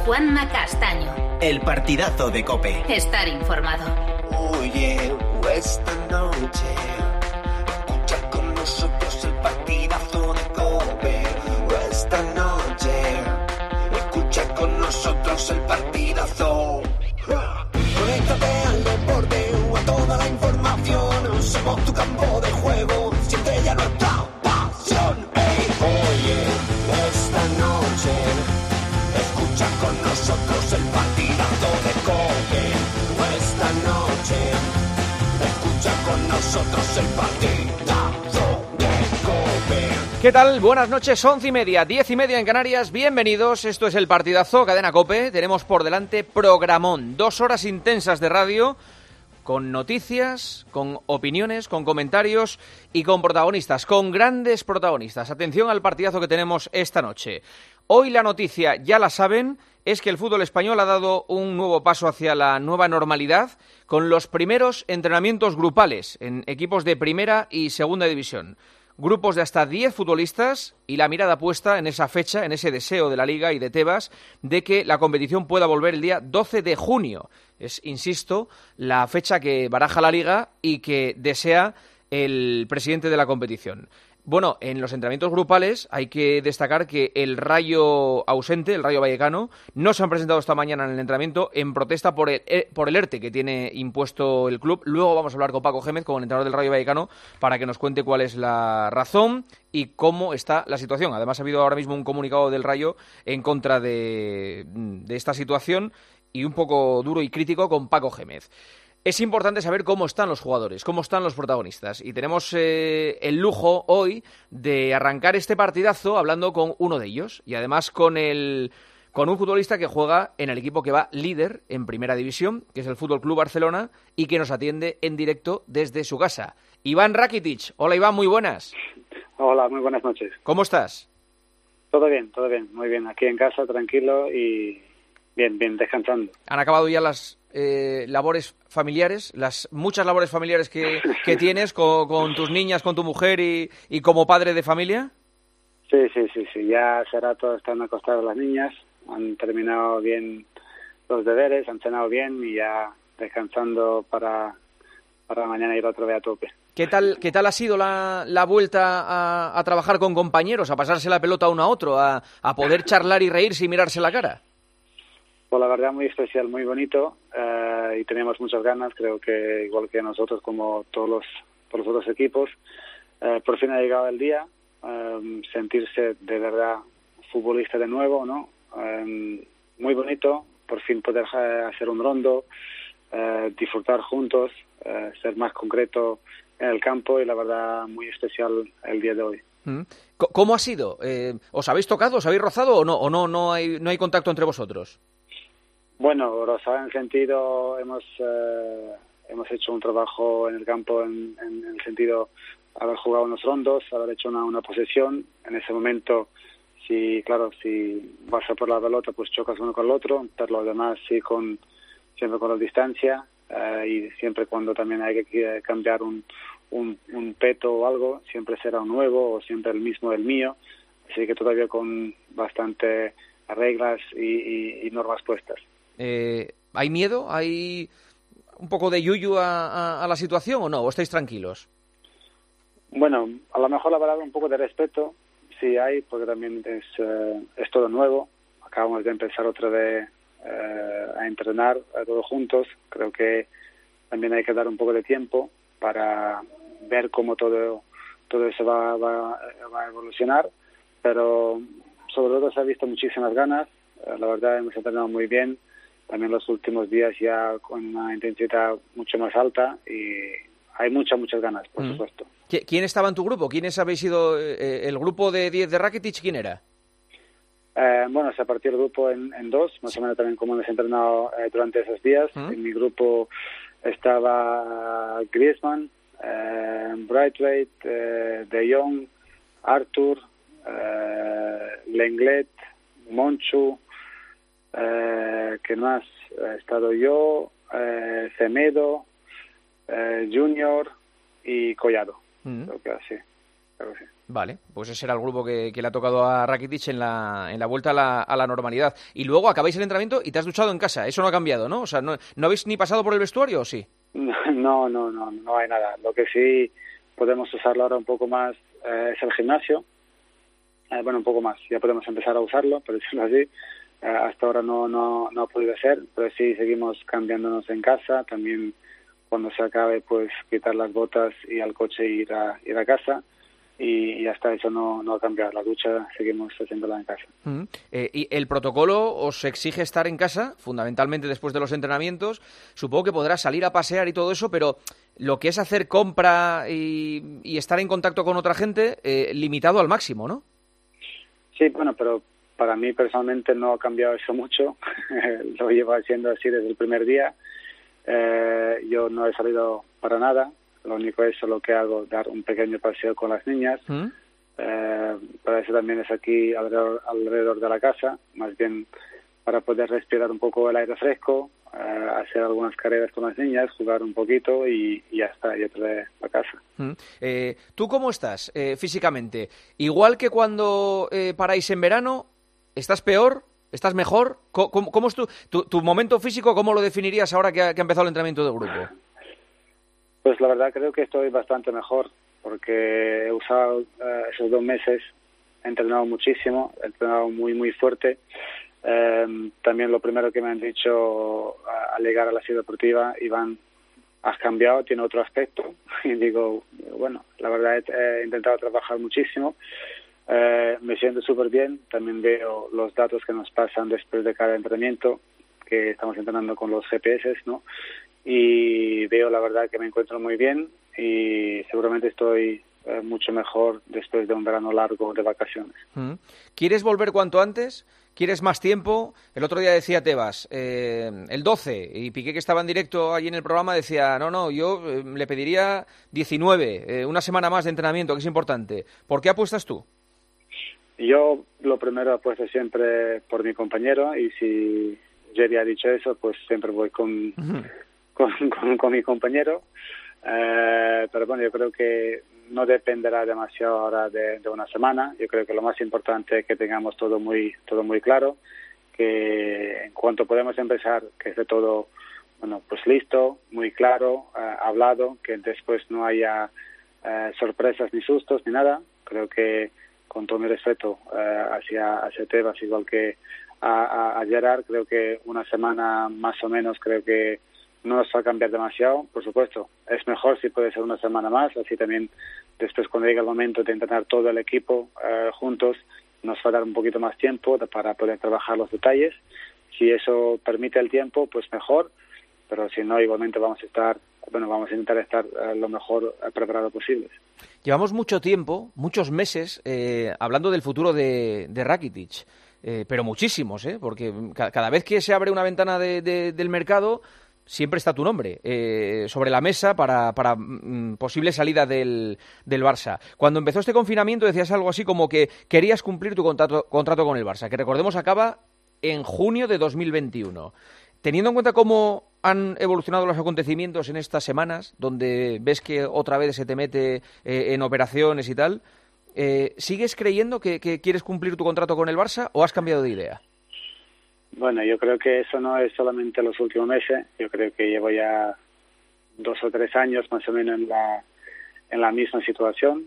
Juanma Castaño. El partidazo de COPE. Estar informado. Oye, esta noche escucha con nosotros el partidazo de COPE. Esta noche escucha con nosotros el partidazo. Conéctate al deporte o a toda la información. Somos tu campo de juego, siente ya nuestra pasión. Hey, oye, esta noche escucha con nosotros el partidazo de COPE. Esta noche escucha con nosotros el partidazo de COPE. ¿Qué tal? Buenas noches, 11:30, 10:30 en Canarias. Bienvenidos, esto es el partidazo, Cadena COPE. Tenemos por delante programón, 2 horas intensas de radio, con noticias, con opiniones, con comentarios y con protagonistas, con grandes protagonistas. Atención al partidazo que tenemos esta noche. Hoy la noticia, ya la saben, es que el fútbol español ha dado un nuevo paso hacia la nueva normalidad con los primeros entrenamientos grupales en equipos de primera y segunda división. Grupos de hasta 10 futbolistas y la mirada puesta en esa fecha, en ese deseo de la Liga y de Tebas de que la competición pueda volver el día 12 de junio. Es, insisto, la fecha que baraja la Liga y que desea el presidente de la competición. Bueno, en los entrenamientos grupales hay que destacar que el Rayo ausente, el Rayo Vallecano, no se han presentado esta mañana en el entrenamiento en protesta por el ERTE que tiene impuesto el club. Luego vamos a hablar con Paco Gémez, con el entrenador del Rayo Vallecano, para que nos cuente cuál es la razón y cómo está la situación. Además, ha habido ahora mismo un comunicado del Rayo en contra de esta situación y un poco duro y crítico con Paco Gémez. Es importante saber cómo están los jugadores, cómo están los protagonistas. Y tenemos el lujo hoy de arrancar este partidazo hablando con uno de ellos. Y además con un futbolista que juega en el equipo que va líder en Primera División, que es el Fútbol Club Barcelona, y que nos atiende en directo desde su casa. Iván Rakitic. Hola, Iván, muy buenas. Hola, muy buenas noches. ¿Cómo estás? Todo bien, muy bien. Aquí en casa, tranquilo y bien, descansando. ¿Han acabado ya las labores familiares, las muchas labores familiares que tienes con tus niñas, con tu mujer y como padre de familia? Sí. Ya hace rato están acostadas las niñas, han terminado bien los deberes, han cenado bien y ya descansando para mañana ir otra vez a tope. ¿Qué tal ha sido la vuelta a trabajar con compañeros, a pasarse la pelota uno a otro, a poder charlar y reírse y mirarse la cara? Pues la verdad muy especial, muy bonito y teníamos muchas ganas, creo que igual que nosotros como todos los otros equipos. Por fin ha llegado el día, sentirse de verdad futbolista de nuevo, ¿no? Muy bonito, por fin poder hacer un rondo, disfrutar juntos, ser más concreto en el campo y la verdad muy especial el día de hoy. ¿Cómo ha sido? ¿Os habéis tocado, os habéis rozado o no hay contacto entre vosotros? Bueno, rozado en sentido, hemos hecho un trabajo en el campo en el sentido haber jugado unos rondos, haber hecho una posesión. En ese momento, si vas a por la pelota, pues chocas uno con el otro, pero lo demás sí siempre con la distancia y siempre cuando también hay que cambiar un peto o algo, siempre será un nuevo o siempre el mismo el mío. Así que todavía con bastante reglas y normas puestas. ¿Hay miedo? ¿Hay un poco de yuyu a la situación o no? ¿O estáis tranquilos? Bueno, a lo mejor la verdad un poco de respeto sí hay, porque también es todo nuevo. Acabamos de empezar otra vez a entrenar todos juntos. Creo que también hay que dar un poco de tiempo para ver cómo todo eso va a evolucionar, pero sobre todo se ha visto muchísimas ganas. La verdad hemos entrenado muy bien. También los últimos días ya con una intensidad mucho más alta y hay muchas ganas, por supuesto. ¿Quién estaba en tu grupo? ¿Quiénes habéis sido? ¿El grupo de 10 de Rakitic quién era? Bueno, se partió el grupo en dos, más o menos también como hemos entrenado durante esos días. En mi grupo estaba Griezmann, Braithwaite, De Jong, Arthur, Lenglet, Monchu, ¿qué más? He estado yo, Semedo, Junior y Collado. Creo que así. Vale, pues ese era el grupo que le ha tocado a Rakitic en la vuelta a la normalidad. Y luego acabáis el entrenamiento y te has duchado en casa. Eso no ha cambiado, ¿no? O sea, ¿no habéis ni pasado por el vestuario o sí? No hay nada. Lo que sí podemos usarlo ahora un poco más es el gimnasio. Un poco más. Ya podemos empezar a usarlo, por decirlo así. Hasta ahora no ha podido ser, pero sí seguimos cambiándonos en casa. También cuando se acabe, pues quitar las botas y al coche ir a casa. Y hasta eso no ha cambiado. La ducha seguimos haciéndola en casa. ¿Y el protocolo os exige estar en casa, fundamentalmente después de los entrenamientos? Supongo que podrás salir a pasear y todo eso, pero lo que es hacer compra y estar en contacto con otra gente, limitado al máximo, ¿no? Sí, bueno, pero para mí personalmente no ha cambiado eso mucho. Lo llevo haciendo así desde el primer día. Yo no he salido para nada. Lo único es solo que hago, dar un pequeño paseo con las niñas. Para eso también es aquí alrededor de la casa, más bien para poder respirar un poco el aire fresco, hacer algunas carreras con las niñas, jugar un poquito y ya está, y otra vez a casa. ¿Tú cómo estás físicamente? ¿Igual que cuando paráis en verano? ¿Estás peor? ¿Estás mejor? ¿Cómo es tu momento físico? ¿Cómo lo definirías ahora que ha empezado el entrenamiento de grupo? Pues la verdad creo que estoy bastante mejor, porque he usado esos 2 meses, he entrenado muchísimo, he entrenado muy fuerte. También lo primero que me han dicho al llegar a la ciudad deportiva, Iván, has cambiado, tiene otro aspecto. Y digo, bueno, la verdad he intentado trabajar muchísimo. Me siento súper bien. También veo los datos que nos pasan después de cada entrenamiento, que estamos entrenando con los GPS, ¿no? Y veo la verdad que me encuentro muy bien y seguramente estoy mucho mejor después de un verano largo de vacaciones. ¿Quieres volver cuanto antes? ¿Quieres más tiempo? El otro día decía Tebas, el 12, y Piqué, que estaba en directo allí en el programa, decía, yo le pediría 19, una semana más de entrenamiento, que es importante. ¿Por qué apuestas tú? Yo lo primero apuesto siempre por mi compañero, y si Jerry ha dicho eso, pues siempre voy con mi compañero. Pero bueno, yo creo que no dependerá demasiado ahora de una semana. Yo creo que lo más importante es que tengamos todo muy claro, que en cuanto podemos empezar, que esté todo pues listo, muy claro, hablado, que después no haya sorpresas ni sustos ni nada. Creo que, con todo mi respeto hacia Tebas, igual que a Gerard, creo que una semana más o menos, creo que no nos va a cambiar demasiado. Por supuesto, es mejor si puede ser una semana más, así también después, cuando llegue el momento de entrenar todo el equipo juntos, nos va a dar un poquito más tiempo para poder trabajar los detalles. Si eso permite el tiempo, pues mejor, pero si no, igualmente vamos a intentar estar lo mejor preparado posible. Llevamos mucho tiempo, muchos meses, hablando del futuro de Rakitic, pero muchísimos, porque cada vez que se abre una ventana del mercado, siempre está tu nombre sobre la mesa para posible salida del Barça. Cuando empezó este confinamiento decías algo así como que querías cumplir tu contrato con el Barça, que recordemos acaba en junio de 2021. Teniendo en cuenta cómo han evolucionado los acontecimientos en estas semanas, donde ves que otra vez se te mete en operaciones y tal, ¿sigues creyendo que quieres cumplir tu contrato con el Barça o has cambiado de idea? Bueno, yo creo que eso no es solamente los últimos meses. Yo creo que llevo ya 2 o 3 años más o menos en la misma situación.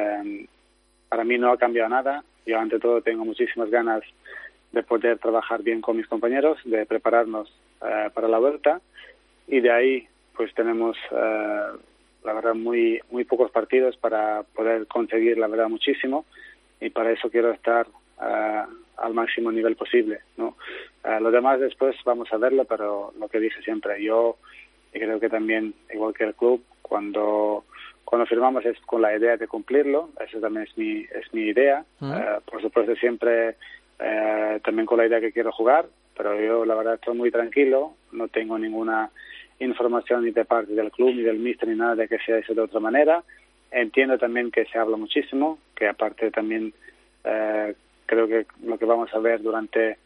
Para mí no ha cambiado nada. Yo, ante todo, tengo muchísimas ganas de poder trabajar bien con mis compañeros, de prepararnos para la vuelta, y de ahí pues tenemos la verdad muy pocos partidos para poder conseguir la verdad muchísimo, y para eso quiero estar al máximo nivel posible, ¿no? Lo demás después vamos a verlo, pero lo que dije siempre, yo creo que también, igual que el club, cuando firmamos es con la idea de cumplirlo. Eso también es mi idea. Por supuesto, siempre también con la idea que quiero jugar, pero yo la verdad estoy muy tranquilo, no tengo ninguna información ni de parte del club ni del míster ni nada de que sea eso de otra manera. Entiendo también que se habla muchísimo, que aparte también creo que lo que vamos a ver durante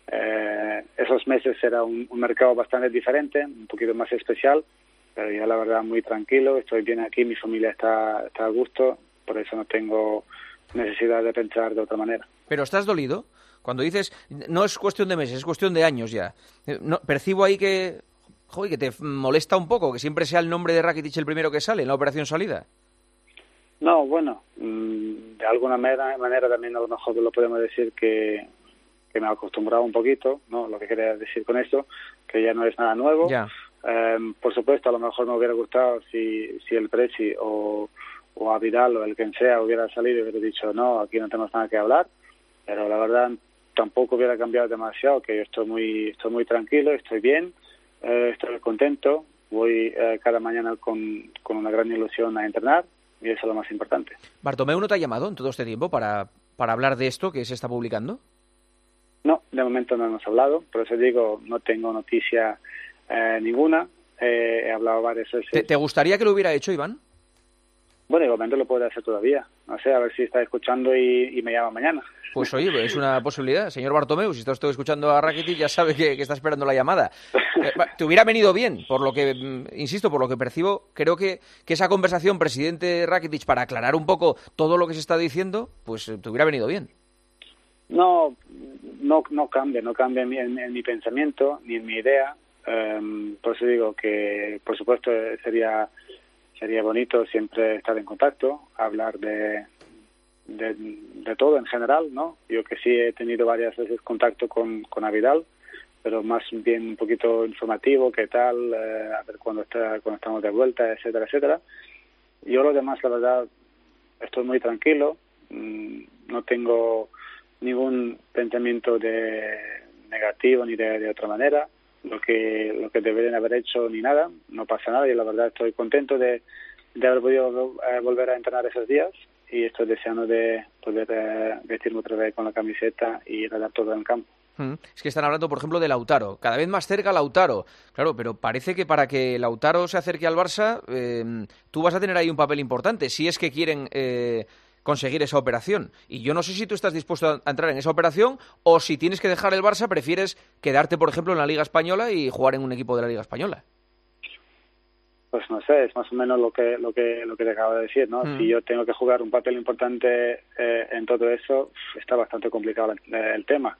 esos meses será un mercado bastante diferente, un poquito más especial, pero yo la verdad muy tranquilo, estoy bien aquí, mi familia está a gusto, por eso no tengo necesidad de pensar de otra manera. ¿Pero estás dolido? Cuando dices, no es cuestión de meses, es cuestión de años ya. No, percibo ahí que te molesta un poco, que siempre sea el nombre de Rakitic el primero que sale en la operación salida. No, bueno, de alguna manera también a lo mejor lo podemos decir que me he acostumbrado un poquito, ¿no? Lo que quería decir con esto, que ya no es nada nuevo. Ya. Por supuesto, a lo mejor me hubiera gustado si el Presi o a Vidal o el quien sea hubiera salido y hubiera dicho, no, aquí no tenemos nada que hablar, pero la verdad tampoco hubiera cambiado demasiado, que yo estoy muy tranquilo, estoy bien, estoy contento, voy cada mañana con una gran ilusión a entrenar, y eso es lo más importante. ¿Bartomeu no te ha llamado en todo este tiempo para hablar de esto que se está publicando? No, de momento no hemos hablado, por eso digo, no tengo noticia ninguna. He hablado varias veces. ¿Te gustaría que lo hubiera hecho, Iván? Bueno, igualmente lo puede hacer todavía. No sé, a ver si está escuchando y me llama mañana. Pues oye, es una posibilidad. Señor Bartomeu, si está usted escuchando a Rakitic, ya sabe que está esperando la llamada. Te hubiera venido bien, por lo que, insisto, por lo que percibo, creo que esa conversación, presidente Rakitic, para aclarar un poco todo lo que se está diciendo, pues te hubiera venido bien. No cambia en mi pensamiento, ni en mi idea. Por eso digo que, por supuesto, sería bonito siempre estar en contacto, hablar de todo en general, ¿no? Yo que sí he tenido varias veces contacto con Vidal, pero más bien un poquito informativo, qué tal, a ver cuando estamos de vuelta, etcétera, etcétera. Yo lo demás, la verdad, estoy muy tranquilo, no tengo ningún pensamiento negativo ni de otra manera. Lo que deberían haber hecho ni nada, no pasa nada, y la verdad estoy contento de haber podido volver a entrenar esos días, y estoy deseando de poder vestirme otra vez con la camiseta y dar todo en el campo. Es que están hablando, por ejemplo, de Lautaro, cada vez más cerca Lautaro, claro, pero parece que para que Lautaro se acerque al Barça, tú vas a tener ahí un papel importante, si es que quieren conseguir esa operación. Y yo no sé si tú estás dispuesto a entrar en esa operación o si tienes que dejar el Barça, prefieres quedarte, por ejemplo, en la Liga Española y jugar en un equipo de la Liga Española. Pues no sé, es más o menos lo que te acabo de decir, ¿no? Si yo tengo que jugar un papel importante en todo eso, está bastante complicado el tema.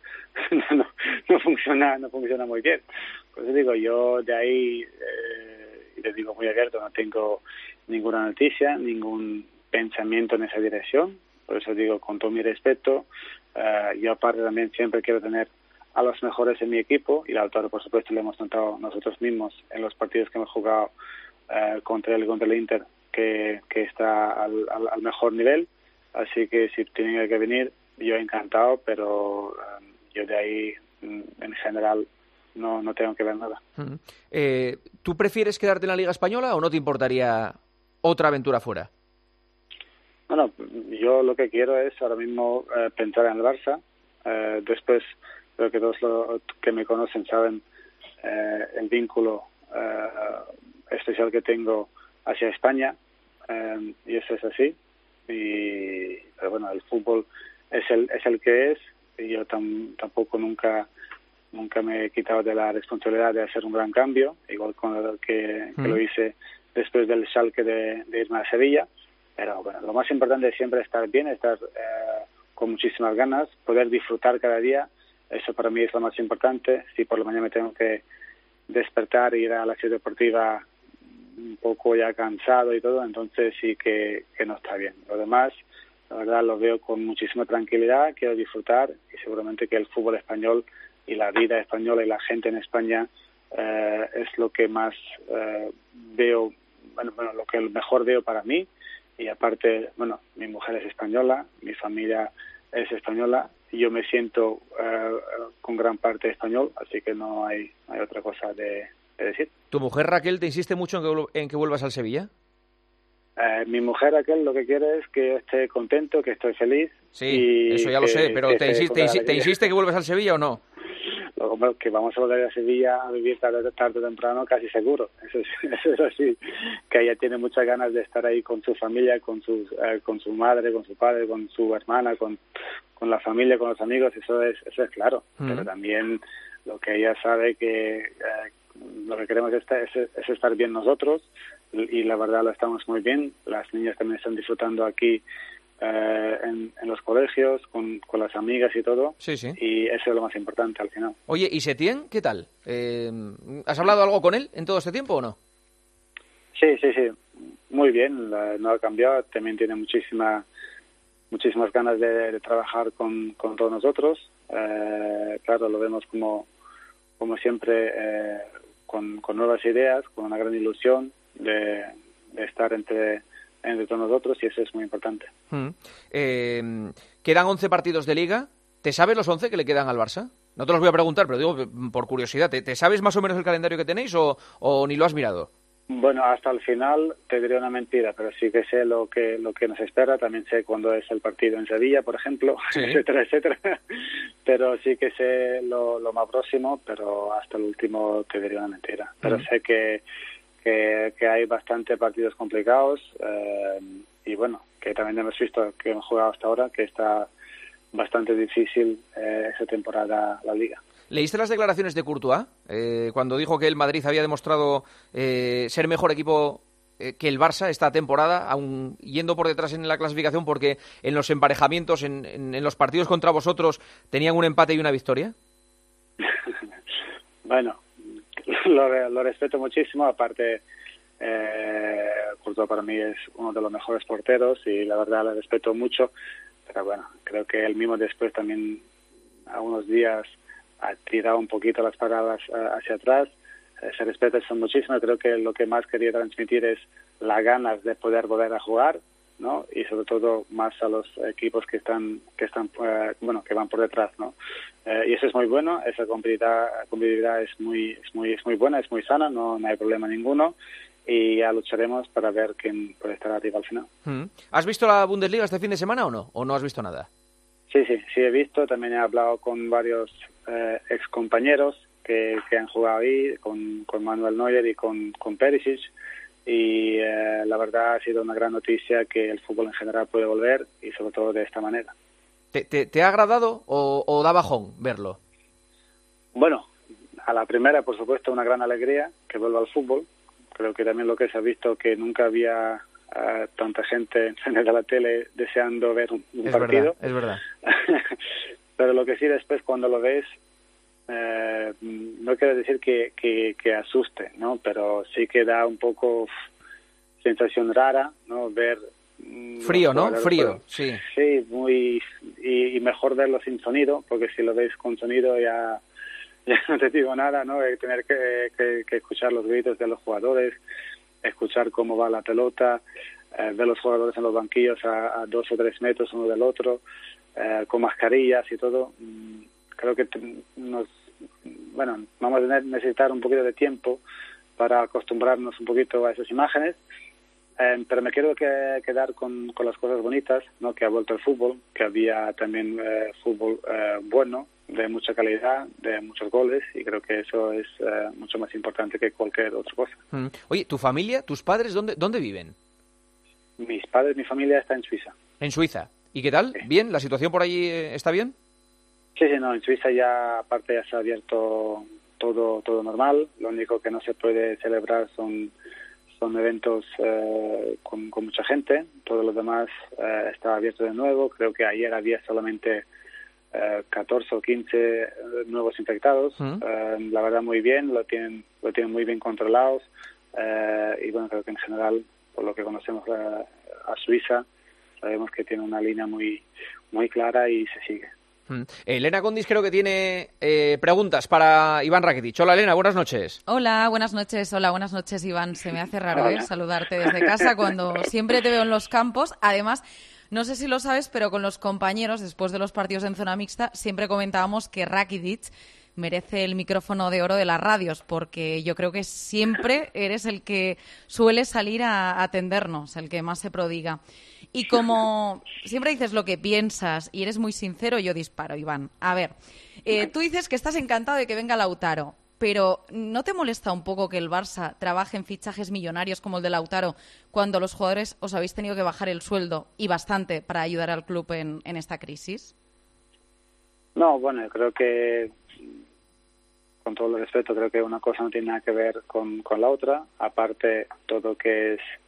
no funciona muy bien. Por eso digo, yo de ahí, y te digo muy abierto, no tengo ninguna noticia, ningún pensamiento en esa dirección. Por eso digo, con todo mi respeto, yo aparte también siempre quiero tener a los mejores en mi equipo, y Lautaro, por supuesto, lo hemos notado nosotros mismos en los partidos que hemos jugado contra el Inter, que está al mejor nivel. Así que si tiene que venir, yo encantado, pero yo de ahí, en general, no tengo que ver nada. ¿Tú prefieres quedarte en la Liga Española o no te importaría otra aventura fuera? Bueno, yo lo que quiero es ahora mismo pensar en el Barça. Después, creo que todos los que me conocen saben el vínculo especial que tengo hacia España, y eso es así. Pero bueno, el fútbol es el que es, y yo tampoco nunca me he quitado de la responsabilidad de hacer un gran cambio, igual que lo hice después del Schalke de irme a Sevilla. Pero bueno, lo más importante es siempre estar bien, estar con muchísimas ganas, poder disfrutar cada día. Eso para mí es lo más importante. Si por la mañana me tengo que despertar e ir a la ciudad deportiva un poco ya cansado y todo, entonces sí que no está bien. Lo demás, la verdad, lo veo con muchísima tranquilidad, quiero disfrutar, y seguramente que el fútbol español y la vida española y la gente en España es lo que más veo, bueno, lo que mejor veo para mí. Y aparte, bueno, mi mujer es española, mi familia es española, y yo me siento con gran parte español, así que no hay otra cosa de decir. ¿Tu mujer Raquel te insiste mucho en que vuelvas al Sevilla? Mi mujer Raquel lo que quiere es que yo esté contento, que estoy feliz. Sí, eso ya lo sé, pero ¿te insiste que vuelvas al Sevilla o no? Que vamos a volver a Sevilla a vivir tarde o temprano, casi seguro. Eso es así, que ella tiene muchas ganas de estar ahí con su familia, con su madre, con su padre, con su hermana, con la familia, con los amigos. Eso es claro. Pero también lo que ella sabe que lo que queremos es estar bien nosotros, y la verdad lo estamos muy bien. Las niñas también están disfrutando aquí en los colegios, con las amigas y todo. Sí, sí. Y eso es lo más importante al final. Oye, ¿y Setién qué tal? ¿Has hablado algo con él en todo este tiempo o no? Sí. Muy bien, no ha cambiado. También tiene muchísimas ganas de trabajar con todos nosotros. Claro, lo vemos como siempre, con nuevas ideas, con una gran ilusión de estar entre todos nosotros, y eso es muy importante. Quedan 11 partidos de Liga. ¿Te sabes los 11 que le quedan al Barça? No te los voy a preguntar, pero digo por curiosidad. ¿Te sabes más o menos el calendario que tenéis o ni lo has mirado? Bueno, hasta el final te diré una mentira, pero sí que sé lo que nos espera. También sé cuándo es el partido en Sevilla, por ejemplo, sí. etcétera. Pero sí que sé lo más próximo, pero hasta el último te diré una mentira. Pero sé que hay bastante partidos complicados, y bueno, que también hemos visto que hemos jugado hasta ahora, que está bastante difícil esa temporada la Liga. ¿Leíste las declaraciones de Courtois cuando dijo que el Madrid había demostrado ser mejor equipo que el Barça esta temporada, aun yendo por detrás en la clasificación, porque en los emparejamientos, en los partidos contra vosotros, tenían un empate y una victoria? Bueno, lo respeto muchísimo. Aparte, Courtois para mí es uno de los mejores porteros y la verdad le respeto mucho. Pero bueno, creo que él mismo después también, a unos días, ha tirado un poquito las paradas hacia atrás. Se respeta eso muchísimo. Creo que lo que más quería transmitir es las ganas de poder volver a jugar, ¿no? Y sobre todo más a los equipos que van por detrás, ¿no? Y eso es muy bueno. Esa competitividad es muy buena, es muy sana, no hay problema ninguno. Y ya lucharemos para ver quién puede estar arriba al final. ¿Has visto la Bundesliga este fin de semana o no? ¿O no has visto nada? Sí, he visto. También he hablado con varios ex compañeros que han jugado ahí, con Manuel Neuer y con Perisic, y la verdad ha sido una gran noticia que el fútbol en general puede volver, y sobre todo de esta manera. ¿Te ha agradado o da bajón verlo? Bueno, a la primera, por supuesto, una gran alegría que vuelva al fútbol. Creo que también lo que se ha visto, que nunca había tanta gente en la tele deseando ver un partido. Es verdad. Pero lo que sí, después cuando lo ves, no quiero decir que asuste, ¿no? Pero sí que da un poco sensación rara, ¿no? Ver frío, ¿no? Frío, sí. Sí, y mejor verlo sin sonido, porque si lo ves con sonido ya no te digo nada, ¿no? Tener que escuchar los gritos de los jugadores, escuchar cómo va la pelota, ver los jugadores en los banquillos a 2 o 3 metros uno del otro, con mascarillas y todo. Creo que vamos a necesitar un poquito de tiempo para acostumbrarnos un poquito a esas imágenes, pero me quiero quedar con las cosas bonitas, ¿no? Que ha vuelto el fútbol, que había también fútbol bueno, de mucha calidad, de muchos goles, y creo que eso es mucho más importante que cualquier otra cosa. Oye, ¿tu familia, tus padres, dónde viven? Mis padres, mi familia está en Suiza. ¿En Suiza? ¿Y qué tal? Sí. ¿Bien? ¿La situación por allí está bien? Sí, no, en Suiza ya, aparte, ya se ha abierto todo normal. Lo único que no se puede celebrar son eventos con mucha gente. Todo lo demás está abierto de nuevo. Creo que ayer había solamente 14 o 15 nuevos infectados. La verdad, muy bien, lo tienen muy bien controlados. Y bueno, creo que en general, por lo que conocemos a Suiza, sabemos que tiene una línea muy clara y se sigue. Elena Condis creo que tiene preguntas para Iván Rakitic. Hola, Elena, buenas noches. Hola, buenas noches, Iván. Se me hace raro saludarte desde casa cuando siempre te veo en los campos. Además, no sé si lo sabes, pero con los compañeros, después de los partidos en zona mixta, siempre comentábamos que Rakitic merece el micrófono de oro de las radios, porque yo creo que siempre eres el que suele salir a atendernos, el que más se prodiga. Y como siempre dices lo que piensas y eres muy sincero, yo disparo, Iván. A ver, tú dices que estás encantado de que venga Lautaro, pero ¿no te molesta un poco que el Barça trabaje en fichajes millonarios como el de Lautaro cuando los jugadores os habéis tenido que bajar el sueldo y bastante para ayudar al club en esta crisis? No, bueno, creo que, con todo el respeto, creo que una cosa no tiene nada que ver con la otra. Aparte, todo que es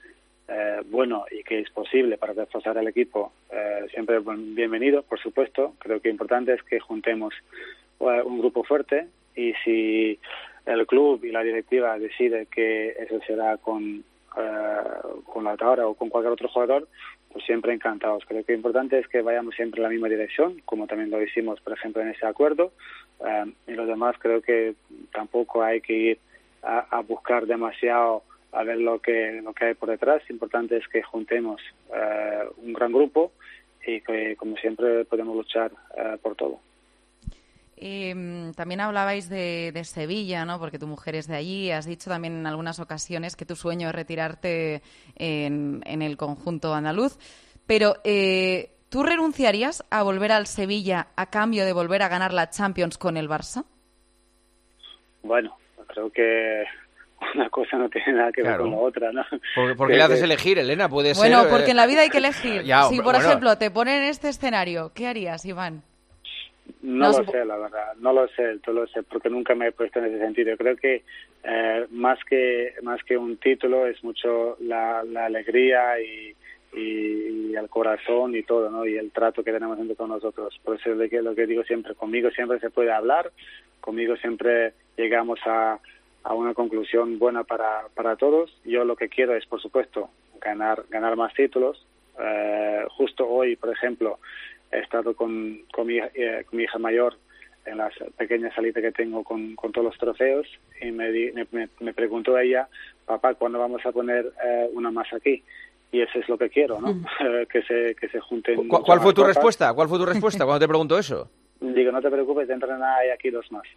bueno y que es posible para reforzar el equipo, siempre bienvenido, por supuesto. Creo que importante es que juntemos un grupo fuerte, y si el club y la directiva decide que eso será con Lautaro o con cualquier otro jugador, pues siempre encantados. Creo que lo importante es que vayamos siempre en la misma dirección, como también lo hicimos, por ejemplo, en ese acuerdo, y los demás creo que tampoco hay que ir a buscar demasiado a ver lo que hay por detrás. Lo importante es que juntemos un gran grupo y que, como siempre, podemos luchar por todo. También hablabais de Sevilla, ¿no? Porque tu mujer es de allí. Has dicho también en algunas ocasiones que tu sueño es retirarte en el conjunto andaluz. Pero, ¿tú renunciarías a volver al Sevilla a cambio de volver a ganar la Champions con el Barça? Bueno, creo que una cosa no tiene nada que ver con la otra, ¿no? Porque le haces elegir, Elena, puede ser... Bueno, porque en la vida hay que elegir. Ya, si, por ejemplo, te ponen en este escenario, ¿qué harías, Iván? No lo sé, la verdad, no lo sé, porque nunca me he puesto en ese sentido. Creo que más que un título es mucho la alegría y el corazón y todo, ¿no? Y el trato que tenemos entre todos nosotros. Por eso es lo que digo siempre, conmigo siempre se puede hablar, conmigo siempre llegamos a una conclusión buena para todos. Yo lo que quiero es, por supuesto, ganar más títulos. Justo hoy, por ejemplo, he estado con mi hija mayor en la pequeña salita que tengo con todos los trofeos, y me preguntó ella: papá, ¿cuándo vamos a poner una más aquí? Y eso es lo que quiero, ¿no? que se junten. ¿Cuál fue tu respuesta? ¿Cuál fue tu respuesta cuando te preguntó eso? Digo, no te preocupes, dentro de nada hay aquí 2 más.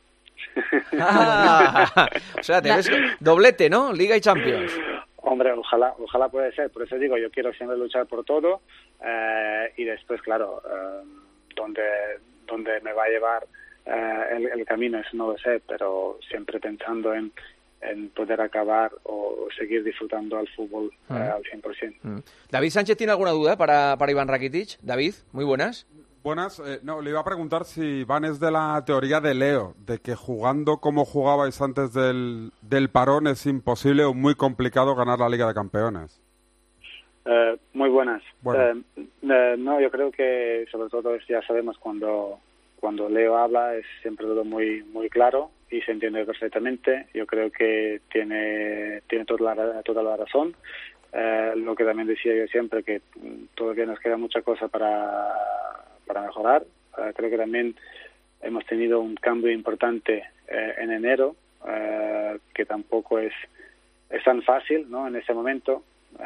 O sea, te ves doblete, ¿no? Liga y Champions. Hombre, ojalá puede ser. Por eso digo, yo quiero siempre luchar por todo, y después, claro, donde me va a llevar el camino, eso no lo sé, pero siempre pensando en poder acabar o seguir disfrutando al fútbol al 100%. ¿David Sánchez tiene alguna duda para Iván Rakitic? David, muy buenas. Buenas. No, le iba a preguntar si Iván es de la teoría de Leo, de que jugando como jugabais antes del parón es imposible o muy complicado ganar la Liga de Campeones. Muy buenas. Bueno. No, yo creo que sobre todo ya sabemos cuando Leo habla es siempre todo muy muy claro y se entiende perfectamente. Yo creo que tiene toda la razón. Lo que también decía yo siempre, que todavía nos queda mucha cosa para mejorar. Creo que también hemos tenido un cambio importante en enero, que tampoco es tan fácil, ¿no? En ese momento,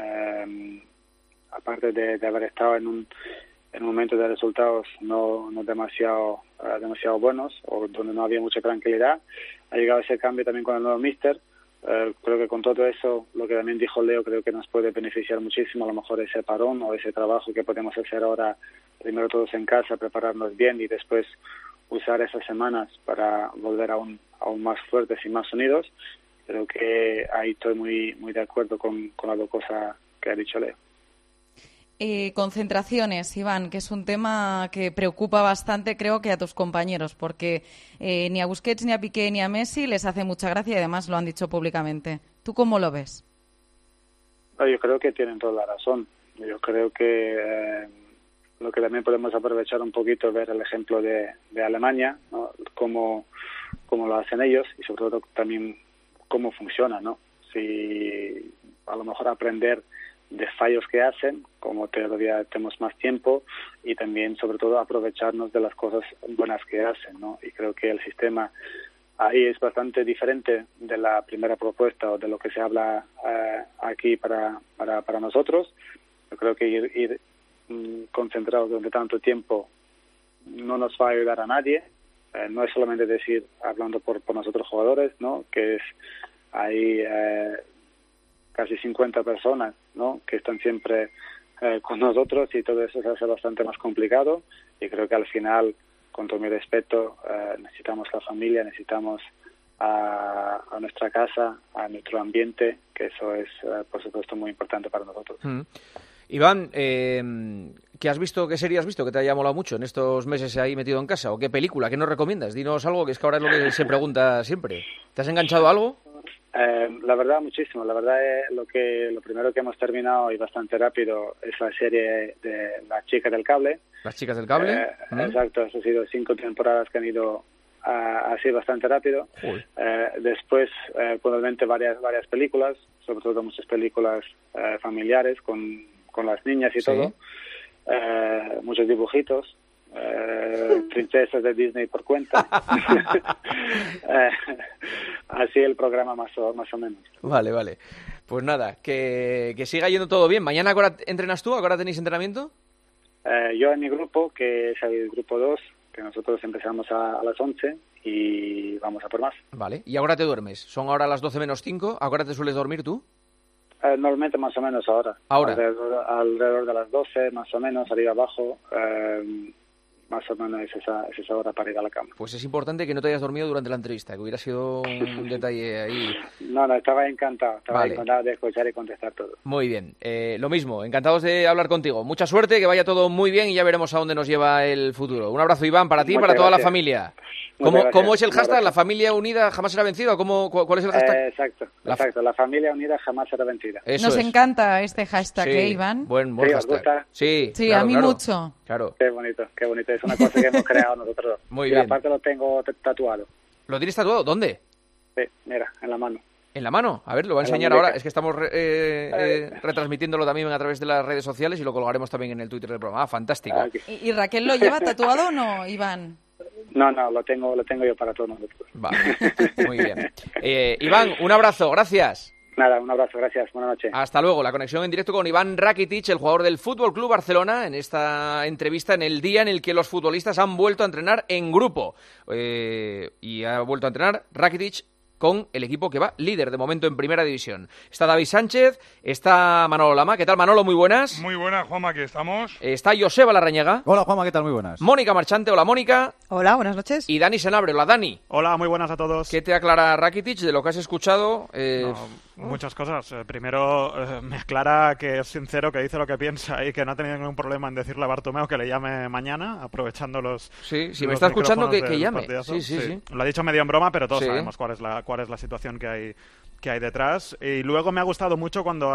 aparte de haber estado en un momento de resultados no demasiado buenos, o donde no había mucha tranquilidad, ha llegado ese cambio también con el nuevo míster. Creo que con todo eso, lo que también dijo Leo, creo que nos puede beneficiar muchísimo, a lo mejor ese parón o ese trabajo que podemos hacer ahora, primero todos en casa, prepararnos bien y después usar esas semanas para volver aún más fuertes y más unidos. Creo que ahí estoy muy muy de acuerdo con las 2 cosas que ha dicho Leo. Concentraciones, Iván, que es un tema que preocupa bastante, creo que a tus compañeros, porque ni a Busquets, ni a Piqué, ni a Messi les hace mucha gracia y además lo han dicho públicamente. ¿Tú cómo lo ves? Yo creo que tienen toda la razón. Yo creo que lo que también podemos aprovechar un poquito, ver el ejemplo de Alemania, ¿no? Cómo lo hacen ellos y sobre todo también cómo funciona, ¿no? Si a lo mejor aprender de fallos que hacen, como todavía tenemos más tiempo, y también sobre todo aprovecharnos de las cosas buenas que hacen, ¿no? Y creo que el sistema ahí es bastante diferente de la primera propuesta o de lo que se habla aquí para nosotros. Yo creo que ir concentrados durante tanto tiempo no nos va a ayudar a nadie. No es solamente decir, hablando por nosotros jugadores, ¿no? Que es ahí casi 50 personas, ¿no? Que están siempre con nosotros, y todo eso se hace bastante más complicado, y creo que al final, con todo mi respeto, necesitamos la familia, necesitamos a nuestra casa, a nuestro ambiente, que eso es, por supuesto, muy importante para nosotros. Iván, ¿qué has visto, qué serie has visto que te haya molado mucho en estos meses ahí metido en casa? ¿O qué película? ¿Qué nos recomiendas? Dinos algo, que es que ahora es lo que se pregunta siempre. ¿Te has enganchado a algo? La verdad, muchísimo. La verdad es lo primero que hemos terminado, y bastante rápido, es la serie de Las Chicas del Cable. ¿Las Chicas del Cable? Exacto, eso ha sido 5 temporadas que han ido así bastante rápido. Después, probablemente varias películas, sobre todo muchas películas familiares con las niñas y todo. Muchos dibujitos. Princesas de Disney por cuenta. Así el programa más o menos. Vale. Pues nada, que siga yendo todo bien. ¿Mañana ahora entrenas tú? ¿Ahora tenéis entrenamiento? Yo en mi grupo, que es el grupo 2, que nosotros empezamos a las 11 y vamos a por más. Vale, ¿y ahora te duermes? Son ahora las 12 menos 5. ¿Ahora te sueles dormir tú? Normalmente más o menos ahora. Alrededor de las 12, más o menos, arriba abajo. Más o menos es esa hora para ir a la cama. Pues es importante que no te hayas dormido durante la entrevista, que hubiera sido un detalle ahí. No, estaba encantado de escuchar y contestar todo. Muy bien, lo mismo, encantados de hablar contigo. Mucha suerte, que vaya todo muy bien y ya veremos a dónde nos lleva el futuro. Un abrazo, Iván, para ti y para toda la familia. ¿Cómo es el hashtag? ¿La familia unida jamás será vencida? ¿Cuál es el hashtag? Exacto. La familia unida jamás será vencida. Nos encanta este hashtag, Sí, Iván. Buen hashtag. ¿Os gusta? Sí, claro, a mí mucho. Claro. Qué bonito. Es una cosa que hemos creado nosotros. Muy bien. Aparte lo tengo tatuado. ¿Lo tienes tatuado? ¿Dónde? Sí, mira, en la mano. ¿En la mano? A ver, lo voy a enseñar ahora. Es que estamos retransmitiéndolo también a través de las redes sociales y lo colgaremos también en el Twitter del programa. Fantástico. ¿Y Raquel lo lleva tatuado o no, Iván? No, lo tengo yo para todos nosotros. Vale, muy bien. Iván, un abrazo, gracias. Nada, un abrazo, gracias, buenas noches. Hasta luego. La conexión en directo con Iván Rakitic, el jugador del Fútbol Club Barcelona, en esta entrevista en el día en el que los futbolistas han vuelto a entrenar en grupo. Y ha vuelto a entrenar Rakitic con el equipo que va líder de momento en Primera División. Está David Sánchez, está Manolo Lama. ¿Qué tal, Manolo? Muy buenas. Muy buenas, Juanma, aquí estamos. Está Joseba Larrañaga. Hola, Juanma, ¿qué tal? Muy buenas. Mónica Marchante. Hola, Mónica. Hola, buenas noches. Y Dani Senabre. Hola, Dani. Hola, muy buenas a todos. ¿Qué te aclara Rakitic de lo que has escuchado? Muchas cosas. Primero, me aclara que es sincero, que dice lo que piensa y que no ha tenido ningún problema en decirle a Bartomeu que le llame mañana, aprovechando los... Sí, si me está escuchando, que llame. Sí. Lo ha dicho medio en broma, pero todos sabemos cuál es la situación que hay detrás. Y luego me ha gustado mucho cuando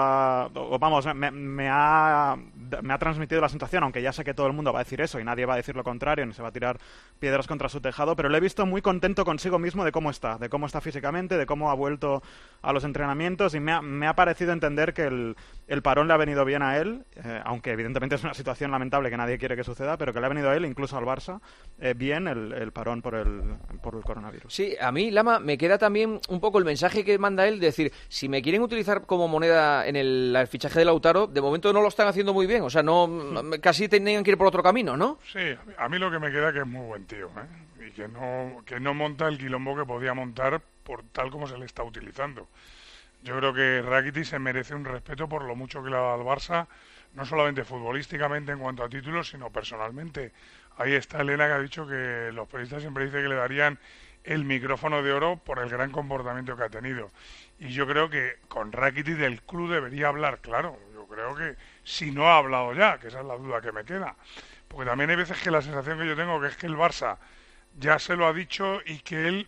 me ha transmitido la sensación, aunque ya sé que todo el mundo va a decir eso y nadie va a decir lo contrario, ni se va a tirar piedras contra su tejado, pero le he visto muy contento consigo mismo de cómo está físicamente, de cómo ha vuelto a los entrenamientos, y me ha parecido entender que el parón le ha venido bien a él, aunque evidentemente es una situación lamentable que nadie quiere que suceda, pero que le ha venido a él, incluso al Barça, bien el parón por el coronavirus. Sí, a mí, Lama, me queda también un poco el mensaje que manda él de decir, si me quieren utilizar como moneda en el fichaje de Lautaro, de momento no lo están haciendo muy bien, o sea, casi tenían que ir por otro camino, ¿no? Sí, a mí lo que me queda que es muy buen tío, y que no monta el quilombo que podía montar por tal como se le está utilizando. Yo creo que Rakitic se merece un respeto por lo mucho que le ha dado al Barça, no solamente futbolísticamente en cuanto a títulos, sino personalmente. Ahí está Elena, que ha dicho que los periodistas siempre dicen que le darían el micrófono de oro por el gran comportamiento que ha tenido. Y yo creo que con Rakitic el club debería hablar, claro. Yo creo que si no ha hablado ya, que esa es la duda que me queda. Porque también hay veces que la sensación que yo tengo que es que el Barça ya se lo ha dicho y que él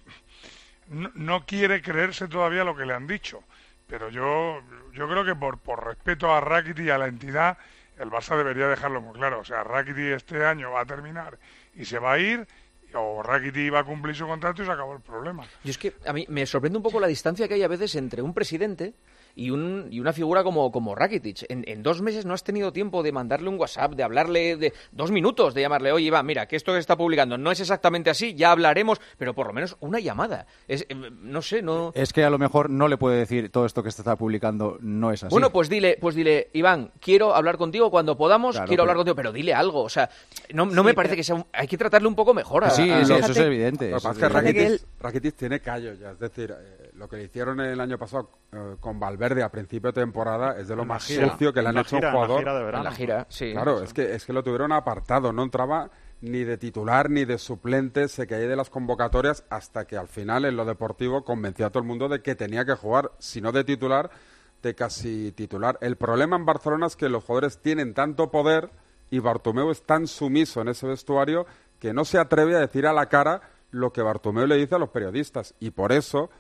no quiere creerse todavía lo que le han dicho. Pero yo creo que por respeto a Rakitic y a la entidad, el Barça debería dejarlo muy claro. O sea, Rakitic este año va a terminar y se va a ir, o Rakitic va a cumplir su contrato y se acabó el problema. Y es que a mí me sorprende un poco la distancia que hay a veces entre un presidente y una figura como Rakitic. En 2 meses no has tenido tiempo de mandarle un WhatsApp, de hablarle de 2 minutos, de llamarle, oye, Iván, mira, que esto que está publicando no es exactamente así, ya hablaremos, pero por lo menos una llamada. No sé, no... Es que a lo mejor no le puede decir todo esto que está publicando no es así. Bueno, pues dile, Iván, quiero hablar contigo cuando podamos, claro, quiero hablar contigo, pero dile algo, o sea, no me parece que sea... Hay que tratarle un poco mejor. Sí, eso es evidente. Lo que pasa es que Rakitic tiene callo ya, es decir, lo que le hicieron el año pasado con Valverde a principio de temporada es de lo más sucio que le han hecho a un jugador. En la gira, sí. Claro, es que lo tuvieron apartado, no entraba ni de titular ni de suplente, se caía de las convocatorias hasta que al final en lo deportivo convenció a todo el mundo de que tenía que jugar, si no de titular, de casi titular. El problema en Barcelona es que los jugadores tienen tanto poder y Bartomeu es tan sumiso en ese vestuario que no se atreve a decir a la cara lo que Bartomeu le dice a los periodistas, y por eso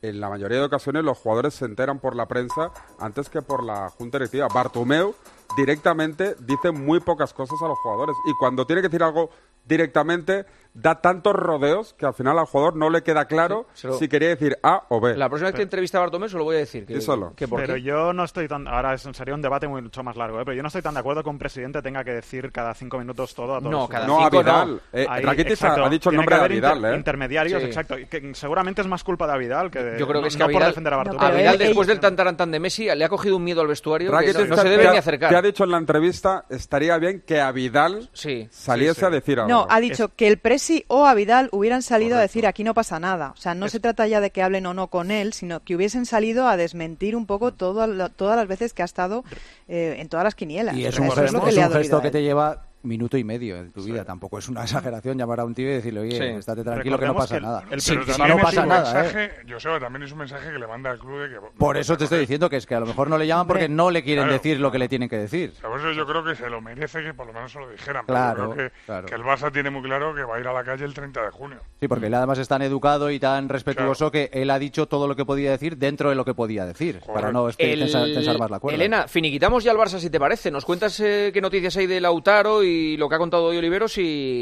en la mayoría de ocasiones los jugadores se enteran por la prensa antes que por la junta directiva. Bartomeu directamente dice muy pocas cosas a los jugadores y cuando tiene que decir algo directamente da tantos rodeos que al final al jugador no le queda claro si quería decir A o B. La próxima vez que entrevista a Bartomeu se lo voy a decir. Pero yo no estoy tan... Ahora sería un debate mucho más largo, pero yo no estoy tan de acuerdo que un presidente tenga que decir cada 5 minutos todo a todos. No, cada 5 a Vidal. Rakitic ha dicho el nombre de Vidal. Intermediarios, exacto. Que seguramente es más culpa de Vidal que yo creo que es que no a Vidal, por defender a Bartomeu. A Vidal, después del tantarantán de Messi, le ha cogido un miedo al vestuario que no se debe ni acercar. Que ha dicho en la entrevista, estaría bien que a Vidal saliese a decir algo. No, ha dicho que el Presi o a Vidal hubieran salido a decir aquí no pasa nada. O sea, no se trata ya de que hablen o no con él, sino que hubiesen salido a desmentir un poco todas las veces que ha estado en todas las quinielas. Y es un gesto que te lleva minuto y medio en tu vida. Tampoco es una exageración llamar a un tío y decirle, oye, estate tranquilo que no pasa nada. No pasa nada, Joseba, también es un mensaje que le manda al club de que... Por eso te estoy diciendo que es que a lo mejor no le llaman porque no le quieren decir lo que le tienen que decir. Por eso yo creo que se lo merece que por lo menos se lo dijeran. Claro, creo que el Barça tiene muy claro que va a ir a la calle el 30 de junio. Sí, porque él además es tan educado y tan respetuoso que él ha dicho todo lo que podía decir dentro de lo que podía decir, para no tensar más la cuerda. Elena, finiquitamos ya al Barça si te parece. Nos cuentas qué noticias hay de Lautaro y lo que ha contado hoy Oliveros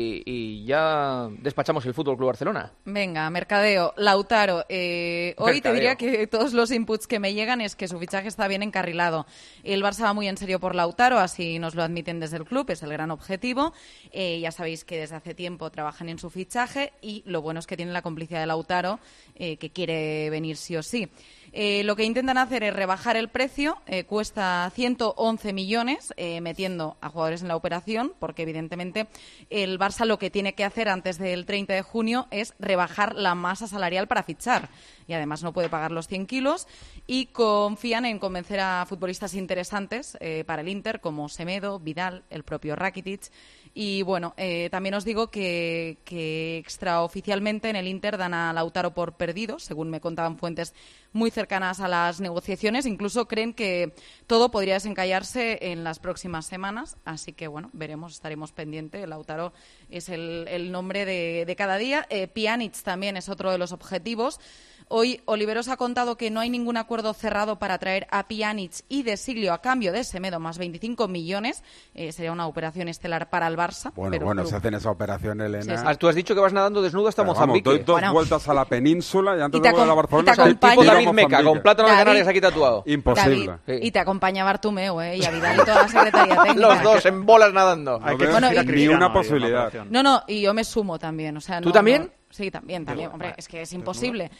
y ya despachamos el Fútbol Club Barcelona. Venga, mercadeo. Lautaro, hoy te diría que todos los inputs que me llegan es que su fichaje está bien encarrilado. El Barça va muy en serio por Lautaro, así nos lo admiten desde el club, es el gran objetivo. Ya sabéis que desde hace tiempo trabajan en su fichaje y lo bueno es que tienen la complicidad de Lautaro, que quiere venir sí o sí. Lo que intentan hacer es rebajar el precio, cuesta 111 millones, metiendo a jugadores en la operación, porque evidentemente el Barça lo que tiene que hacer antes del 30 de junio es rebajar la masa salarial para fichar. Y además no puede pagar los 100 kilos y confían en convencer a futbolistas interesantes para el Inter, como Semedo, Vidal, el propio Rakitic. Y bueno, también os digo que extraoficialmente en el Inter dan a Lautaro por perdido, según me contaban fuentes muy cercanas a las negociaciones. Incluso creen que todo podría desencallarse en las próximas semanas. Así que bueno, veremos, estaremos pendientes. Lautaro es el nombre de cada día. Pjanic también es otro de los objetivos. Hoy Oliveros ha contado que no hay ningún acuerdo cerrado para traer a Pjanic y De Siglio a cambio de Semedo más 25 millones. Sería una operación estelar para el Barça. Bueno, se hacen esa operación, Elena. Sí. Tú has dicho que vas nadando desnudo hasta Mozambique. Doy dos vueltas a la península y antes de volver a Barcelona... Tipo David Meca, con plátano de Canarias aquí tatuado. Imposible. Y te acompaña Bartomeu, y a Vidal y toda la secretaría técnica. Los dos en bolas nadando. Ni una posibilidad. No, y yo me sumo también. O sea, ¿Tú también? Sí, también. Hombre, es que es imposible.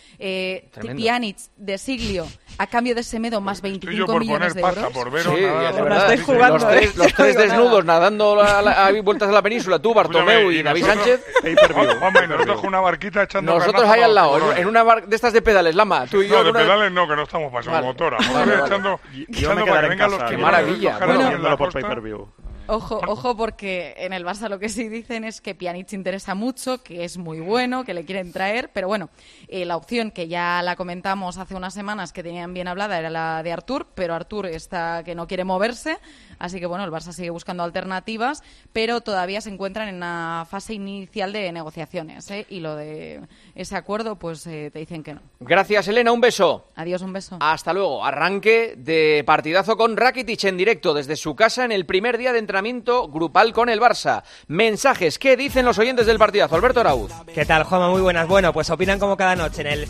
Pjanic, De Siglio, a cambio de Semedo, más 25 millones de euros. Por ver estoy jugando. Los tres desnudos, nadando a vueltas a la península. Tú, Bartomeu y David Sánchez. Vamos, y nosotros con una barquita echando... Nosotros ahí al lado, en una de estas de pedales, Lama. Tú y yo. No, de pedales no, que no estamos para eso, motora. Echando para que vengan los... ¡Qué maravilla! Viéndolo por pay-per-view. Ojo, porque en el Barça lo que sí dicen es que Pjanic interesa mucho, que es muy bueno, que le quieren traer, pero bueno, la opción que ya la comentamos hace unas semanas que tenían bien hablada era la de Artur, pero Artur está que no quiere moverse, así que bueno, el Barça sigue buscando alternativas, pero todavía se encuentran en una fase inicial de negociaciones, y lo de ese acuerdo, pues te dicen que no. Gracias, Elena, un beso. Adiós, un beso. Hasta luego. Arranque de partidazo con Rakitic en directo desde su casa en el primer día de entrenamiento grupal con el Barça. Mensajes, ¿qué dicen los oyentes del partidazo? Alberto Arauz. ¿Qué tal, Juanma? Muy buenas. Bueno, pues opinan como cada noche en el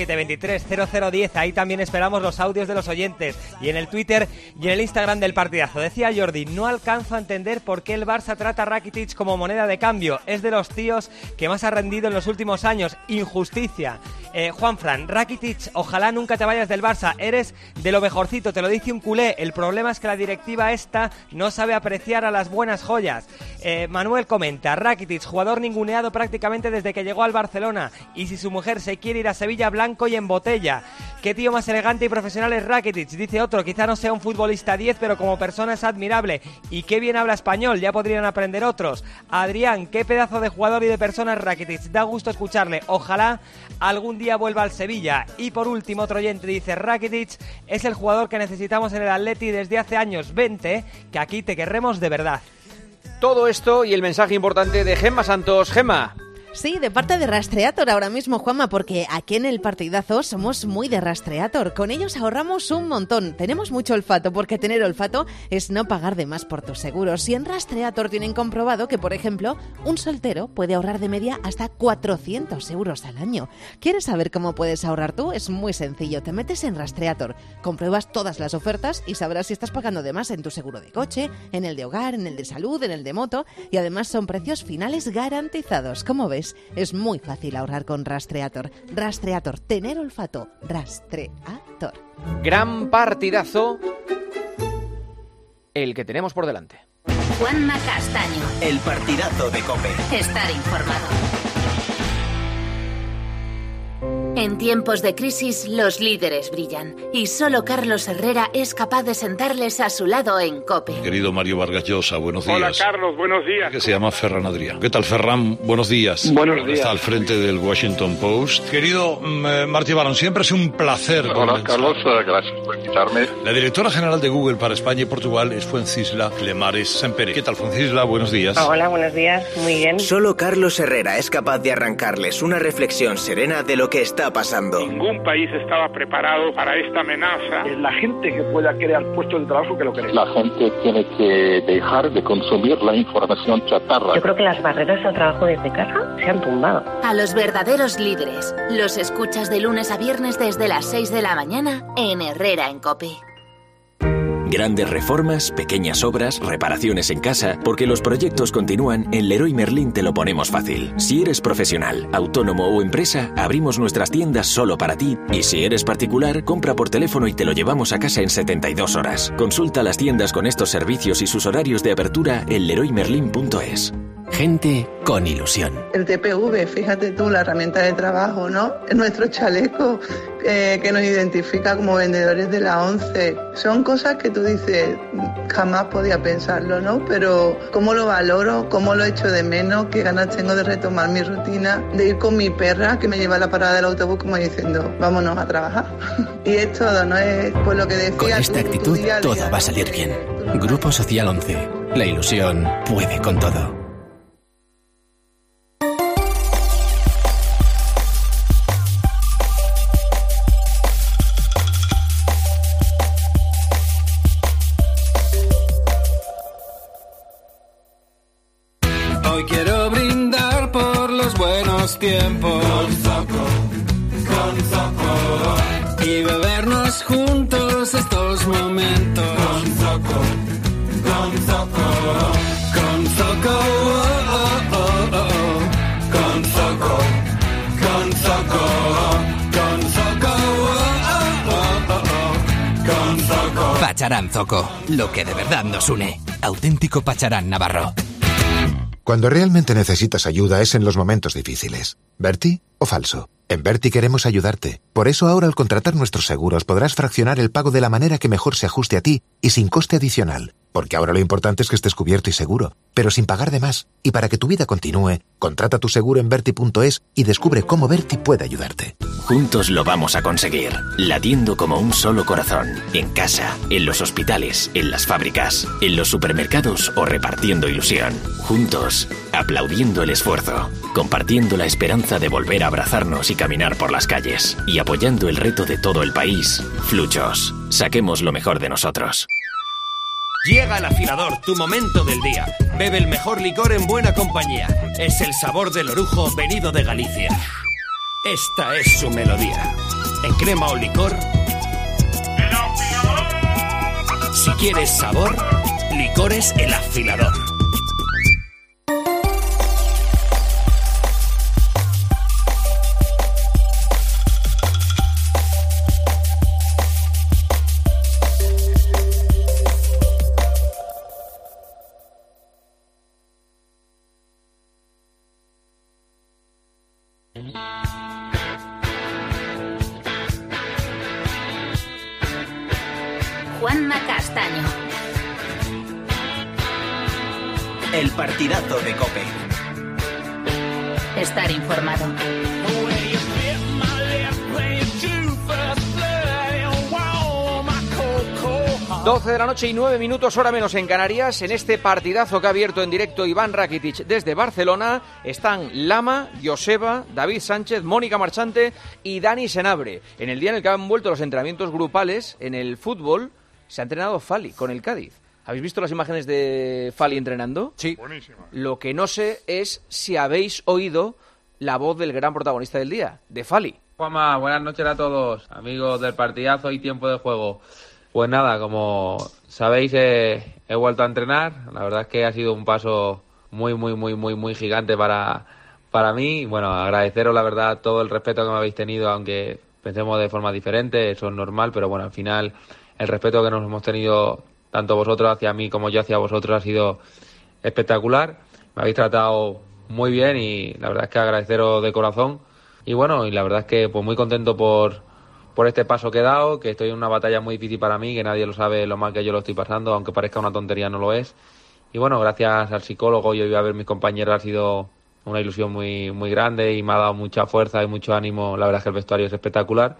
637-23-0010. Ahí también esperamos los audios de los oyentes. Y en el Twitter y en el Instagram del partidazo. Decía Jordi, no alcanzo a entender por qué el Barça trata a Rakitic como moneda de cambio. Es de los tíos que más ha rendido en los últimos años. Injusticia. Juanfran, Rakitic, ojalá nunca te vayas del Barça. Eres de lo mejorcito, te lo dice un culé. El problema es que la directiva esta no sabe apreciar a las buenas joyas. Manuel comenta, Rakitic, jugador ninguneado prácticamente desde que llegó al Barcelona, y si su mujer se quiere ir a Sevilla, blanco y en botella. Qué tío más elegante y profesional es Rakitic, dice otro. Quizá no sea un futbolista 10, pero como persona es admirable. Y qué bien habla español, ya podrían aprender otros. Adrián, qué pedazo de jugador y de persona es Rakitic, da gusto escucharle. Ojalá algún día vuelva al Sevilla. Y por último, otro oyente dice, Rakitic es el jugador que necesitamos en el Atleti desde hace años. 20, que aquí te querremos de verdad. Todo esto y el mensaje importante de Gemma Santos. Gemma, Sí, de parte de Rastreator ahora mismo, Juanma, porque aquí en el Partidazo somos muy de Rastreator. Con ellos ahorramos un montón. Tenemos mucho olfato, porque tener olfato es no pagar de más por tus seguros. Y en Rastreator tienen comprobado que, por ejemplo, un soltero puede ahorrar de media hasta 400 euros al año. ¿Quieres saber cómo puedes ahorrar tú? Es muy sencillo. Te metes en Rastreator, compruebas todas las ofertas y sabrás si estás pagando de más en tu seguro de coche, en el de hogar, en el de salud, en el de moto. Y además son precios finales garantizados. ¿Cómo ves? Es muy fácil ahorrar con Rastreator. Rastreator, tener olfato. Rastreator. Gran partidazo el que tenemos por delante. Juanma Castaño. El partidazo de COPE. Estar informado. En tiempos de crisis, los líderes brillan. Y solo Carlos Herrera es capaz de sentarles a su lado en COPE. Querido Mario Vargas Llosa, buenos días. Hola, Carlos, buenos días. Que se llama Ferran Adrià. ¿Qué tal, Ferran? Buenos días. Buenos días. Está al frente del Washington Post. Querido Martí Barón, siempre es un placer. Hola, Carlos, gracias por invitarme. La directora general de Google para España y Portugal es Fuencisla Lemares Sempere. ¿Qué tal, Fuencisla? Buenos días. Hola, buenos días. Muy bien. Solo Carlos Herrera es capaz de arrancarles una reflexión serena de lo que está pasando. Ningún país estaba preparado para esta amenaza. Es la gente que pueda crear puestos de trabajo que lo cree. La gente tiene que dejar de consumir la información chatarra. Yo creo que las barreras al trabajo desde casa se han tumbado. A los verdaderos líderes los escuchas de lunes a viernes desde las 6 de la mañana en Herrera en COPE. Grandes reformas, pequeñas obras, reparaciones en casa, porque los proyectos continúan, en Leroy Merlin te lo ponemos fácil. Si eres profesional, autónomo o empresa, abrimos nuestras tiendas solo para ti. Y si eres particular, compra por teléfono y te lo llevamos a casa en 72 horas. Consulta las tiendas con estos servicios y sus horarios de apertura en leroymerlin.es. Gente con ilusión. El TPV, fíjate tú, la herramienta de trabajo, ¿no? Es nuestro chaleco que nos identifica como vendedores de la ONCE. Son cosas que tú dices, jamás podía pensarlo, ¿no? Pero cómo lo valoro, cómo lo echo de menos, qué ganas tengo de retomar mi rutina, de ir con mi perra que me lleva a la parada del autobús como diciendo, vámonos a trabajar. Y es todo, ¿no? Es pues lo que decía. Con esta actitud todo va a salir bien. Grupo Social 11. La ilusión puede con todo. Tiempos con Zoco y bebernos juntos estos momentos con Zoco con Zoco con Zoco con Zoco con Zoco con Zoco. Pacharán Zoco, lo que de verdad nos une. Auténtico Pacharán Navarro. Cuando realmente necesitas ayuda es en los momentos difíciles. ¿Berti o falso? En Berti queremos ayudarte. Por eso ahora al contratar nuestros seguros podrás fraccionar el pago de la manera que mejor se ajuste a ti y sin coste adicional. Porque ahora lo importante es que estés cubierto y seguro, pero sin pagar de más. Y para que tu vida continúe, contrata tu seguro en Berti.es y descubre cómo Berti puede ayudarte. Juntos lo vamos a conseguir, latiendo como un solo corazón, en casa, en los hospitales, en las fábricas, en los supermercados o repartiendo ilusión. Juntos, aplaudiendo el esfuerzo, compartiendo la esperanza de volver a abrazarnos y caminar por las calles, y apoyando el reto de todo el país. Fluchos, saquemos lo mejor de nosotros. Llega el afilador, tu momento del día. Bebe el mejor licor en buena compañía. Es el sabor del orujo venido de Galicia. Esta es su melodía. En crema o licor. Si quieres sabor, Licores El Afilador. Juanma Castaño. El partidazo de COPE. Estar informado. 12 de la noche y 9 minutos, hora menos en Canarias. En este partidazo que ha abierto en directo Iván Rakitic desde Barcelona están Lama, Joseba, David Sánchez, Mónica Marchante y Dani Senabre. En el día en el que han vuelto los entrenamientos grupales en el fútbol, se ha entrenado Fali con el Cádiz. ¿Habéis visto las imágenes de Fali entrenando? Sí. Buenísima. Lo que no sé es si habéis oído la voz del gran protagonista del día, de Fali. Juanma, buenas noches a todos, amigos del partidazo y tiempo de juego. Pues nada, como sabéis, he vuelto a entrenar. La verdad es que ha sido un paso muy gigante para mí. Bueno, agradeceros la verdad todo el respeto que me habéis tenido, aunque pensemos de forma diferente, eso es normal, pero bueno, al final el respeto que nos hemos tenido tanto vosotros hacia mí como yo hacia vosotros ha sido espectacular. Me habéis tratado muy bien y la verdad es que agradeceros de corazón. Y bueno, y la verdad es que pues muy contento por este paso que he dado, que estoy en una batalla muy difícil para mí, que nadie lo sabe lo mal que yo lo estoy pasando, aunque parezca una tontería, no lo es. Y bueno, gracias al psicólogo y hoy a ver mis compañeros ha sido una ilusión muy grande y me ha dado mucha fuerza y mucho ánimo. La verdad es que el vestuario es espectacular.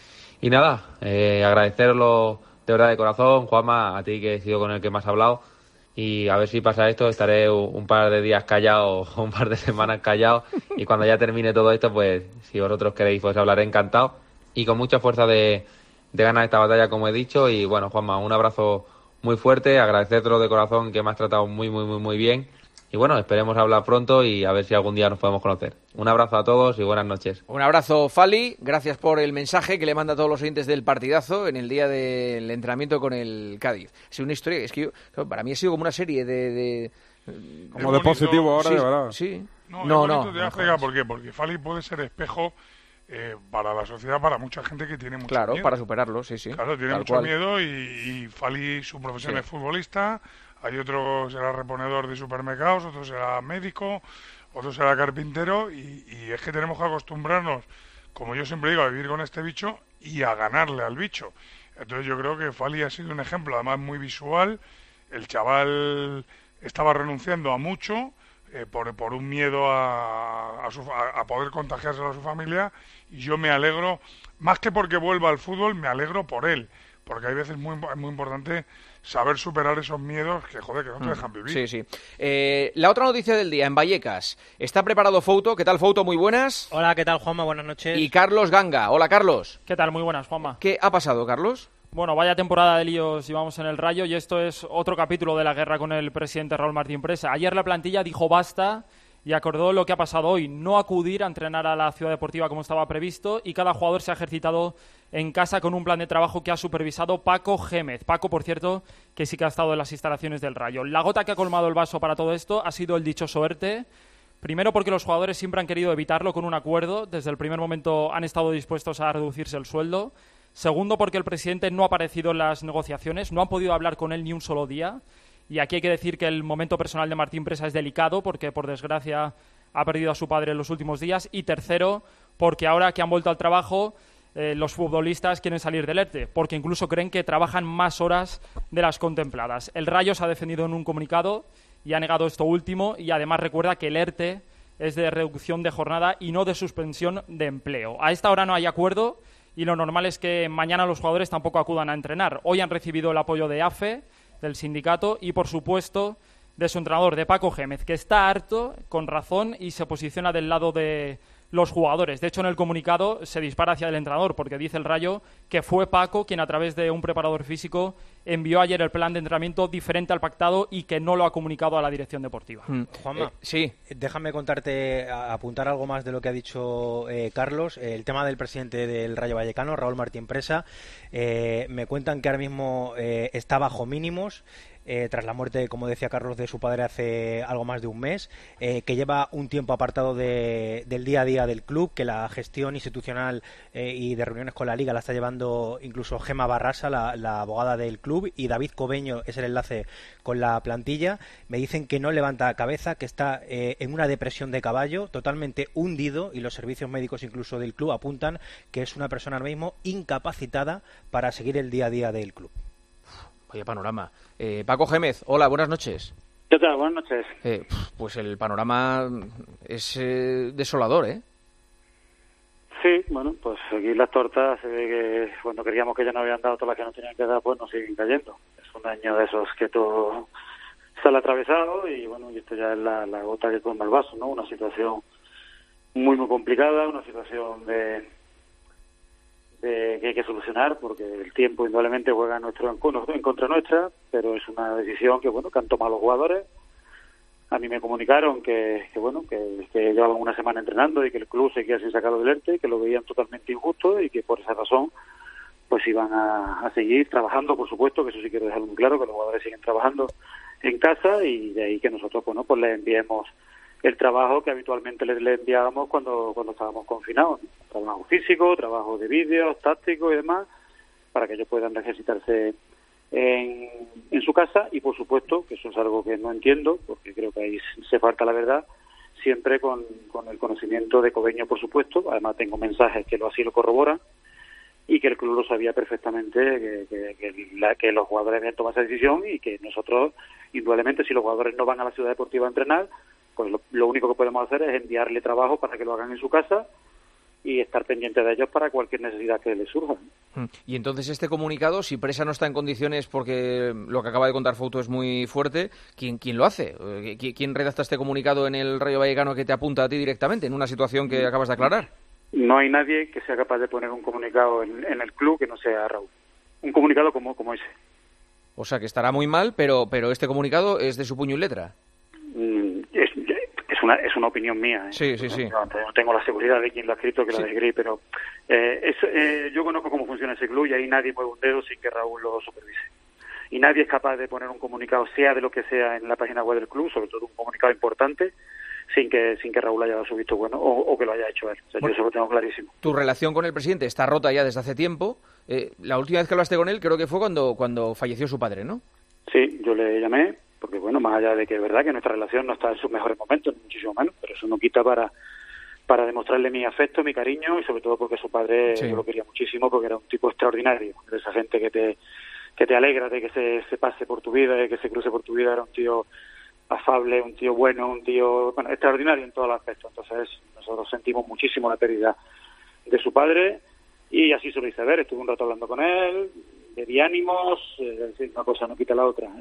Y nada, agradecerlo de verdad de corazón, Juanma, a ti que he sido con el que más has hablado. Y a ver si pasa esto, estaré un par de días callado, un par de semanas callado. Y cuando ya termine todo esto, pues si vosotros queréis, pues hablaré encantado. Y con mucha fuerza de ganar esta batalla, como he dicho. Y bueno, Juanma, un abrazo muy fuerte, agradecértelo de corazón, que me has tratado muy bien. Y bueno, esperemos hablar pronto y a ver si algún día nos podemos conocer. Un abrazo a todos y buenas noches. Un abrazo, Fali. Gracias por el mensaje que le manda a todos los oyentes del partidazo en el día del entrenamiento con el Cádiz. Ha sido una historia, es que para mí ha sido como una serie de como de positivo ahora, sí, de verdad. Sí. No. Te África, ¿por qué? Porque Fali puede ser espejo para la sociedad, para mucha gente que tiene mucho miedo. Claro, para superarlo, sí. Claro, tiene mucho miedo y Fali, su profesión es futbolista. Hay otro será reponedor de supermercados, otro será médico, otro será carpintero y es que tenemos que acostumbrarnos, como yo siempre digo, a vivir con este bicho y a ganarle al bicho. Entonces yo creo que Fali ha sido un ejemplo, además muy visual. El chaval estaba renunciando a mucho por un miedo a poder contagiárselo a su familia y yo me alegro, más que porque vuelva al fútbol, me alegro por él, porque hay veces muy importante saber superar esos miedos que, joder, que no te dejan vivir. Sí. La otra noticia del día, en Vallecas. Está preparado Fouto. ¿Qué tal, Fouto? Muy buenas. Hola, ¿qué tal, Juanma? Buenas noches. Y Carlos Ganga. Hola, Carlos. ¿Qué tal? Muy buenas, Juanma. ¿Qué ha pasado, Carlos? Bueno, vaya temporada de líos llevamos en el Rayo y esto es otro capítulo de la guerra con el presidente Raúl Martín Presa. Ayer la plantilla dijo basta y acordó lo que ha pasado hoy, no acudir a entrenar a la Ciudad Deportiva como estaba previsto y cada jugador se ha ejercitado en casa con un plan de trabajo que ha supervisado Paco Gémez. Paco, por cierto, que sí que ha estado en las instalaciones del Rayo. La gota que ha colmado el vaso para todo esto ha sido el dichoso ERTE. Primero porque los jugadores siempre han querido evitarlo con un acuerdo. Desde el primer momento han estado dispuestos a reducirse el sueldo. Segundo porque el presidente no ha aparecido en las negociaciones. No han podido hablar con él ni un solo día. Y aquí hay que decir que el momento personal de Martín Presa es delicado porque, por desgracia, ha perdido a su padre en los últimos días. Y tercero, porque ahora que han vuelto al trabajo, los futbolistas quieren salir del ERTE, porque incluso creen que trabajan más horas de las contempladas. El Rayo se ha defendido en un comunicado y ha negado esto último y además recuerda que el ERTE es de reducción de jornada y no de suspensión de empleo. A esta hora no hay acuerdo y lo normal es que mañana los jugadores tampoco acudan a entrenar. Hoy han recibido el apoyo de AFE, del sindicato y, por supuesto, de su entrenador, de Paco Gémez, que está harto, con razón, y se posiciona del lado de los jugadores. De hecho, en el comunicado se dispara hacia el entrenador, porque dice el Rayo que fue Paco quien, a través de un preparador físico, envió ayer el plan de entrenamiento diferente al pactado y que no lo ha comunicado a la dirección deportiva. Juanma, sí. Déjame contarte, apuntar algo más de lo que ha dicho Carlos. El tema del presidente del Rayo Vallecano, Raúl Martín Presa, me cuentan que ahora mismo está bajo mínimos, tras la muerte, como decía Carlos, de su padre hace algo más de un mes, que lleva un tiempo apartado del día a día del club, que la gestión institucional y de reuniones con la Liga la está llevando incluso Gema Barrasa, la abogada del club, y David Cobeño es el enlace con la plantilla. Me dicen que no levanta cabeza, que está en una depresión de caballo, totalmente hundido, y los servicios médicos incluso del club apuntan que es una persona ahora mismo incapacitada para seguir el día a día del club. Vaya panorama. Paco Gémez, hola, buenas noches. ¿Qué tal? Buenas noches. Pues el panorama es desolador, ¿eh? Sí, bueno, pues aquí las tortas se ve que cuando creíamos que ya no habían dado todas las que nos tenían que dar, pues nos siguen cayendo. Es un año de esos que todo sale atravesado y bueno, y esto ya es la gota que colma el vaso, ¿no? Una situación muy complicada, una situación de que hay que solucionar porque el tiempo indudablemente juega en contra nuestra, pero es una decisión que bueno, que han tomado los jugadores. A mí me comunicaron que llevaban una semana entrenando y que el club seguía sin sacarlo del ERTE, que lo veían totalmente injusto y que por esa razón pues iban a seguir trabajando, por supuesto, que eso sí quiero dejarlo muy claro, que los jugadores siguen trabajando en casa y de ahí que nosotros pues les enviemos el trabajo que habitualmente les enviábamos cuando estábamos confinados, ¿no? Trabajo físico, trabajo de vídeos, táctico y demás, para que ellos puedan ejercitarse en su casa y por supuesto que eso es algo que no entiendo porque creo que ahí se falta la verdad, siempre con el conocimiento de Cobeño, por supuesto. Además tengo mensajes que así lo corroboran y que el club lo sabía perfectamente que los jugadores habían tomado esa decisión y que nosotros indudablemente si los jugadores no van a la ciudad deportiva a entrenar pues lo único que podemos hacer es enviarle trabajo para que lo hagan en su casa y estar pendiente de ellos para cualquier necesidad que les surja. Y entonces este comunicado, si Presa no está en condiciones porque lo que acaba de contar Fouto es muy fuerte, ¿quién lo hace? ¿Quién redacta este comunicado en el Rayo Vallecano que te apunta a ti directamente en una situación que acabas de aclarar? No hay nadie que sea capaz de poner un comunicado en el club que no sea Raúl. Un comunicado como ese. O sea que estará muy mal, pero este comunicado es de su puño y letra. Es una opinión mía. Sí. No tengo la seguridad de quién lo ha escrito, que lo ha escrito, pero yo conozco cómo funciona ese club y ahí nadie mueve un dedo sin que Raúl lo supervise. Y nadie es capaz de poner un comunicado, sea de lo que sea, en la página web del club, sobre todo un comunicado importante, sin que Raúl haya dado su visto bueno o que lo haya hecho él. O sea, yo eso lo tengo clarísimo. Tu relación con el presidente está rota ya desde hace tiempo. La última vez que hablaste con él creo que fue cuando falleció su padre, ¿no? Sí, yo le llamé, porque bueno, más allá de que es verdad que nuestra relación no está en sus mejores momentos, muchísimo menos, pero eso no quita para demostrarle mi afecto, mi cariño y sobre todo porque su padre yo lo quería muchísimo porque era un tipo extraordinario, de esa gente que te alegra de que se pase por tu vida, de que se cruce por tu vida. Era un tío afable, un tío bueno, un tío extraordinario en todos los aspectos. Entonces nosotros sentimos muchísimo la pérdida de su padre y así se lo hice ver. Estuve un rato hablando con él, le di ánimos, es decir, una cosa no quita la otra.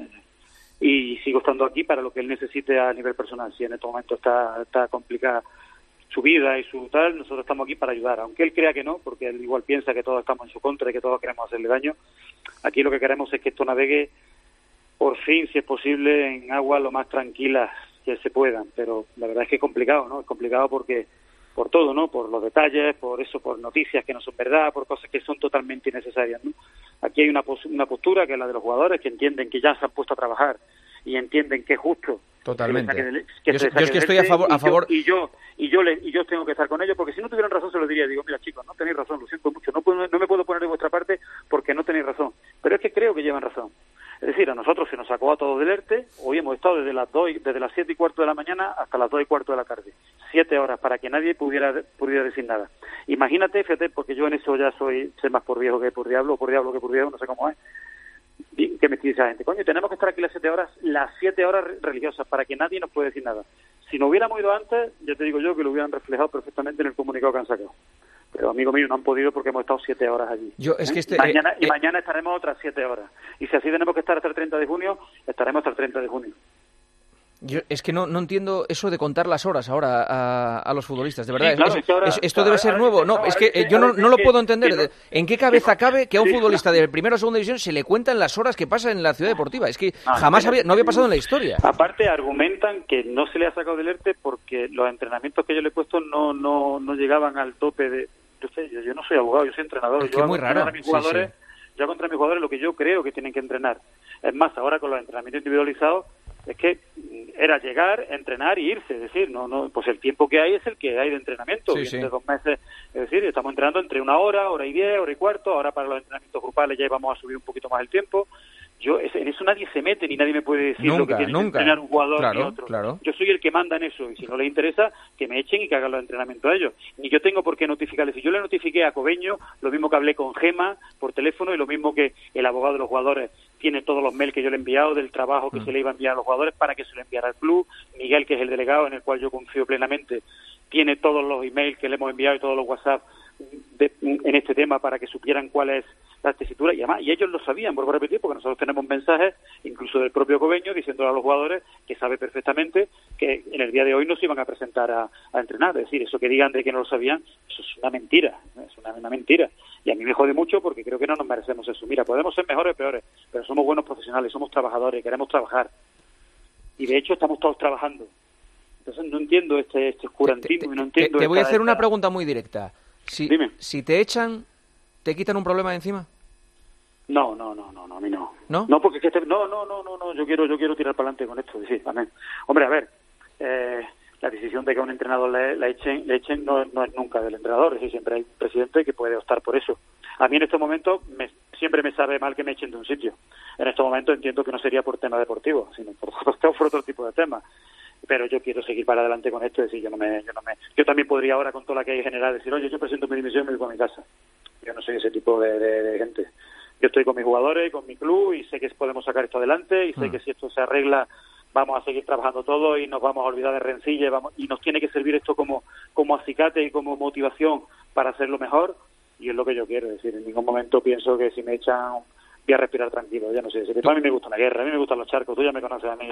Y sigo estando aquí para lo que él necesite a nivel personal. Si en este momento está complicada su vida y su tal, nosotros estamos aquí para ayudar, aunque él crea que no, porque él igual piensa que todos estamos en su contra y que todos queremos hacerle daño. Aquí lo que queremos es que esto navegue por fin, si es posible, en aguas lo más tranquilas que se puedan, pero la verdad es que es complicado, ¿no? Es complicado porque por todo, ¿no? Por los detalles, por noticias que no son verdad, por cosas que son totalmente innecesarias, ¿no? Aquí hay una postura que es la de los jugadores, que entienden que ya se han puesto a trabajar y entienden que es justo. Totalmente. Yo es que estoy a favor. Y yo tengo que estar con ellos, porque si no tuvieran razón se lo diría. Digo, mira chicos, no tenéis razón, lo siento mucho, no me puedo poner de vuestra parte porque no tenéis razón. Pero es que creo que llevan razón. Es decir, a nosotros se nos sacó a todos del ERTE. Hoy hemos estado desde las 7:15 de la mañana hasta las 2:15 de la tarde. 7 horas para que nadie pudiera decir nada. Imagínate, fíjate, porque yo en eso ya sé más por viejo que por diablo, o por diablo que por viejo, no sé cómo es. Que me dice la gente, coño, tenemos que estar aquí las 7 horas religiosas para que nadie nos pueda decir nada. Si no hubiéramos ido antes, ya te digo yo que lo hubieran reflejado perfectamente en el comunicado que han sacado. Pero, amigo mío, no han podido porque hemos estado 7 horas allí. Mañana estaremos otras 7 horas. Y si así tenemos que estar hasta el 30 de junio, estaremos hasta el 30 de junio. Yo es que no entiendo eso de contar las horas ahora a los futbolistas, de verdad. Sí, claro, esto debe ser nuevo. No, es que yo no lo puedo entender. ¿En qué cabeza cabe que a un futbolista de primera o segunda división se le cuentan las horas que pasa en la ciudad deportiva? Es que jamás no había pasado en la historia. Aparte, argumentan que no se le ha sacado del ERTE porque los entrenamientos que yo le he puesto no llegaban al tope de... Yo no soy abogado, yo soy entrenador. Es que es muy raro. Yo contra mis jugadores lo que yo creo que tienen que entrenar. Es más, ahora con los entrenamientos individualizados es que era llegar, entrenar y irse, es decir, pues el tiempo que hay es el que hay de entrenamiento, entre 2 meses, es decir, estamos entrenando entre 1 hora, hora y 10, hora y cuarto, ahora para los entrenamientos grupales ya vamos a subir un poquito más el tiempo. En eso nadie se mete ni nadie me puede decir lo que tiene que entrenar un jugador ni otro. Claro. Yo soy el que manda en eso y si no les interesa, que me echen y que hagan los entrenamientos a ellos. Ni yo tengo por qué notificarles. Si yo le notifiqué a Cobeño, lo mismo que hablé con Gema por teléfono y lo mismo que el abogado de los jugadores tiene todos los mails que yo le he enviado del trabajo que se le iba a enviar a los jugadores para que se lo enviara al club. Miguel, que es el delegado en el cual yo confío plenamente, tiene todos los emails que le hemos enviado y todos los WhatsApp en este tema para que supieran cuál es la tesitura, y además, y ellos lo sabían, vuelvo a repetir, porque nosotros tenemos mensajes, incluso del propio Cobeño, diciéndole a los jugadores que sabe perfectamente que en el día de hoy no se iban a presentar a entrenar. Es decir, eso que digan de que no lo sabían, eso es una mentira, es una mentira. Y a mí me jode mucho porque creo que no nos merecemos eso. Mira, podemos ser mejores o peores, pero somos buenos profesionales, somos trabajadores, queremos trabajar. Y de hecho estamos todos trabajando. Entonces no entiendo este oscurantismo y no entiendo... Te voy a hacer una pregunta muy directa. Dime. Si te echan, ¿te quitan un problema de encima? No, a mí no. ¿No? No, porque no, yo quiero tirar para adelante con esto, sí, también. Hombre, a ver, la decisión de que a un entrenador le echen no es nunca del entrenador, es decir, siempre hay un presidente que puede optar por eso. A mí en estos momentos siempre me sabe mal que me echen de un sitio. En estos momentos entiendo que no sería por tema deportivo, sino por otro tipo de temas. Pero yo quiero seguir para adelante con esto, es decir, yo también podría ahora con todo lo que hay en general decir, oye, yo presento mi dimisión y me voy a mi casa. Yo no soy ese tipo de gente. Yo estoy con mis jugadores, con mi club, y sé que podemos sacar esto adelante, y sé que si esto se arregla vamos a seguir trabajando todos y nos vamos a olvidar de rencillas, y nos tiene que servir esto como acicate y como motivación para hacerlo mejor, y es lo que yo quiero. Es decir, en ningún momento pienso que si me echan voy a respirar tranquilo, ya no sé. A mí me gusta la guerra, a mí me gustan los charcos, tú ya me conoces a mí.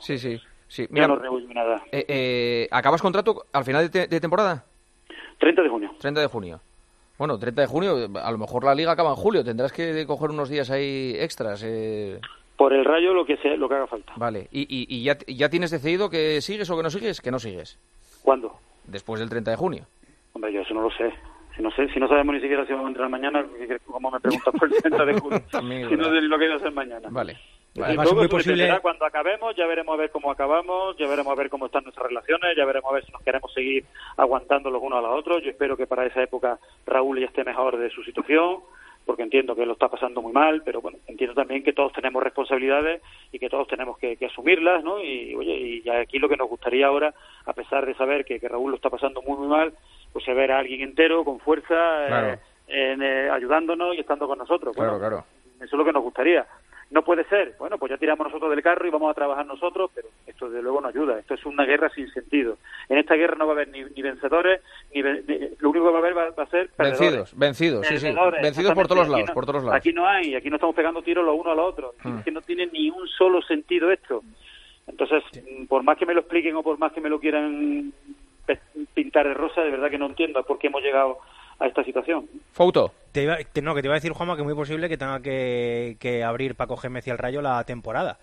Sí. Mira, no rehuyo nada. ¿Acabas contrato al final de temporada? 30 de junio. 30 de junio. Bueno, 30 de junio, a lo mejor la liga acaba en julio, tendrás que coger unos días ahí extras. Por el Rayo lo que haga falta. Vale, ¿y ya tienes decidido que sigues o que no sigues? Que no sigues. ¿Cuándo? Después del 30 de junio. Hombre, yo eso no lo sé. Si no sabemos ni siquiera si vamos a entrar mañana, ¿cómo me preguntas por el 30 de junio? También, si no sé ni lo que voy a hacer mañana. Vale. Además, es muy posible. Cuando acabemos, ya veremos a ver cómo acabamos, ya veremos a ver cómo están nuestras relaciones, ya veremos a ver si nos queremos seguir aguantando los unos a los otros. Yo espero que para esa época Raúl ya esté mejor de su situación, porque entiendo que lo está pasando muy mal, pero bueno, entiendo también que todos tenemos responsabilidades y que todos tenemos que asumirlas, ¿no? Y oye, y aquí lo que nos gustaría ahora, a pesar de saber que Raúl lo está pasando muy, muy mal, pues es ver a alguien entero, con fuerza, claro. Ayudándonos y estando con nosotros. Bueno, claro. Eso es lo que nos gustaría. No puede ser. Bueno, pues ya tiramos nosotros del carro y vamos a trabajar nosotros, pero esto desde luego no ayuda. Esto es una guerra sin sentido. En esta guerra no va a haber ni vencedores, lo único que va a haber va a ser perdedores. Vencidos, sí. Vencidos por todos lados, por todos lados. Aquí no estamos pegando tiros los unos a los otros. Es que no tiene ni un solo sentido esto. Entonces, por más que me lo expliquen o por más que me lo quieran pintar de rosa, de verdad que no entiendo por qué hemos llegado a esta situación. Fouto. Que te iba a decir, Juanma, que es muy posible que tenga que abrir Paco Gémez y el Rayo la temporada,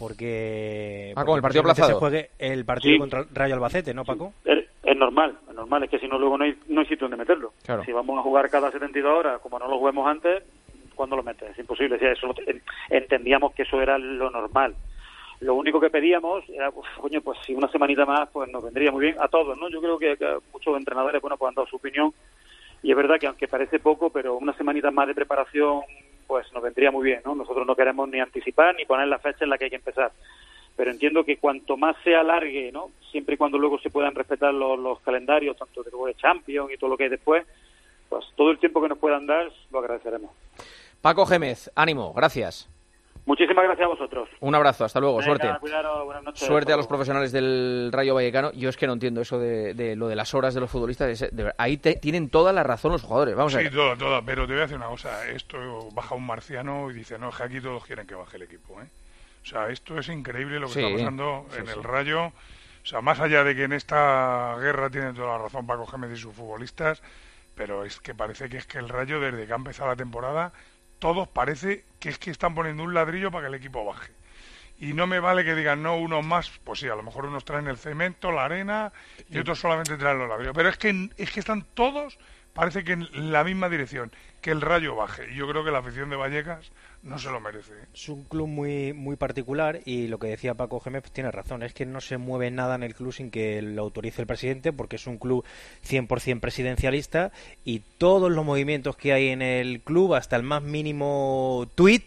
porque con el partido aplazado se juegue el partido contra el Rayo Albacete, ¿no, Paco? Es normal, es que si no luego no hay sitio donde meterlo. Claro. Si vamos a jugar cada 72 horas, como no lo juguemos antes, ¿cuándo lo metes? Es imposible. Eso entendíamos que eso era lo normal. Lo único que pedíamos era, pues si una semanita más, pues nos vendría muy bien a todos, ¿no? Yo creo que muchos entrenadores, pues han dado su opinión. Y es verdad que aunque parece poco, pero una semanita más de preparación pues nos vendría muy bien, ¿no? Nosotros no queremos ni anticipar ni poner la fecha en la que hay que empezar. Pero entiendo que cuanto más se alargue, ¿no? Siempre y cuando luego se puedan respetar los calendarios, tanto de Champions y todo lo que hay después, pues todo el tiempo que nos puedan dar lo agradeceremos. Paco Gémez, ánimo, gracias. Muchísimas gracias a vosotros. Un abrazo, hasta luego. Venga, suerte. Cuidado, buenas noches. Suerte a los profesionales del Rayo Vallecano. Yo es que no entiendo eso de lo de las horas de los futbolistas. Ahí tienen toda la razón los jugadores. Vamos a ver. Sí, toda, pero te voy a decir una cosa. Esto baja un marciano y dice, no, es que aquí todos quieren que baje el equipo, ¿eh? O sea, esto es increíble lo que está pasando en el Rayo. O sea, más allá de que en esta guerra tienen toda la razón Paco Gémez y sus futbolistas, pero es que parece que el Rayo, desde que ha empezado la temporada, todos parece que están poniendo un ladrillo para que el equipo baje. Y no me vale que digan, no, unos más, pues sí, a lo mejor unos traen el cemento, la arena, y otros solamente traen los ladrillos. Pero es que están todos, parece que en la misma dirección, que el Rayo baje. Y yo creo que la afición de Vallecas no se lo merece. Es un club muy, muy particular, y lo que decía Paco Gémez tiene razón, es que no se mueve nada en el club sin que lo autorice el presidente, porque es un club 100% presidencialista, y todos los movimientos que hay en el club, hasta el más mínimo tuit,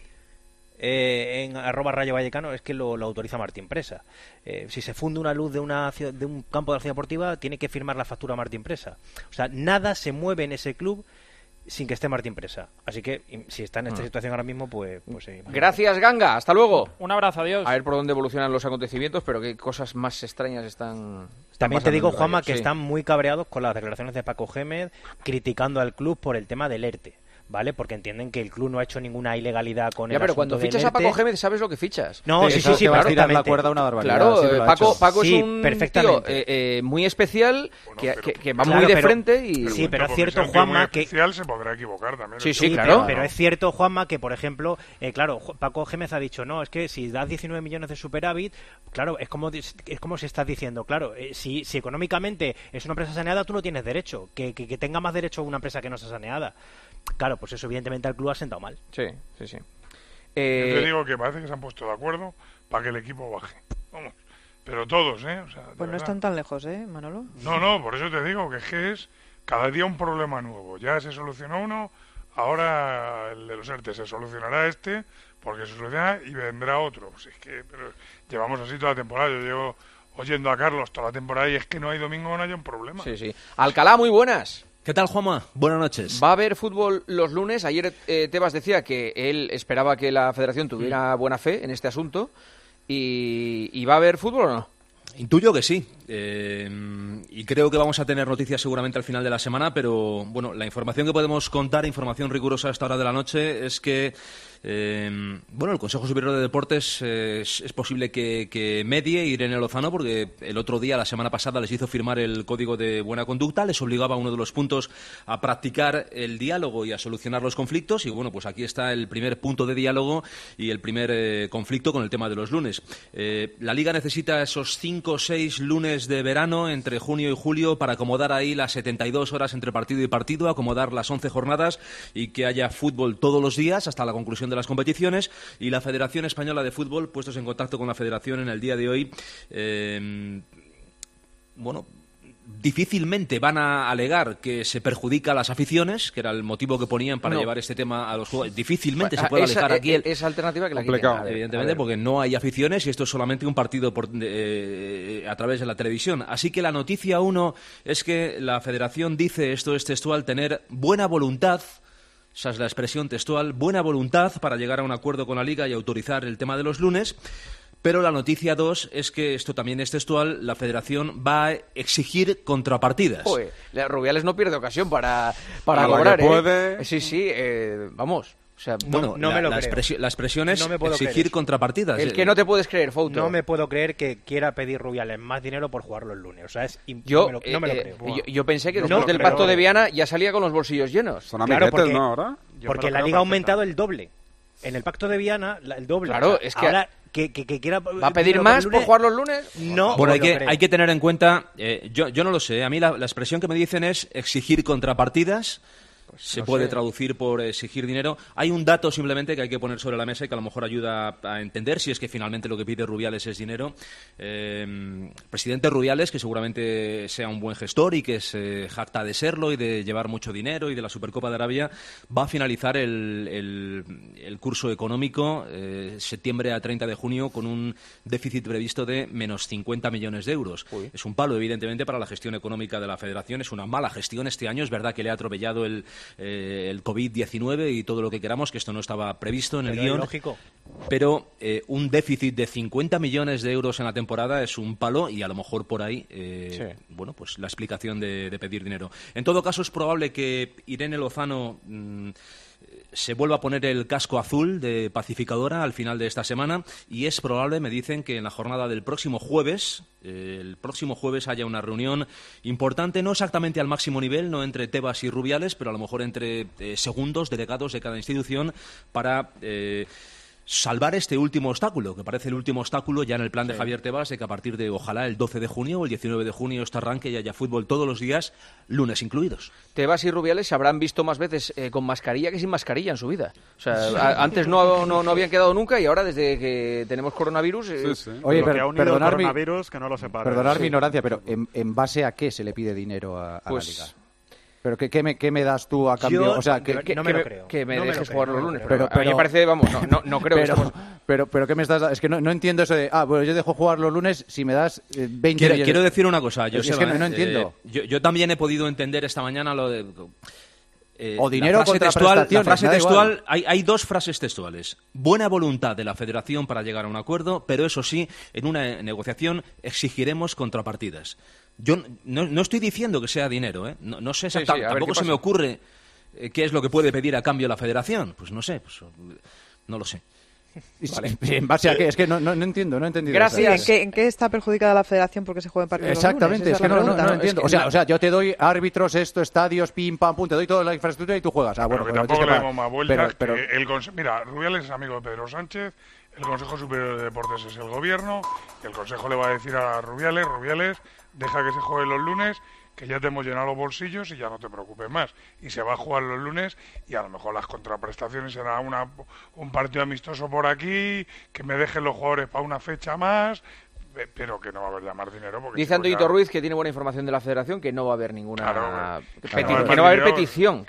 en @Rayo Vallecano, es que lo autoriza Martín Presa. Si se funde una luz de un campo de la ciudad deportiva, tiene que firmar la factura Martín Presa. O sea, nada se mueve en ese club sin que esté Martín Presa. Así que si está en esta situación ahora mismo, pues Gracias, Ganga. Hasta luego. Un abrazo, adiós. A ver por dónde evolucionan los acontecimientos, pero qué cosas más extrañas están También te digo, Juanma, que sí. están muy cabreados con las declaraciones de Paco Gémez, criticando al club por el tema del ERTE. ¿Vale? Porque entienden que el club no ha hecho ninguna ilegalidad con el pero asunto cuando del fichas a ERTE. Paco Gémez sabes lo que fichas. No, sí, perfectamente. La cuerda una barbaridad. Claro, sí, Paco Sí, es un perfectamente. tío muy especial que va Claro, muy de pero- frente y... Sí, pero es Porque cierto, sea un tío muy Juanma, que... especial, se podrá equivocar también. Sí, claro. Pero es cierto, Juanma, que por ejemplo, claro, Paco Gémez ha dicho, no, es que si das 19 millones de superávit, claro, es como si estás diciendo, claro, si económicamente es una empresa saneada, tú no tienes derecho, que tenga más derecho una empresa que no está saneada. Claro, pues eso evidentemente al club ha sentado mal. Sí. Yo te digo que parece que se han puesto de acuerdo para que el equipo baje. Vamos. Pero todos, ¿eh? O sea, de Pues no verdad. están tan lejos, Manolo. No, por eso te digo que es cada día un problema nuevo. Ya se solucionó uno, ahora el de los ERTE se solucionará porque se soluciona y vendrá otro. Pues es que pero llevamos así toda la temporada. Yo llevo oyendo a Carlos toda la temporada y es que no hay domingo que no haya un problema. Sí. Alcalá, muy buenas. ¿Qué tal, Juanma? Buenas noches. ¿Va a haber fútbol los lunes? Ayer Tebas decía que él esperaba que la federación tuviera buena fe en este asunto. ¿Y va a haber fútbol o no? Intuyo que sí. Y creo que vamos a tener noticias seguramente al final de la semana, pero bueno, la información que podemos contar, información rigurosa a esta hora de la noche, es que el Consejo Superior de Deportes es posible que medie Irene Lozano, porque el otro día, la semana pasada, les hizo firmar el Código de Buena Conducta, les obligaba a uno de los puntos a practicar el diálogo y a solucionar los conflictos, y bueno, pues aquí está el primer punto de diálogo y el primer conflicto con el tema de los lunes. La Liga necesita esos 5 o 6 lunes de verano entre junio y julio para acomodar ahí las 72 horas entre partido y partido, acomodar las 11 jornadas y que haya fútbol todos los días hasta la conclusión de las competiciones. Y la Federación Española de Fútbol, puestos en contacto con la Federación en el día de hoy, difícilmente van a alegar que se perjudica a las aficiones, que era el motivo que ponían para llevar este tema a los juegos. Difícilmente se puede alegar aquí esa alternativa que la complicado, evidentemente, porque no hay aficiones y esto es solamente un partido a través de la televisión. Así que la noticia 1 es que la Federación dice, esto es textual, tener buena voluntad. Esa es la expresión textual, buena voluntad para llegar a un acuerdo con la Liga y autorizar el tema de los lunes. Pero la noticia 2 es que, esto también es textual, la Federación va a exigir contrapartidas. Joder, Rubiales no pierde ocasión para A la cobrar, que puede. Sí, vamos. O sea, No me lo creo. La expresión es No me puedo exigir creer eso. contrapartidas. El que no te puedes creer, Fouto. No me puedo creer que quiera pedir Rubiales más dinero por jugar los lunes. O sea, Yo no me lo creo. yo pensé que No después me del lo creo. pacto de Viana ya salía con los bolsillos llenos. Claro, porque la Liga ha aumentado el doble. En el pacto de Viana, el doble. Claro, es que ahora que quiera... ¿Va a pedir más por jugar los lunes? No. Bueno, me lo creo. hay que tener en cuenta, yo no lo sé, a mí la expresión que me dicen es exigir contrapartidas. Se no puede sé. traducir por exigir dinero. Hay un dato simplemente que hay que poner sobre la mesa y que a lo mejor ayuda a entender si es que finalmente lo que pide Rubiales es dinero. Presidente Rubiales, que seguramente sea un buen gestor y que se jacta de serlo y de llevar mucho dinero y de la Supercopa de Arabia, va a finalizar el curso económico septiembre a 30 de junio con un déficit previsto de menos 50 millones de euros. Es un palo, evidentemente, para la gestión económica de la Federación. Es una mala gestión este año. Es verdad que le ha atropellado el COVID-19 y todo lo que queramos, que esto no estaba previsto en el Pero guión. es lógico. Pero un déficit de 50 millones de euros en la temporada es un palo y a lo mejor por ahí, pues la explicación de pedir dinero. En todo caso, es probable que Irene Lozano se vuelva a poner el casco azul de pacificadora al final de esta semana y es probable, me dicen, que en la jornada del próximo jueves, haya una reunión importante, no exactamente al máximo nivel, no entre Tebas y Rubiales, pero a lo mejor entre segundos, delegados de cada institución para salvar este último obstáculo, que parece el último obstáculo ya en el plan de Javier Tebas, de que a partir de, ojalá, el 12 de junio o el 19 de junio esto arranque y haya fútbol todos los días, lunes incluidos. Tebas y Rubiales se habrán visto más veces con mascarilla que sin mascarilla en su vida. O sea, antes no habían quedado nunca y ahora, desde que tenemos coronavirus... Oye, perdonar mi ignorancia, pero ¿en base a qué se le pide dinero a la Liga? ¿Pero qué me das tú a cambio? Yo o sea, no me lo creo. Que me No me dejes lo jugar creo, los no me lunes. lo Pero, creo. a mí me parece, vamos, no creo que estemos... Pero ¿qué me estás dando? Es que no entiendo eso de, bueno, yo dejo jugar los lunes si me das 20 millones. Quiero decir una cosa, es que no entiendo. Yo también he podido entender esta mañana lo de... o dinero contra La frase da textual, hay dos frases textuales. Buena voluntad de la Federación para llegar a un acuerdo, pero eso sí, en una negociación exigiremos contrapartidas. Yo no estoy diciendo que sea dinero, ¿eh? No sé exactamente, tampoco se me ocurre qué es lo que puede pedir a cambio la Federación. Pues no sé, no lo sé. Vale. ¿En base a qué? Es que no entiendo, no he entendido. Gracias. ¿En qué está perjudicada la Federación porque se juega en partidos Exactamente, los lunes? es que no entiendo. O sea, yo te doy árbitros, estadios, pim, pam, pum, te doy toda la infraestructura y tú juegas. Bueno, que tampoco le damos más vueltas. Mira, Rubiales es amigo de Pedro Sánchez, el Consejo Superior de Deportes es el Gobierno, y el Consejo le va a decir a Rubiales, deja que se juegue los lunes, que ya te hemos llenado los bolsillos y ya no te preocupes más. Y se va a jugar los lunes y a lo mejor las contraprestaciones será un partido amistoso por aquí, que me dejen los jugadores para una fecha más, pero que no va a haber ya más dinero. Porque dice Antonito Ruiz, que tiene buena información de la Federación, que no va a haber ninguna que no va a haber petición,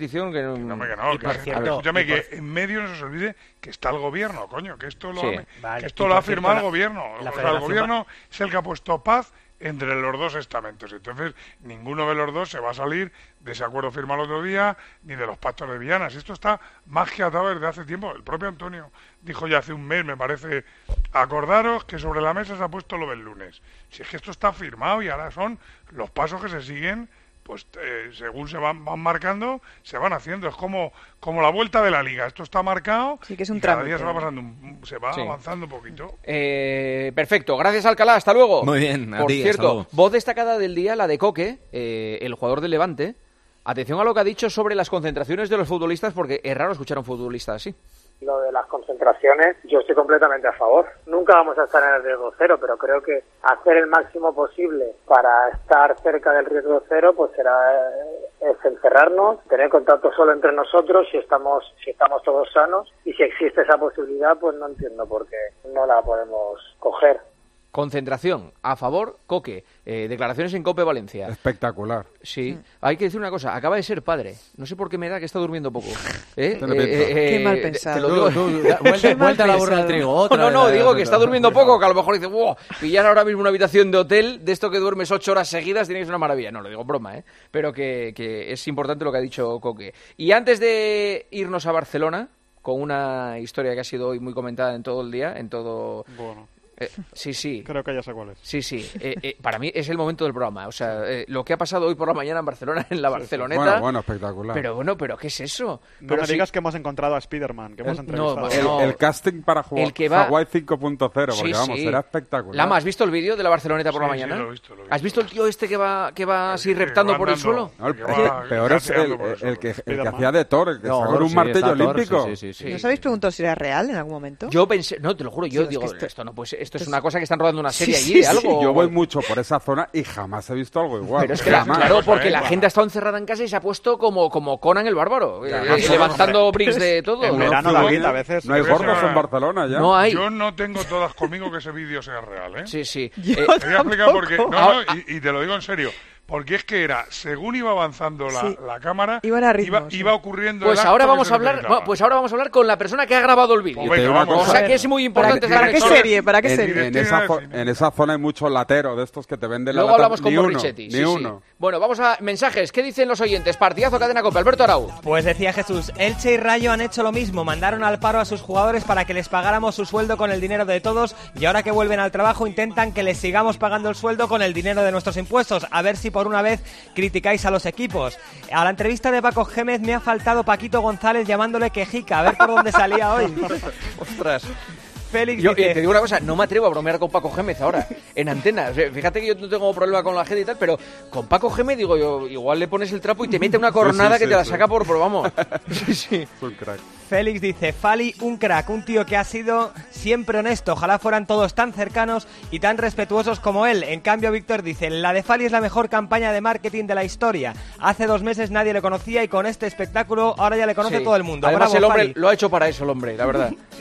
escúchame, que en medio no se os olvide que está el Gobierno, coño, que esto lo ha firmado el Gobierno. El Gobierno es el que ha puesto paz entre los dos estamentos. Entonces, ninguno de los dos se va a salir de ese acuerdo firmado el otro día, ni de los pactos de Villanas. Esto está más que atado desde hace tiempo. El propio Antonio dijo ya hace un mes, me parece, acordaros que sobre la mesa se ha puesto lo del lunes. Si es que esto está firmado y ahora son los pasos que se siguen, pues según se van marcando, se van haciendo. Es como la vuelta de la Liga. Esto está marcado, sí, que es un y cada trámite. día se va avanzando un poquito. Perfecto. Gracias, Alcalá. Hasta luego. Muy bien. Por cierto, voz destacada del día, la de Coque, el jugador del Levante. Atención a lo que ha dicho sobre las concentraciones de los futbolistas, porque es raro escuchar a un futbolista así. Lo de las concentraciones, yo estoy completamente a favor. Nunca vamos a estar en el riesgo cero, pero creo que hacer el máximo posible para estar cerca del riesgo cero, pues será encerrarnos, tener contacto solo entre nosotros si estamos todos sanos, y si existe esa posibilidad, pues no entiendo por qué no la podemos coger. Concentración, a favor, Coque. Declaraciones en COPE Valencia. Espectacular. Sí. Hay que decir una cosa, acaba de ser padre. No sé por qué me da que está durmiendo poco. Qué mal pensado. Te lo digo. Vuelta a la burra al trigo. No, digo que está durmiendo poco, que a lo mejor dice, wow, pillar ahora mismo una habitación de hotel, de esto que duermes 8 horas seguidas, tiene que ser una maravilla. No, lo digo en broma, pero que es importante lo que ha dicho Coque. Y antes de irnos a Barcelona, con una historia que ha sido hoy muy comentada en todo el día, en todo... Bueno. Sí. Creo que ya sé cuál es. Sí. Para mí es el momento del programa. O sea, lo que ha pasado hoy por la mañana en Barcelona, en la Barceloneta. Bueno, espectacular. Pero ¿qué es eso? No me digas que hemos encontrado a Spider-Man, que hemos entrevistado. El casting para jugar Hawaii 5.0, porque vamos, será espectacular. Lama, ¿has visto el vídeo de la Barceloneta por la mañana? Sí, lo he visto. ¿Has visto el tío este que va así reptando por el suelo? No, el peor es el que hacía de Thor, el que sacó un martillo olímpico. ¿No os habéis preguntado si era real en algún momento? Yo pensé, no, te lo juro, yo digo, esto no puede ser, esto es una cosa que están rodando una serie allí de algo. Yo voy mucho por esa zona y jamás he visto algo igual. Pero es que claro, porque la gente ha estado encerrada en casa y se ha puesto como Conan el Bárbaro, levantando bricks de todo. En verano la vida a veces. No hay gordos en Barcelona ya. No hay. Yo no tengo todas conmigo que ese vídeo sea real, ¿eh? Sí. Te voy a explicar por qué. No, y te lo digo en serio. Porque es que según iba avanzando la cámara, iba ocurriendo. Pues ahora vamos a hablar con la persona que ha grabado el vídeo. O sea que es muy importante. ¿Para qué serie? ¿Para qué serie? En esa zona hay mucho latero de estos que te venden Luego la lata. Hablamos con Borrichetti. Ni uno. Bueno, vamos a mensajes. ¿Qué dicen los oyentes? Partidazo, Cadena COPE. Alberto Arau. Pues decía Jesús, Elche y Rayo han hecho lo mismo. Mandaron al paro a sus jugadores para que les pagáramos su sueldo con el dinero de todos, y ahora que vuelven al trabajo intentan que les sigamos pagando el sueldo con el dinero de nuestros impuestos. A ver si por una vez criticáis a los equipos. A la entrevista de Paco Gémez me ha faltado Paquito González llamándole quejica, a ver por dónde salía hoy. Ostras. Félix yo dice... te digo una cosa, no me atrevo a bromear con Paco Gémez ahora, en antena. Fíjate que yo no tengo problema con la gente y tal, pero con Paco Gémez, digo yo, igual le pones el trapo y te mete una coronada que te la saca por vamos. Sí. Un crack. Félix dice, Fali, un crack, un tío que ha sido siempre honesto, ojalá fueran todos tan cercanos y tan respetuosos como él. En cambio, Víctor dice, la de Fali es la mejor campaña de marketing de la historia. Hace 2 meses nadie le conocía y con este espectáculo ahora ya le conoce todo el mundo. Además, Bravo, el hombre Fali. lo ha hecho para eso, el hombre, la verdad.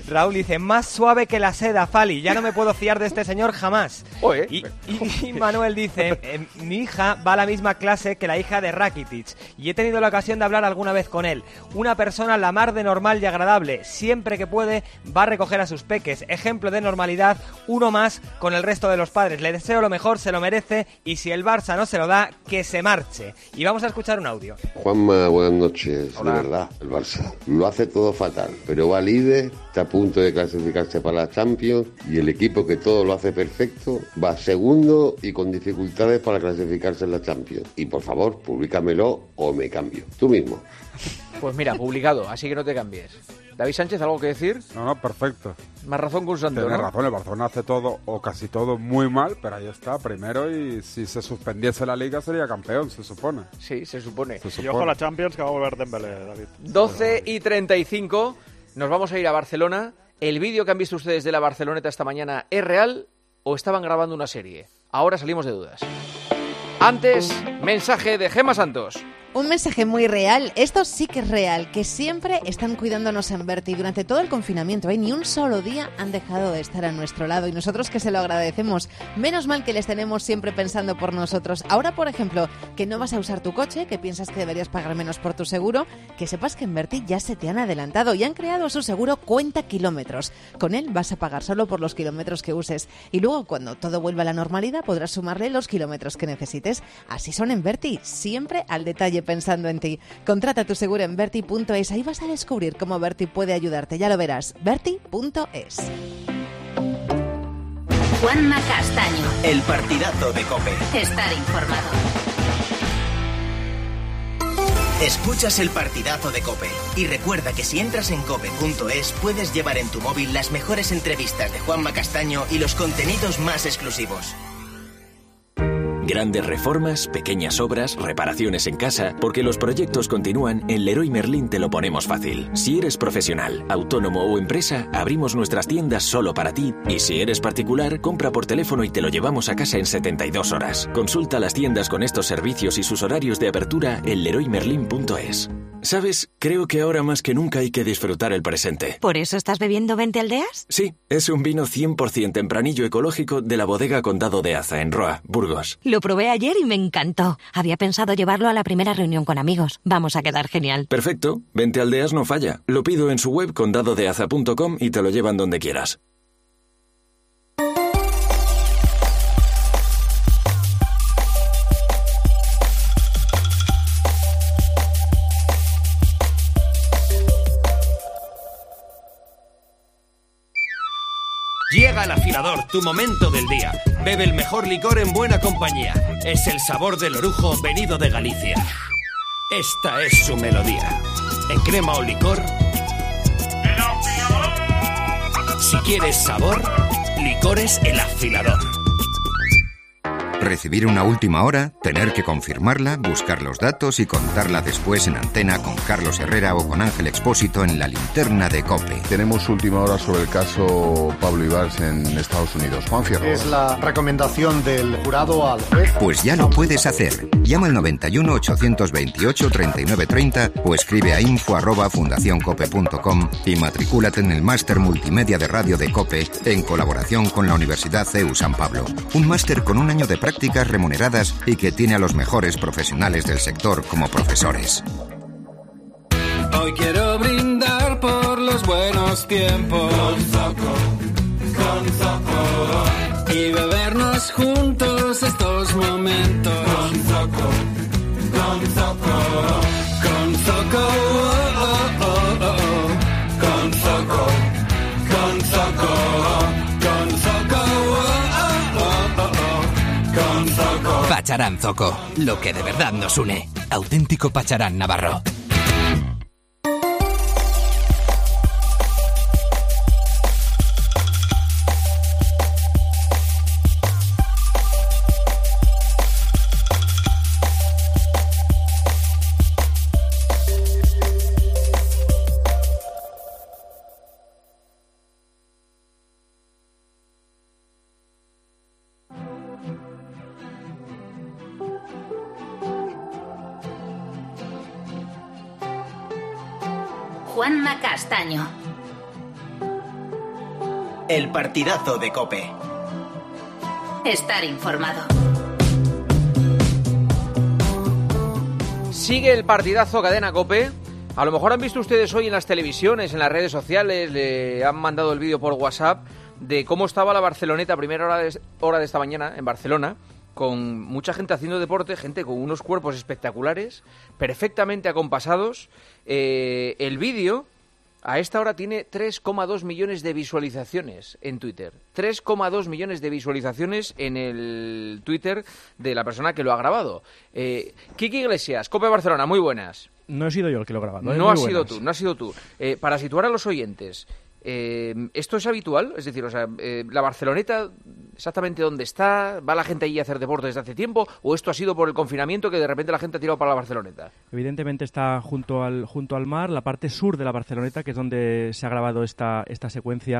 Raúl dice, más suave que la seda, Fali, ya no me puedo fiar de este señor jamás. Y Manuel dice, mi hija va a la misma clase que la hija de Rakitic y he tenido la ocasión de hablar alguna vez con él. Una persona la mar de normal y agradable, siempre que puede va a recoger a sus peques. Ejemplo de normalidad, uno más con el resto de los padres. Le deseo lo mejor, se lo merece y si el Barça no se lo da, que se marche. Y vamos a escuchar un audio. Juanma, buenas noches. Hola. De verdad, el Barça lo hace todo fatal, pero va líder, está a punto de clasificarse para la Champions y el equipo que todo lo hace perfecto va segundo y con dificultades para clasificarse en la Champions. Y por favor, públicamelo o me cambio. Tú mismo. Pues mira, publicado, así que no te cambies. David Sánchez, ¿algo que decir? No, perfecto. Más razón que un santo, Tienes ¿no? razón, el Barcelona hace todo o casi todo muy mal, pero ahí está, primero, y si se suspendiese la Liga sería campeón, se supone. Sí, se supone. Y ojo a la Champions que va a volver Dembélé, David. 12:35, nos vamos a ir a Barcelona. ¿El vídeo que han visto ustedes de la Barceloneta esta mañana es real o estaban grabando una serie? Ahora salimos de dudas. Antes, mensaje de Gemma Santos. Un mensaje muy real, esto sí que es real, que siempre están cuidándonos en Berti durante todo el confinamiento, ni un solo día han dejado de estar a nuestro lado y nosotros que se lo agradecemos. Menos mal que les tenemos siempre pensando por nosotros. Ahora, por ejemplo, que no vas a usar tu coche, que piensas que deberías pagar menos por tu seguro, que sepas que en Berti ya se te han adelantado y han creado su seguro Cuenta Kilómetros. Con él vas a pagar solo por los kilómetros que uses y luego cuando todo vuelva a la normalidad podrás sumarle los kilómetros que necesites. Así son en Berti, siempre al detalle pensando en ti. Contrata tu seguro en Berti.es. Ahí vas a descubrir cómo Berti puede ayudarte. Ya lo verás. Berti.es. Juanma Castaño. El partidazo de COPE. Estar informado. Escuchas el partidazo de COPE. Y recuerda que si entras en cope.es puedes llevar en tu móvil las mejores entrevistas de Juanma Castaño y los contenidos más exclusivos. Grandes reformas, pequeñas obras, reparaciones en casa, porque los proyectos continúan, en Leroy Merlin te lo ponemos fácil. Si eres profesional, autónomo o empresa, abrimos nuestras tiendas solo para ti. Y si eres particular, compra por teléfono y te lo llevamos a casa en 72 horas. Consulta las tiendas con estos servicios y sus horarios de apertura en leroymerlin.es. ¿Sabes? Creo que ahora más que nunca hay que disfrutar el presente. ¿Por eso estás bebiendo 20 Aldeas? Sí, es un vino 100% tempranillo ecológico de la bodega Condado de Aza, en Roa, Burgos. Lo probé ayer y me encantó. Había pensado llevarlo a la primera reunión con amigos. Vamos a quedar genial. Perfecto. 20 Aldeas no falla. Lo pido en su web condadodeaza.com y te lo llevan donde quieras. Llega el afilador, tu momento del día. Bebe el mejor licor en buena compañía. Es el sabor del orujo venido de Galicia. Esta es su melodía. En crema o licor. ¡El afilador! Si quieres sabor, licores El Afilador. Recibir una última hora, tener que confirmarla, buscar los datos y contarla después en antena con Carlos Herrera o con Ángel Expósito en La Linterna de COPE. Tenemos última hora sobre el caso Pablo Ibars en Estados Unidos. Juan Fierro. Es la recomendación del jurado al juez. Pues ya lo puedes hacer. Llama al 91 828 3930 o escribe a info@fundacioncope.com y matricúlate en el máster multimedia de radio de COPE en colaboración con la Universidad CEU San Pablo. Un máster con un año de prácticas remuneradas y que tiene a los mejores profesionales del sector como profesores. Hoy quiero brindar por los buenos tiempos con Zoco y bebernos juntos estos momentos con Zoco con Zoco con Zoco con Zoco con Zoco. Pacharán Zoco, lo que de verdad nos une. Auténtico Pacharán Navarro. Juanma Castaño. El partidazo de COPE. Estar informado. Sigue el partidazo Cadena COPE. A lo mejor han visto ustedes hoy en las televisiones, en las redes sociales, le han mandado el vídeo por WhatsApp de cómo estaba la Barceloneta a primera hora de esta mañana en Barcelona, con mucha gente haciendo deporte, gente con unos cuerpos espectaculares, perfectamente acompasados. El vídeo a esta hora tiene 3,2 millones de visualizaciones en Twitter. 3,2 millones de visualizaciones en el Twitter de la persona que lo ha grabado. Kiki Iglesias, COPE Barcelona, muy buenas. No he sido yo el que lo he grabado. No has sido tú. Para situar a los oyentes, ¿esto es habitual? Es decir, ¿la Barceloneta exactamente dónde está? ¿Va la gente allí a hacer deporte desde hace tiempo? ¿O esto ha sido por el confinamiento que de repente la gente ha tirado para la Barceloneta? Evidentemente está junto al mar, la parte sur de la Barceloneta, que es donde se ha grabado esta secuencia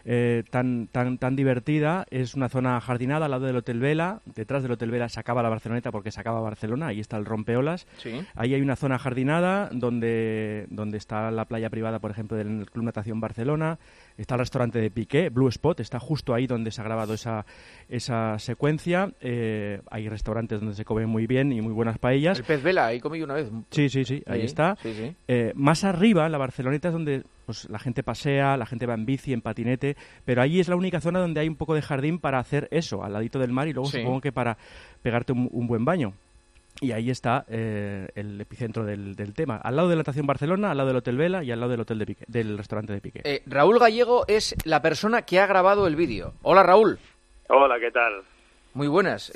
tan divertida. Es una zona jardinada al lado del Hotel Vela. Detrás del Hotel Vela se acaba la Barceloneta porque se acaba Barcelona. Ahí está el rompeolas. Sí. Ahí hay una zona jardinada donde está la playa privada, por ejemplo, del Club Natación Barcelona. Está el restaurante de Piqué, Blue Spot, está justo ahí donde se ha grabado esa secuencia. Hay restaurantes donde se come muy bien y muy buenas paellas. El Pez Vela, ahí comí una vez. Sí, ahí está. Sí. Más arriba, la Barceloneta, es donde pues, la gente pasea, la gente va en bici, en patinete, pero allí es la única zona donde hay un poco de jardín para hacer eso, al ladito del mar, y luego supongo que para pegarte un buen baño. Y ahí está el epicentro del tema. Al lado de la Natación Barcelona, al lado del Hotel Vela y al lado del hotel de Piqué, del restaurante de Piqué. Raúl Gallego es la persona que ha grabado el vídeo. Hola, Raúl. Hola, ¿qué tal? Muy buenas.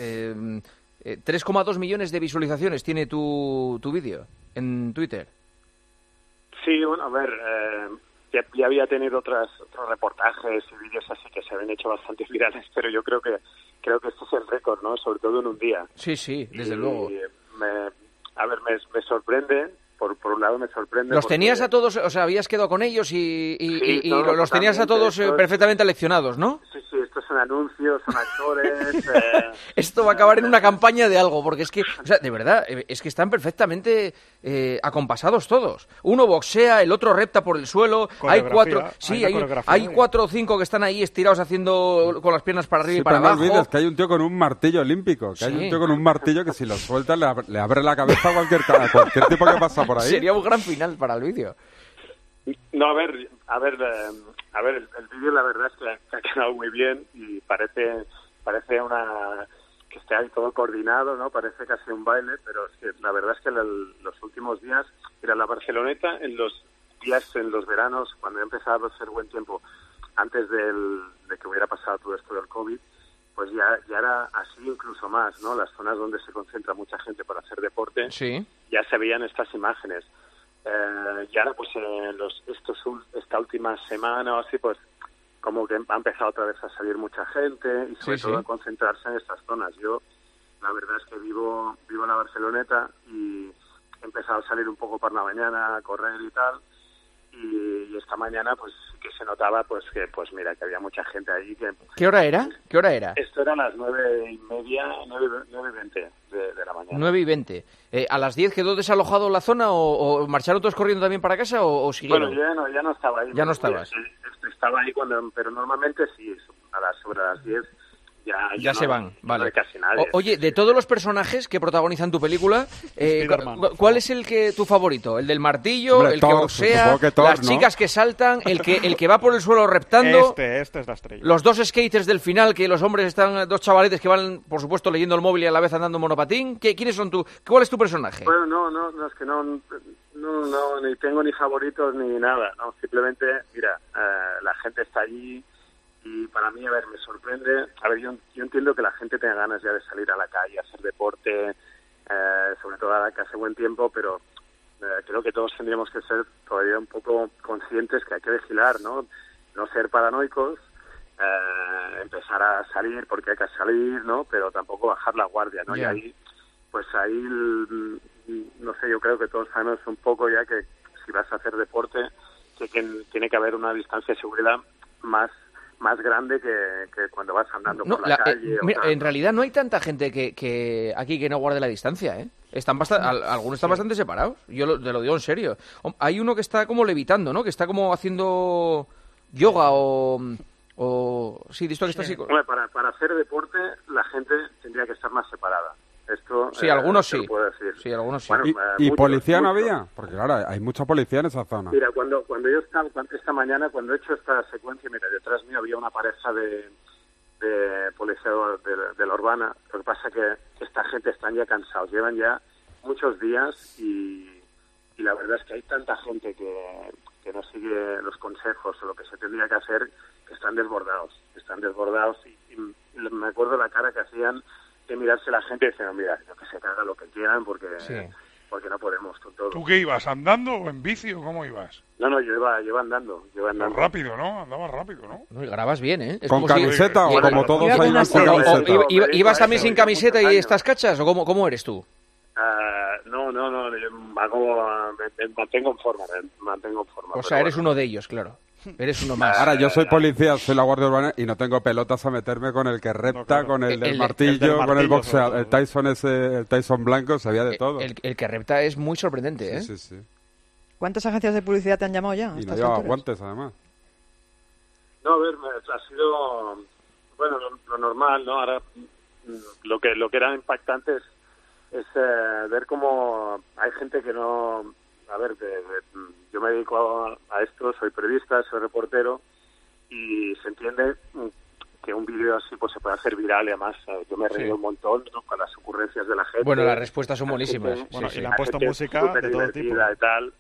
3,2 millones de visualizaciones tiene tu vídeo en Twitter. Sí, bueno, a ver, ya había tenido otros reportajes y vídeos así que se habían hecho bastante virales, pero yo creo que este es el récord, ¿no? Sobre todo en un día. Sí, desde luego. Me sorprende, por un lado me sorprende. ¿Los tenías a todos, o sea, habías quedado con ellos y los tenías a todos perfectamente aleccionados, ¿no? Sí, estos son anuncios, son actores. Esto va a acabar en una campaña de algo, porque es que, o sea, de verdad, es que están perfectamente acompasados todos. Uno boxea, el otro repta por el suelo. Hay 4 o 5 que están ahí estirados haciendo con las piernas para arriba y para abajo. No olvides que hay un tío con un martillo olímpico, hay un tío con un martillo que si lo suelta le abre la cabeza a cualquier tipo que pasa por ahí. Sería un gran final para el vídeo. No, a ver, el vídeo la verdad es que ha quedado muy bien y parece que esté ahí todo coordinado, ¿no? Parece casi un baile, pero es que la verdad es que los últimos días, mira, la Barceloneta en los veranos, cuando empezaba a hacer buen tiempo, antes de que hubiera pasado todo esto del COVID, pues ya era así incluso más, ¿no? Las zonas donde se concentra mucha gente para hacer deporte, ya se veían estas imágenes. Y ahora pues esta última semana o así, pues como que ha empezado otra vez a salir mucha gente y sobre todo a concentrarse en estas zonas. Yo la verdad es que vivo en la Barceloneta y he empezado a salir un poco por la mañana a correr y tal, y esta mañana pues que se notaba que había mucha gente ahí. ¿Qué hora era? Esto era a las 9:30, 9:20 de la mañana. 9:20. ¿A las 10 quedó desalojado la zona o marcharon todos corriendo también para casa o siguieron? Bueno, ya no estaba ahí. Ya no estabas. Estaba ahí pero normalmente sí, sobre las 10 ya se van, vale. No hay casi nadie. Oye, de todos los personajes que protagonizan tu película, ¿cuál es tu favorito? ¿El del martillo? Hombre, ¿El que boxea? Las chicas que saltan? ¿El que va por el suelo reptando? Este es la estrella. Los dos skaters del final, que los hombres están, dos chavaletes que van, por supuesto, leyendo el móvil y a la vez andando en monopatín. ¿Quiénes son tú? ¿Cuál es tu personaje? Bueno, no, es que no, ni tengo ni favoritos ni nada. No, simplemente, mira, la gente está allí. Y para mí, me sorprende. Yo entiendo que la gente tenga ganas ya de salir a la calle, a hacer deporte, sobre todo ahora que hace buen tiempo, pero creo que todos tendríamos que ser todavía un poco conscientes que hay que vigilar, ¿no? No ser paranoicos, empezar a salir porque hay que salir, ¿no? Pero tampoco bajar la guardia, ¿no? Yeah. Y ahí, no sé, yo creo que todos sabemos un poco ya que si vas a hacer deporte, que tiene que haber una distancia de seguridad más grande que cuando vas andando por la calle. Mira, en realidad no hay tanta gente que aquí que no guarde la distancia, ¿eh? Algunos están bastante separados. Yo te lo digo en serio. Hay uno que está como levitando, ¿no? Que está como haciendo yoga o O sí, visto que está así. Bueno, para hacer deporte la gente tendría que estar más separada. Esto, sí, algunos sí. Puedo decir. Sí, algunos sí. Bueno, ¿Y policía no había? Porque claro, hay mucha policía en esa zona. Mira, cuando yo estaba esta mañana, cuando he hecho esta secuencia, mira, detrás mío había una pareja de policía de la urbana. Lo que pasa es que esta gente están ya cansados, llevan ya muchos días y la verdad es que hay tanta gente que no sigue los consejos o lo que se tendría que hacer, que están desbordados y me acuerdo la cara que hacían de mirarse la gente y diciendo, mira, que se haga lo que quieran porque no podemos con todo. ¿Tú qué ibas, andando o en bici o cómo ibas? No, yo iba andando. Rápido, ¿no? Andabas rápido, ¿no? No, y grabas bien, ¿eh? ¿Con camiseta o como todos ahí con camiseta? ¿Ibas también sin camiseta y estas cachas o cómo eres tú? No, yo me mantengo en forma. O sea, eres uno de ellos, claro. Eres uno más. Ahora, yo soy policía, soy la Guardia Urbana y no tengo pelotas a meterme con el que repta, con el del martillo, con el boxeador. El Tyson blanco, sabía de todo. El que repta es muy sorprendente, ¿eh? Sí. ¿Cuántas agencias de publicidad te han llamado ya? Y no lleva guantes, además. No, a ver, ha sido, bueno, lo normal, ¿no? Ahora, lo que era impactante es ver cómo hay gente que no... A ver, yo me dedico a esto, soy periodista, soy reportero y se entiende que un vídeo así pues se puede hacer viral y además yo me he reído un montón, ¿no? Con las ocurrencias de la gente. Bueno, las respuestas son buenísimas. Bueno, y le han puesto música de todo tipo. Y tal.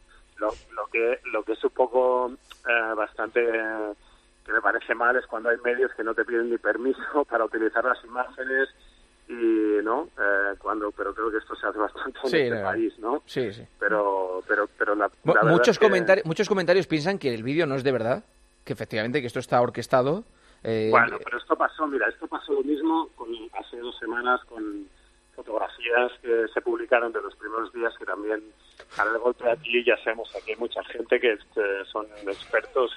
Lo que es un poco bastante que me parece mal es cuando hay medios que no te piden ni permiso para utilizar las imágenes y pero creo que esto se hace bastante en este país, ¿no? Sí. Pero la muchos comentarios piensan que el vídeo no es de verdad, que efectivamente que esto está orquestado. Bueno, pero esto pasó lo mismo hace 2 semanas con fotografías que se publicaron de los primeros días que también al golpe aquí ya sabemos que hay mucha gente que son expertos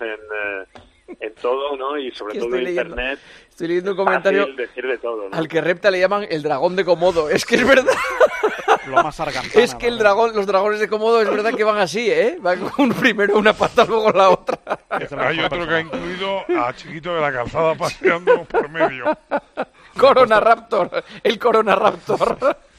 en todo, ¿no? Y sobre todo en Internet. Estoy leyendo un comentario decir de todo, ¿no? al que repta le llaman el dragón de Komodo. Es que es verdad. Lo más argantana, es que los dragones de Komodo es verdad que van así, ¿eh? Van con primero una pata, luego la otra. Hay otro que ha incluido a Chiquito de la Calzada paseando por medio. Coronaraptor, el Coronaraptor.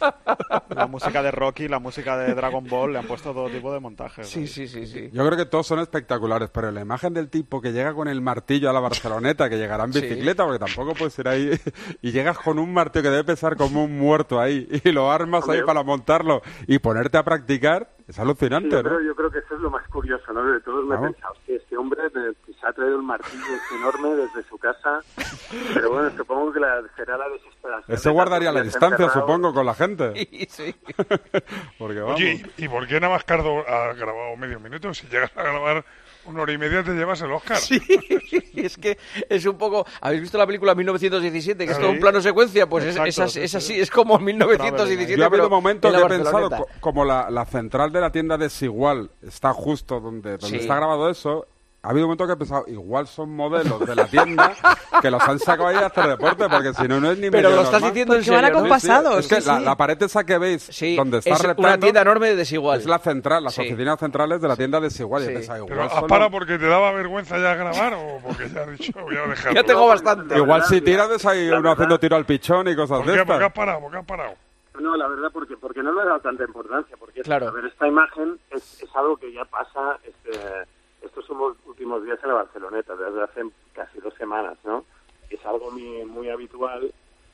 La música de Rocky, la música de Dragon Ball, le han puesto todo tipo de montajes. Sí. Yo creo que todos son espectaculares, pero la imagen del tipo que llega con el martillo a la Barceloneta, que llegará en bicicleta, porque tampoco puede ser ahí, y llegas con un martillo que debe pesar como un muerto ahí, y lo armas ahí para montarlo y ponerte a practicar, es alucinante, ¿no? Yo creo que eso es lo más curioso, ¿no? De todos me he pensado que este hombre se ha traído un martillo enorme desde su casa, pero bueno, supongo que será la desesperación. Ese guardaría la distancia, supongo, con la gente. Sí. Porque, oye, ¿y por qué Navascardo ha grabado medio minuto? Si llegas a grabar 1 hora y media te llevas el Oscar. Sí, es que es un poco... ¿Habéis visto la película 1917? Que es todo un plano secuencia. Pues exacto, es así, es como 1917. Yo ha habido momentos que he pensado, como la central de la tienda Desigual está justo donde está grabado eso... Ha habido un momento que he pensado, igual son modelos de la tienda que los han sacado ahí a hacer deporte, porque si no, no es ni medio Pero lo estás diciendo en serio, van acompasados. Es que la pared esa que veis, donde está es una tienda enorme de Desigual. Es la central, las oficinas centrales de la tienda Desigual. Y he pensado, pero ¿has parado porque te daba vergüenza ya grabar o porque ya has dicho, voy a dejarlo? Ya tengo bastante. Igual si tiras, hay uno haciendo tiro al pichón y cosas de estas. ¿Por qué has parado? No, la verdad, porque no le he dado tanta importancia, porque claro. A ver, esta imagen es algo que ya pasa... Estos son los últimos días en la Barceloneta, desde hace casi 2 semanas, ¿no? Es algo muy habitual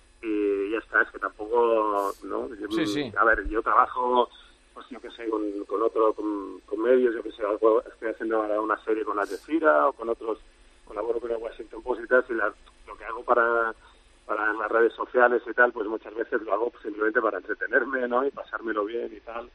y ya está, es que tampoco, ¿no? Sí. A ver, yo trabajo, pues yo qué sé, con medios, yo qué sé, estoy haciendo una serie con Al Jazeera o con otros, colaboro con el Washington Post y tal, y lo que hago para las redes sociales y tal, pues muchas veces lo hago simplemente para entretenerme, ¿no? Y pasármelo bien y tal.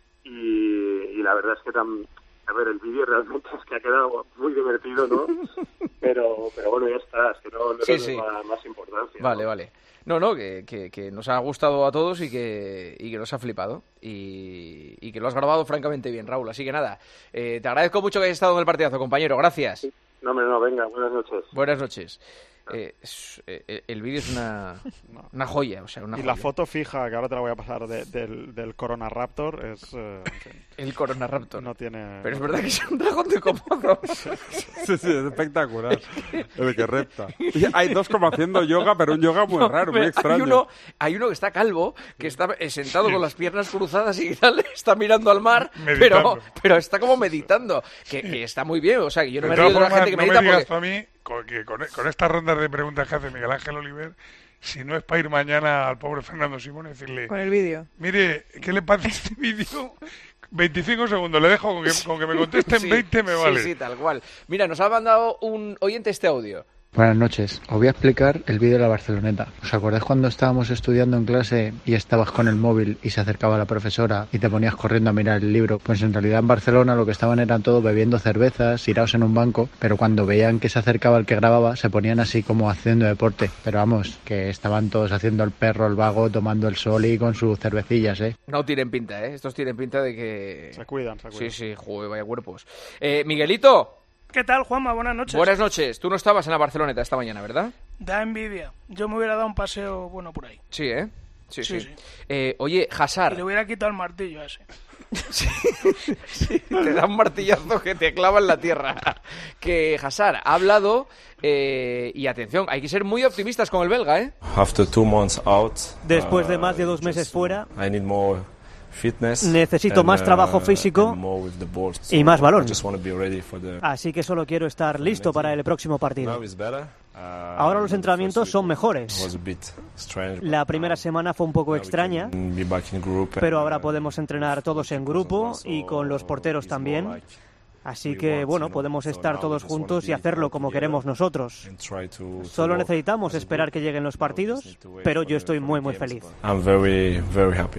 Y la verdad es que a ver, el vídeo realmente es que ha quedado muy divertido, ¿no? Pero bueno, ya está, es que no le da más importancia. Vale. No, que nos ha gustado a todos y que nos ha flipado. Y que lo has grabado francamente bien, Raúl. Así que nada, te agradezco mucho que hayas estado en el partidazo, compañero. Gracias. No, venga, buenas noches. Buenas noches. El vídeo es una joya, o sea, una y joya. la foto fija, que ahora te la voy a pasar, del Coronaraptor, es... en fin, el Coronaraptor. No tiene... Pero es verdad que es un dragón de Komodo. Sí, es espectacular. El que repta. Y hay dos como haciendo yoga, pero un yoga muy raro, muy extraño. Hay uno que está calvo, que está sentado con las piernas cruzadas y tal, está mirando al mar, pero está como meditando, que está muy bien. O sea, que yo no me río de la gente que medita porque... a mí, con estas rondas de preguntas que hace Miguel Ángel Oliver, si no es para ir mañana al pobre Fernando Simón y decirle... Con el vídeo. Mire, ¿qué le parece este vídeo? 25 segundos, le dejo con que me conteste en 20 me vale. Sí, tal cual. Mira, nos ha mandado un oyente este audio. Buenas noches. Os voy a explicar el vídeo de la Barceloneta. ¿Os acordáis cuando estábamos estudiando en clase y estabas con el móvil y se acercaba la profesora y te ponías corriendo a mirar el libro? Pues en realidad en Barcelona lo que estaban eran todos bebiendo cervezas, tirados en un banco, pero cuando veían que se acercaba el que grababa se ponían así como haciendo deporte. Pero vamos, que estaban todos haciendo el perro, el vago, tomando el sol y con sus cervecillas, ¿eh? No tienen pinta, ¿eh? Estos tienen pinta de que... Se cuidan. Sí, joder, vaya cuerpos. Miguelito. ¿Qué tal, Juanma? Buenas noches. Buenas noches. Tú no estabas en la Barceloneta esta mañana, ¿verdad? Da envidia. Yo me hubiera dado un paseo bueno por ahí. Sí, ¿eh? Sí. Oye, Hazard. Y le hubiera quitado el martillo a ese. Sí, te da un martillazo que te clava en la tierra. Que Hazard ha hablado y atención, hay que ser muy optimistas con el belga, ¿eh? After 2 months out, después de más de 2 meses fuera, I need more fitness, necesito más trabajo físico y más balón. Así que solo quiero estar listo para el próximo partido. Ahora los entrenamientos son mejores. La primera semana fue un poco extraña, pero ahora podemos entrenar todos en grupo y con los porteros también. Así que, bueno, podemos estar todos juntos y hacerlo como queremos nosotros. Solo necesitamos esperar que lleguen los partidos, pero yo estoy muy, muy feliz. I'm very, very happy.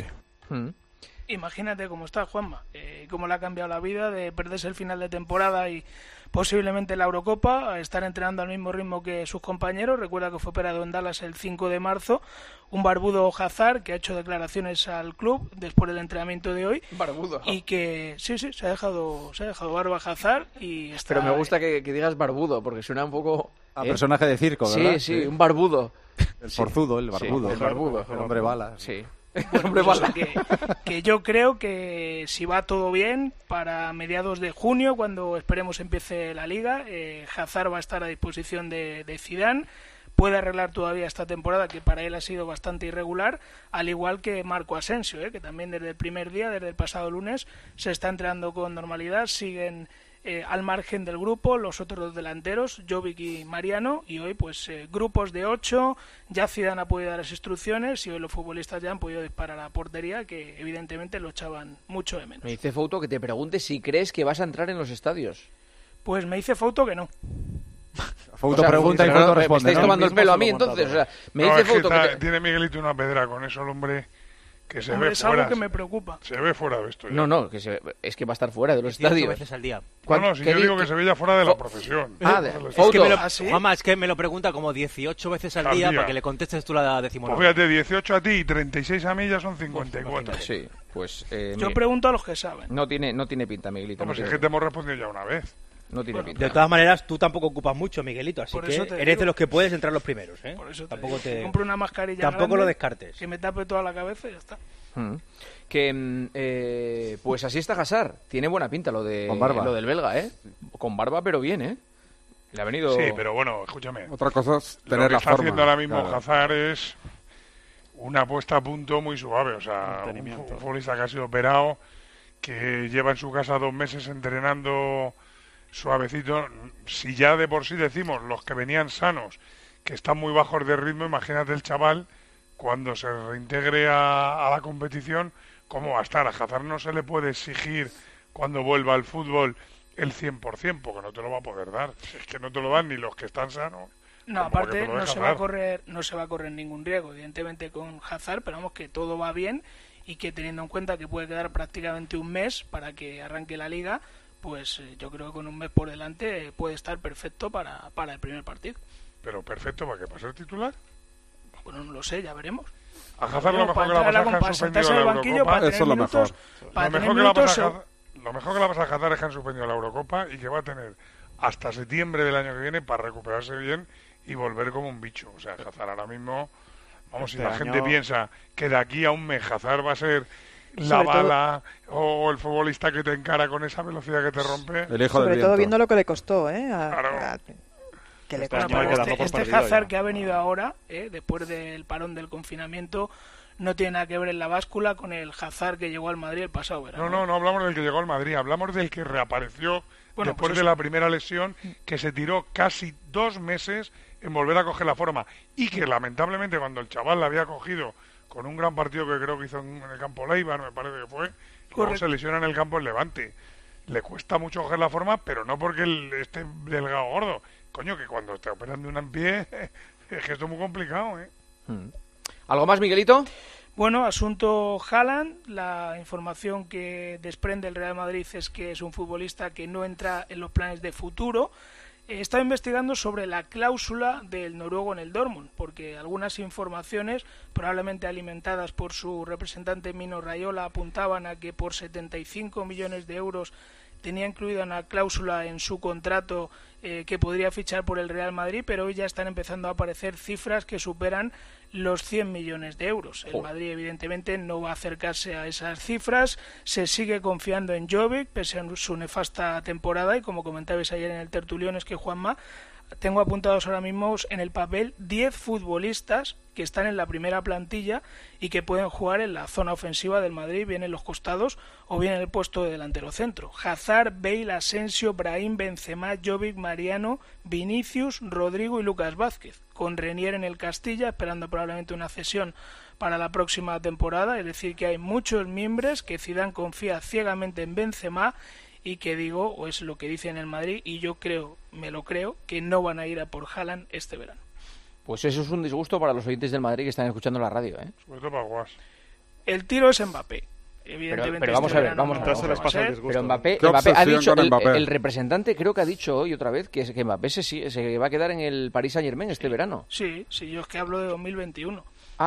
Imagínate cómo está Juanma, cómo le ha cambiado la vida de perderse el final de temporada y posiblemente la Eurocopa, a estar entrenando al mismo ritmo que sus compañeros. Recuerda que fue operado en Dallas el 5 de marzo, un barbudo Hazard que ha hecho declaraciones al club después del entrenamiento de hoy. Barbudo. Y que sí, se ha dejado barba Hazard y está... Pero me gusta que digas barbudo, porque suena un poco... A personaje de circo, ¿verdad? Sí, un barbudo. El forzudo, el barbudo. Sí, el barbudo. El hombre bala. Sí. Bueno, pues que yo creo que si va todo bien, para mediados de junio, cuando esperemos empiece la Liga, Hazard va a estar a disposición de Zidane. Puede arreglar todavía esta temporada, que para él ha sido bastante irregular, al igual que Marco Asensio, que también desde el primer día, desde el pasado lunes, se está entrenando con normalidad. Siguen al margen del grupo los otros dos delanteros, Jovic y Mariano, y hoy pues grupos de 8, ya Zidane ha podido dar las instrucciones y hoy los futbolistas ya han podido disparar a la portería, que evidentemente lo echaban mucho de menos. Me dice Fouto que te pregunte si crees que vas a entrar en los estadios. Pues me dice Fouto que no. Fouto pregunta y Fouto responde. Me estáis tomando el pelo a mí entonces, o sea, me dice Fouto que tiene Miguelito una pedra con eso el hombre... Que se ve es fuera, algo que me preocupa. Se ve fuera de esto ya. No, es que va a estar fuera de los estadios. veces al día. No, si yo digo que se ve ya fuera de la profesión. Es que me lo pregunta como 18 veces al día para que le contestes tú la decimonovena. Pues fíjate, 18 a ti y 36 a mí ya son 54. Sí, pues... yo pregunto a los que saben. No tiene pinta, Miguelito. Pues es que te hemos respondido ya una vez. No tiene pinta. De todas maneras, tú tampoco ocupas mucho, Miguelito, así que eres de los que puedes entrar los primeros, ¿eh? Por eso tampoco te compro una mascarilla tampoco grande, lo descartes. Que me tape toda la cabeza y ya está. Que pues así está Hazard. Tiene buena pinta lo del belga, ¿eh? Con barba, pero bien, ¿eh? Le ha venido... Sí, pero bueno, escúchame. Otra cosa es tener la forma. Lo que está haciendo ahora mismo Hazard es una puesta a punto muy suave. O sea, un futbolista que ha sido operado, que lleva en su casa 2 meses entrenando suavecito. Si ya de por sí decimos los que venían sanos, que están muy bajos de ritmo, imagínate el chaval cuando se reintegre a la competición, ¿cómo va a estar? A Hazard no se le puede exigir cuando vuelva al fútbol el 100%, porque no te lo va a poder dar. Es que no te lo dan ni los que están sanos. No, aparte no se va a correr ningún riesgo, evidentemente, con Hazard, pero vamos, que todo va bien y que teniendo en cuenta que puede quedar prácticamente un mes para que arranque la Liga, pues yo creo que con un mes por delante puede estar perfecto para el primer partido. ¿Pero perfecto para qué? ¿Para ser titular? Bueno, no lo sé, ya veremos. A Hazard lo mejor que la pasa es que han suspendido la Eurocopa. Eso es lo mejor. Lo mejor que la pasa a Hazard es que han suspendido la Eurocopa y que va a tener hasta septiembre del año que viene para recuperarse bien y volver como un bicho. O sea, Hazard ahora mismo, vamos, si la gente piensa que de aquí a un mes Hazard va a ser la bala o el futbolista que te encara con esa velocidad que te rompe. El hijo sobre todo viendo lo que le costó, que le costó. Este Hazard que ha venido ahora, después del parón del confinamiento, no tiene nada que ver en la báscula con el Hazard que llegó al Madrid el pasado verano. No hablamos del que llegó al Madrid, hablamos del que reapareció después de la primera lesión, que se tiró casi 2 meses en volver a coger la forma, y que lamentablemente cuando el chaval la había cogido con un gran partido que creo que hizo en el campo Leibar, me parece que fue, luego se lesiona en el campo el Levante. Le cuesta mucho coger la forma, pero no porque esté delgado gordo. Coño, que cuando te operan de un pie, es que esto es muy complicado, ¿Algo más, Miguelito? Bueno, asunto Haaland. La información que desprende el Real Madrid es que es un futbolista que no entra en los planes de futuro. Está investigando sobre la cláusula del noruego en el Dortmund, porque algunas informaciones, probablemente alimentadas por su representante Mino Raiola, apuntaban a que por 75 millones de euros tenía incluida una cláusula en su contrato que podría fichar por el Real Madrid, pero hoy ya están empezando a aparecer cifras que superan los 100 millones de euros. El Madrid evidentemente no va a acercarse a esas cifras, se sigue confiando en Jovic pese a su nefasta temporada, y como comentabais ayer en el Tertuliones que Juanma, tengo apuntados ahora mismo en el papel 10 futbolistas que están en la primera plantilla y que pueden jugar en la zona ofensiva del Madrid, bien en los costados o bien en el puesto de delantero centro. Hazard, Bale, Asensio, Brahim, Benzema, Jovic, Mariano, Vinicius, Rodrigo y Lucas Vázquez, con Renier en el Castilla, esperando probablemente una cesión para la próxima temporada. Es decir, que hay muchos mimbres, que Zidane confía ciegamente en Benzema, y que digo, o es lo que dice en el Madrid, y yo creo, me lo creo, que no van a ir a por Haaland este verano. Pues eso es un disgusto para los oyentes del Madrid que están escuchando la radio, Sobre todo para Guas. El tiro es Mbappé. Evidentemente, pero vamos a ver, pero Mbappé ha dicho, el representante creo que ha dicho hoy otra vez que Mbappé se va a quedar en el Paris Saint-Germain este verano. Sí, yo es que hablo de 2021.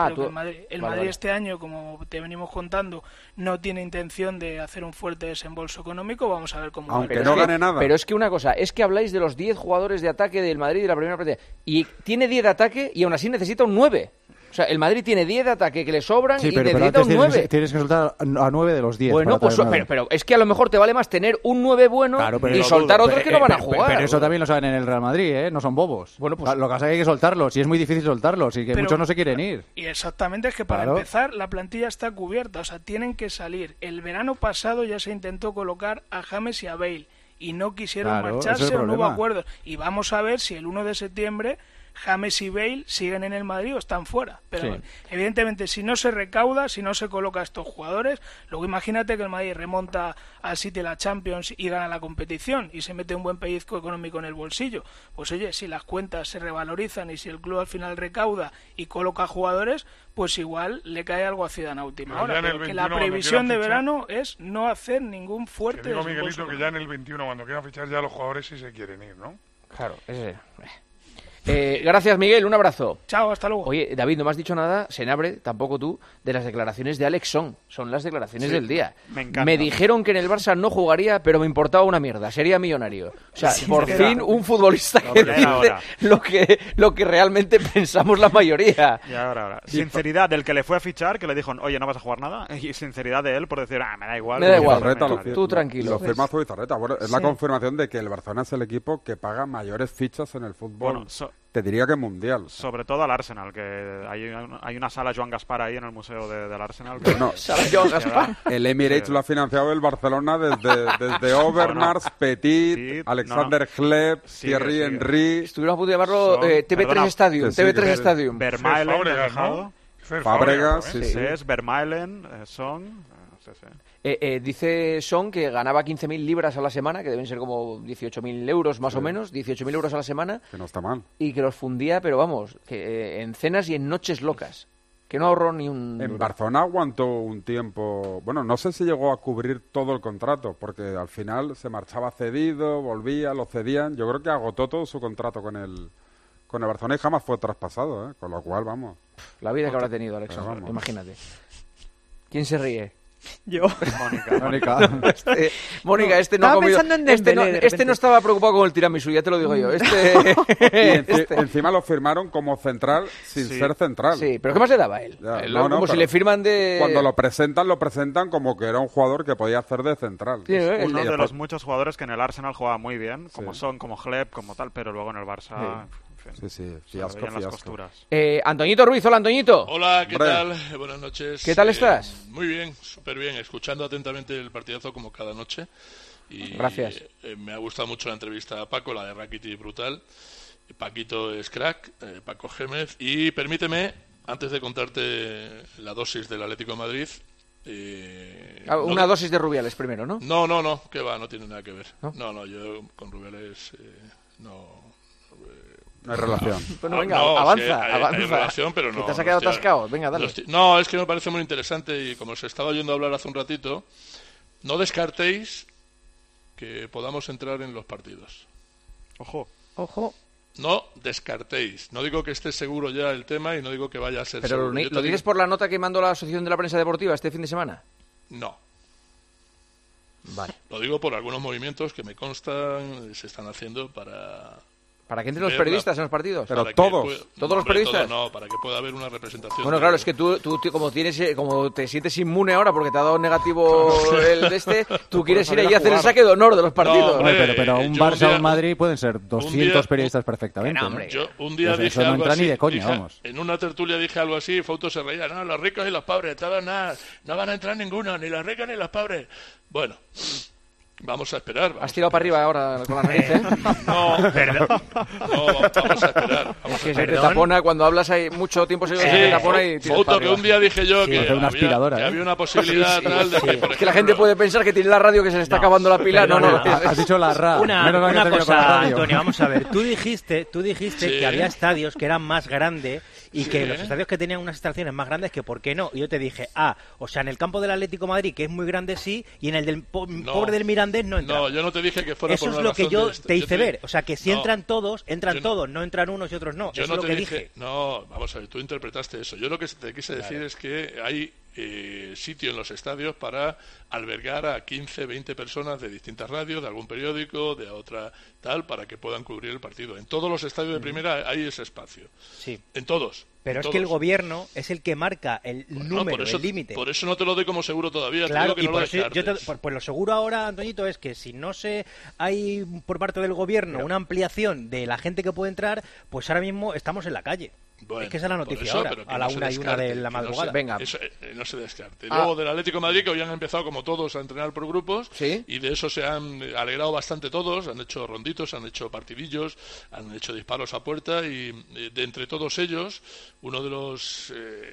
El Madrid vale. Este año, como te venimos contando, no tiene intención de hacer un fuerte desembolso económico. Vamos a ver cómo aunque no gane nada. Pero es que una cosa, es que habláis de los 10 jugadores de ataque del Madrid de la primera partida, y tiene 10 de ataque y aún así necesita un 9. O sea, el Madrid tiene 10 de ataque que le sobran y necesita un 9. Tienes que soltar a 9 de los 10. Bueno, pues pero es que a lo mejor te vale más tener un 9 bueno y soltar otros que no van a jugar. Pero eso también lo saben en el Real Madrid, no son bobos. Bueno, pues lo que pasa es que hay que soltarlos, y es muy difícil soltarlos, y que muchos no se quieren ir. Y exactamente, es que para empezar la plantilla está cubierta, o sea, tienen que salir. El verano pasado ya se intentó colocar a James y a Bale y no quisieron marcharse, o no hubo acuerdos. Y vamos a ver si el 1 de septiembre James y Bale siguen en el Madrid o están fuera. Pero evidentemente, si no se recauda, si no se coloca a estos jugadores, luego imagínate que el Madrid remonta al City la Champions y gana la competición y se mete un buen pellizco económico en el bolsillo. Pues oye, si las cuentas se revalorizan y si el club al final recauda y coloca jugadores, pues igual le cae algo a Zidane a última hora. Pero que la previsión de verano es no hacer ningún fuerte desembolso. Miguelito, que ya en el 21, cuando quieran fichar ya los jugadores, sí se quieren ir, ¿no? Claro, gracias, Miguel, un abrazo. Chao, hasta luego. Oye, David, no me has dicho nada, Senabre, tampoco tú, de las declaraciones de Alex Song. Son las declaraciones del día. Me encanta. Me dijeron que en el Barça no jugaría, pero me importaba una mierda, sería millonario. O sea, por fin un futbolista que dice lo que realmente pensamos la mayoría. Y ahora. Sinceridad del que le fue a fichar, que le dijo, oye, no vas a jugar nada. Y sinceridad de él por decir, me da igual. Me da igual, tú tranquilo. Lo firma Zubizarreta. Bueno, es la confirmación de que el Barcelona es el equipo que paga mayores fichas en el fútbol. Bueno, te diría que mundial. Sobre todo al Arsenal, que hay una sala Joan Gaspar ahí en el museo del Arsenal. ¿Sala Joan Gaspar? El Emirates lo ha financiado el Barcelona desde Overmars, Petit, Alexander Hleb, Thierry Henry. Estuvieron a punto de llamarlo TV3 Stadium. TV3 Stadium. Vermaelen, Fábregas, Vermaelen, Son. Dice Son que ganaba 15.000 libras a la semana, que deben ser como 18.000 euros más o menos, 18.000 euros a la semana. Que no está mal. Y que los fundía, pero vamos, que en cenas y en noches locas. Que no ahorró ni un... En Barcelona aguantó un tiempo... Bueno, no sé si llegó a cubrir todo el contrato, porque al final se marchaba cedido, volvía, lo cedían. Yo creo que agotó todo su contrato con el Barcelona y jamás fue traspasado, con lo cual, vamos... La vida que habrá tenido, Alex, imagínate. ¿Quién se ríe? Yo. Mónica, este no ha comido. Este no estaba preocupado con el tiramisú, ya te lo digo yo. Encima lo firmaron como central sin ser central. Sí, pero ¿qué más le daba a él? Como si le firman de... Cuando lo presentan como que era un jugador que podía hacer de central. Sí, uno de los muchos jugadores que en el Arsenal jugaba muy bien, como Son, como Hleb, como tal, pero luego en el Barça... Fiasco. Antoñito Ruiz, hola Antoñito. Hola, ¿qué tal? Buenas noches. ¿Qué tal estás? Muy bien, súper bien, escuchando atentamente el partidazo como cada noche. Y gracias. Me ha gustado mucho la entrevista a Paco, la de Rakitic brutal. Paquito es crack, Paco Gémez. Y permíteme, antes de contarte la dosis del Atlético de Madrid... una dosis de Rubiales primero, ¿no? No, que va, no tiene nada que ver. No, yo con Rubiales no hay relación. Bueno, venga, avanza. Hay relación, pero no. Que te has quedado atascado. Venga, dale. No, es que me parece muy interesante y como os estaba oyendo hablar hace un ratito, no descartéis que podamos entrar en los partidos. Ojo. No descartéis. No digo que esté seguro ya el tema y no digo que vaya a ser seguro. ¿Pero lo dices por la nota que mandó la Asociación de la Prensa Deportiva este fin de semana? No. Vale. Lo digo por algunos movimientos que me constan, se están haciendo ¿Para que entren los periodistas en los partidos? Pero todos los periodistas. No, para que pueda haber una representación. Bueno, claro, es que tú como te sientes inmune ahora porque te ha dado negativo el de tú quieres ir allí a hacer el saque de honor de los partidos. No, pero un Barça o un Madrid pueden ser 200 periodistas perfectamente. Yo un día dije eso no algo entra así, ni de coña, vamos. En una tertulia dije algo así, Fausto se reía, no, los ricos y los pobres, todos nada, no van a entrar ninguno, ni los ricos ni los pobres. Bueno... Vamos a esperar. ¿Has tirado para arriba ahora con la nariz, eh? No, perdón. No, vamos a esperar. Se te tapona, cuando hablas hay mucho tiempo se te tapona y tiras Foto que un día dije yo que había una posibilidad tal de que, por ejemplo, es que la gente puede pensar que tiene la radio que se le está acabando la pila. No. Has dicho la RA. Una cosa, Antonio, vamos a ver. Tú dijiste que había estadios que eran más grandes y que los estadios que tenían unas instalaciones más grandes que por qué no. Y yo te dije, o sea, en el campo del Atlético de Madrid, que es muy grande, sí, y en el del pobre del Mirandés no entra. No, yo no te dije que fuera eso por es una lo que razón yo de te hice ver. O sea, que si entran todos, todos, no entran unos y otros no. Yo eso no es lo te que dije. No, vamos a ver, tú interpretaste eso. Yo lo que te quise decir es que hay sitio en los estadios para albergar a 15, 20 personas de distintas radios, de algún periódico, de otra tal, para que puedan cubrir el partido. En todos los estadios de primera hay ese espacio. Sí. En todos. Pero es que el gobierno es el que marca el número, el límite. Por eso no te lo doy como seguro todavía. Claro, te digo que pues lo seguro ahora, Antoñito, es que si no hay por parte del gobierno una ampliación de la gente que puede entrar, pues ahora mismo estamos en la calle. Bueno, es que esa es la noticia eso, ahora, a la 1:01 de la madrugada. Venga. Eso, no se descarte. Luego del Atlético de Madrid, que hoy han empezado como todos a entrenar por grupos, y de eso se han alegrado bastante todos, han hecho ronditos, han hecho partidillos, han hecho disparos a puerta, y de entre todos ellos, uno de los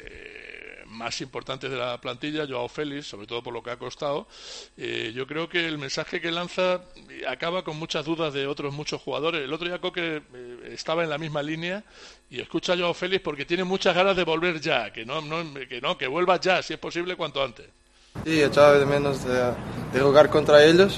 más importantes de la plantilla, Joao Félix, sobre todo por lo que ha costado, yo creo que el mensaje que lanza acaba con muchas dudas de otros muchos jugadores. El otro día Coque estaba en la misma línea y escucha a Joao Félix porque tiene muchas ganas de volver ya, que vuelva ya, si es posible, cuanto antes. Sí, echaba de menos de jugar contra ellos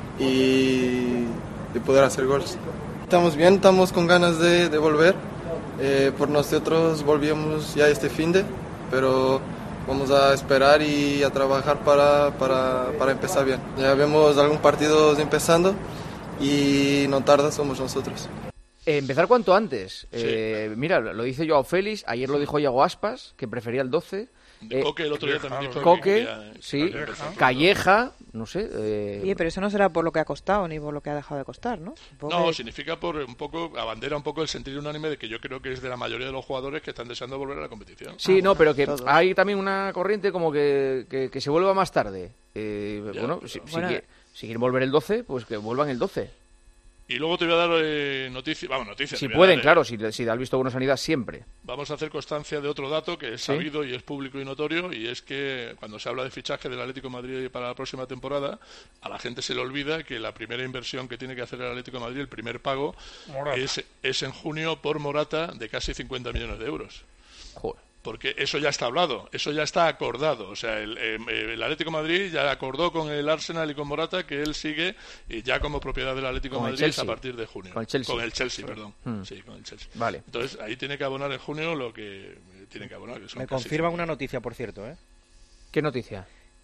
y de poder hacer goles. Estamos bien, estamos con ganas de volver. Por nosotros volvíamos ya este finde, pero vamos a esperar y a trabajar para empezar bien. Ya vemos algún partido empezando y no tarda, somos nosotros. Empezar cuanto antes. Mira, lo dice Joao Félix, ayer lo dijo Iago Aspas, que prefería el 12. Coque el otro día también dijo Coque, sí, Calleja, no sé. Oye, pero eso no será por lo que ha costado ni por lo que ha dejado de costar, ¿no? No, significa por un poco, abandera un poco el sentir unánime de que yo creo que es de la mayoría de los jugadores que están deseando volver a la competición. Sí, no, pero que hay también una corriente como que se vuelva más tarde. Bueno, si quieren volver el 12, pues que vuelvan el 12. Y luego te voy a dar noticias. Si pueden, claro, si has visto buena sanidad, siempre. Vamos a hacer constancia de otro dato que es sabido y es público y notorio, y es que cuando se habla de fichaje del Atlético de Madrid para la próxima temporada, a la gente se le olvida que la primera inversión que tiene que hacer el Atlético de Madrid, el primer pago, es en junio por Morata de casi 50 millones de euros. Joder. Porque eso ya está hablado, eso ya está acordado. O sea, el Atlético de Madrid ya acordó con el Arsenal y con Morata que él sigue ya como propiedad del Atlético de Madrid a partir de junio. Con el Chelsea. Con el Chelsea, perdón. Sí, con el Chelsea. Vale. Entonces, ahí tiene que abonar en junio lo que tiene que abonar. Que son Me confirma una noticia, por cierto, ¿eh? ¿Qué noticia?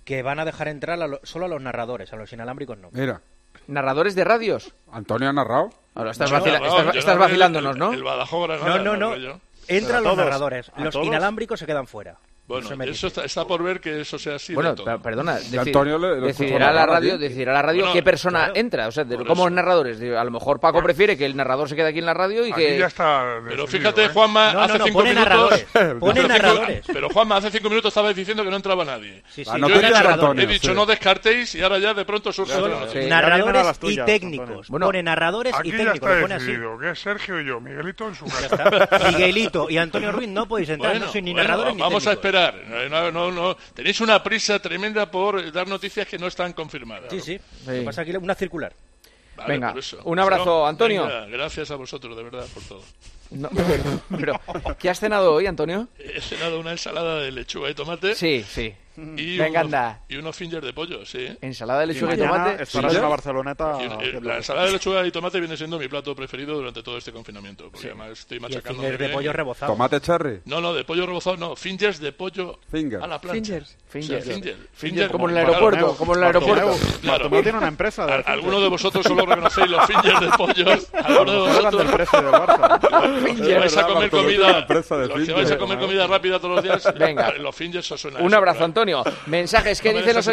que van a dejar entrar solo a los narradores, a los inalámbricos no. Mira. ¿Narradores de radios? ¿Antonio ha narrado? Ahora estás vacilándonos, ¿no? El Badajoz No. Entran los narradores. Los inalámbricos se quedan fuera. Bueno, eso está por ver que eso sea así. Bueno, de todo. perdona, decidirá la radio qué persona entra. O sea, como narradores. A lo mejor Paco prefiere que el narrador se quede aquí en la radio y que... ya está pero fíjate, Juanma, hace 5 minutos... Pone narradores. Pero Juanma, hace 5 minutos estabas diciendo que no entraba nadie. Sí, yo he dicho no descartéis y ahora ya de pronto surge narradores y técnicos. Pone narradores y técnicos. Aquí ya está decidido, que es Sergio y yo, Miguelito en su casa. Miguelito y Antonio Ruiz no podéis entrar, no sois ni narradores ni técnicos. Vamos a esperar. No. Tenéis una prisa tremenda por dar noticias que no están confirmadas. Sí. Lo que pasa aquí una circular. Vale, venga, un abrazo, Antonio. Venga, gracias a vosotros, de verdad, por todo. No, pero, ¿qué has cenado hoy, Antonio? He cenado una ensalada de lechuga y tomate. Sí. Y unos fingers de pollo, sí. Ensalada de lechuga y tomate. Estarás en la Barceloneta. La ensalada de lechuga y tomate viene siendo mi plato preferido durante todo este confinamiento. Porque además estoy machacando. ¿Y de pollo rebozado? ¿Tomate cherry? No, de pollo rebozado no. Fingers de pollo a la plancha. Fingers. Como en el aeropuerto. Claro. No tiene una empresa. Alguno de vosotros solo reconocéis los fingers de pollo. Alguno de vosotros. Del precio de Barça. Vais a comer comida. Los que vais a comer comida rápida todos los días. Venga. Los fingers os suenan. Un abrazo, Antonio. Mensajes, ¿qué dicen los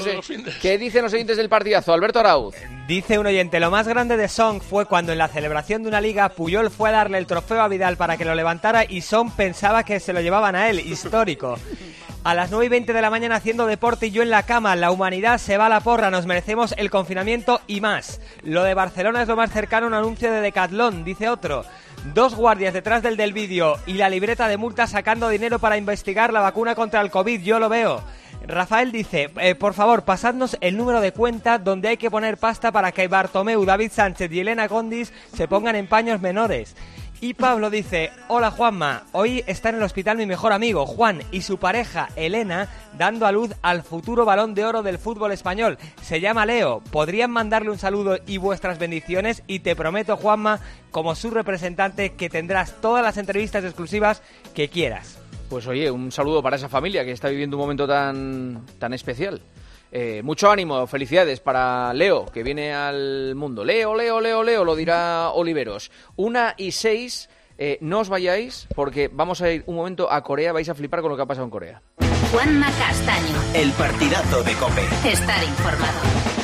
oyentes del partidazo? Alberto Arauz. Dice un oyente, lo más grande de Son fue cuando en la celebración de una liga Puyol fue a darle el trofeo a Vidal para que lo levantara y Son pensaba que se lo llevaban a él, histórico. A las 9:20 de la mañana haciendo deporte y yo en la cama, la humanidad se va a la porra, nos merecemos el confinamiento y más. Lo de Barcelona es lo más cercano a un anuncio de Decathlon, dice otro. 2 guardias detrás del vídeo y la libreta de multas sacando dinero para investigar la vacuna contra el COVID, yo lo veo. Rafael dice, por favor, pasadnos el número de cuenta donde hay que poner pasta para que Bartomeu, David Sánchez y Elena Condis se pongan en paños menores. Y Pablo dice, hola Juanma, hoy está en el hospital mi mejor amigo Juan y su pareja Elena dando a luz al futuro Balón de Oro del fútbol español. Se llama Leo, ¿podrían mandarle un saludo y vuestras bendiciones? Y te prometo, Juanma, como su representante, que tendrás todas las entrevistas exclusivas que quieras. Pues oye, un saludo para esa familia que está viviendo un momento tan especial. Mucho ánimo, felicidades para Leo, que viene al mundo. Leo, lo dirá Oliveros. 1:06, no os vayáis, porque vamos a ir un momento a Corea, vais a flipar con lo que ha pasado en Corea. Juanma Castaño. El partidazo de COPE. Estar informado.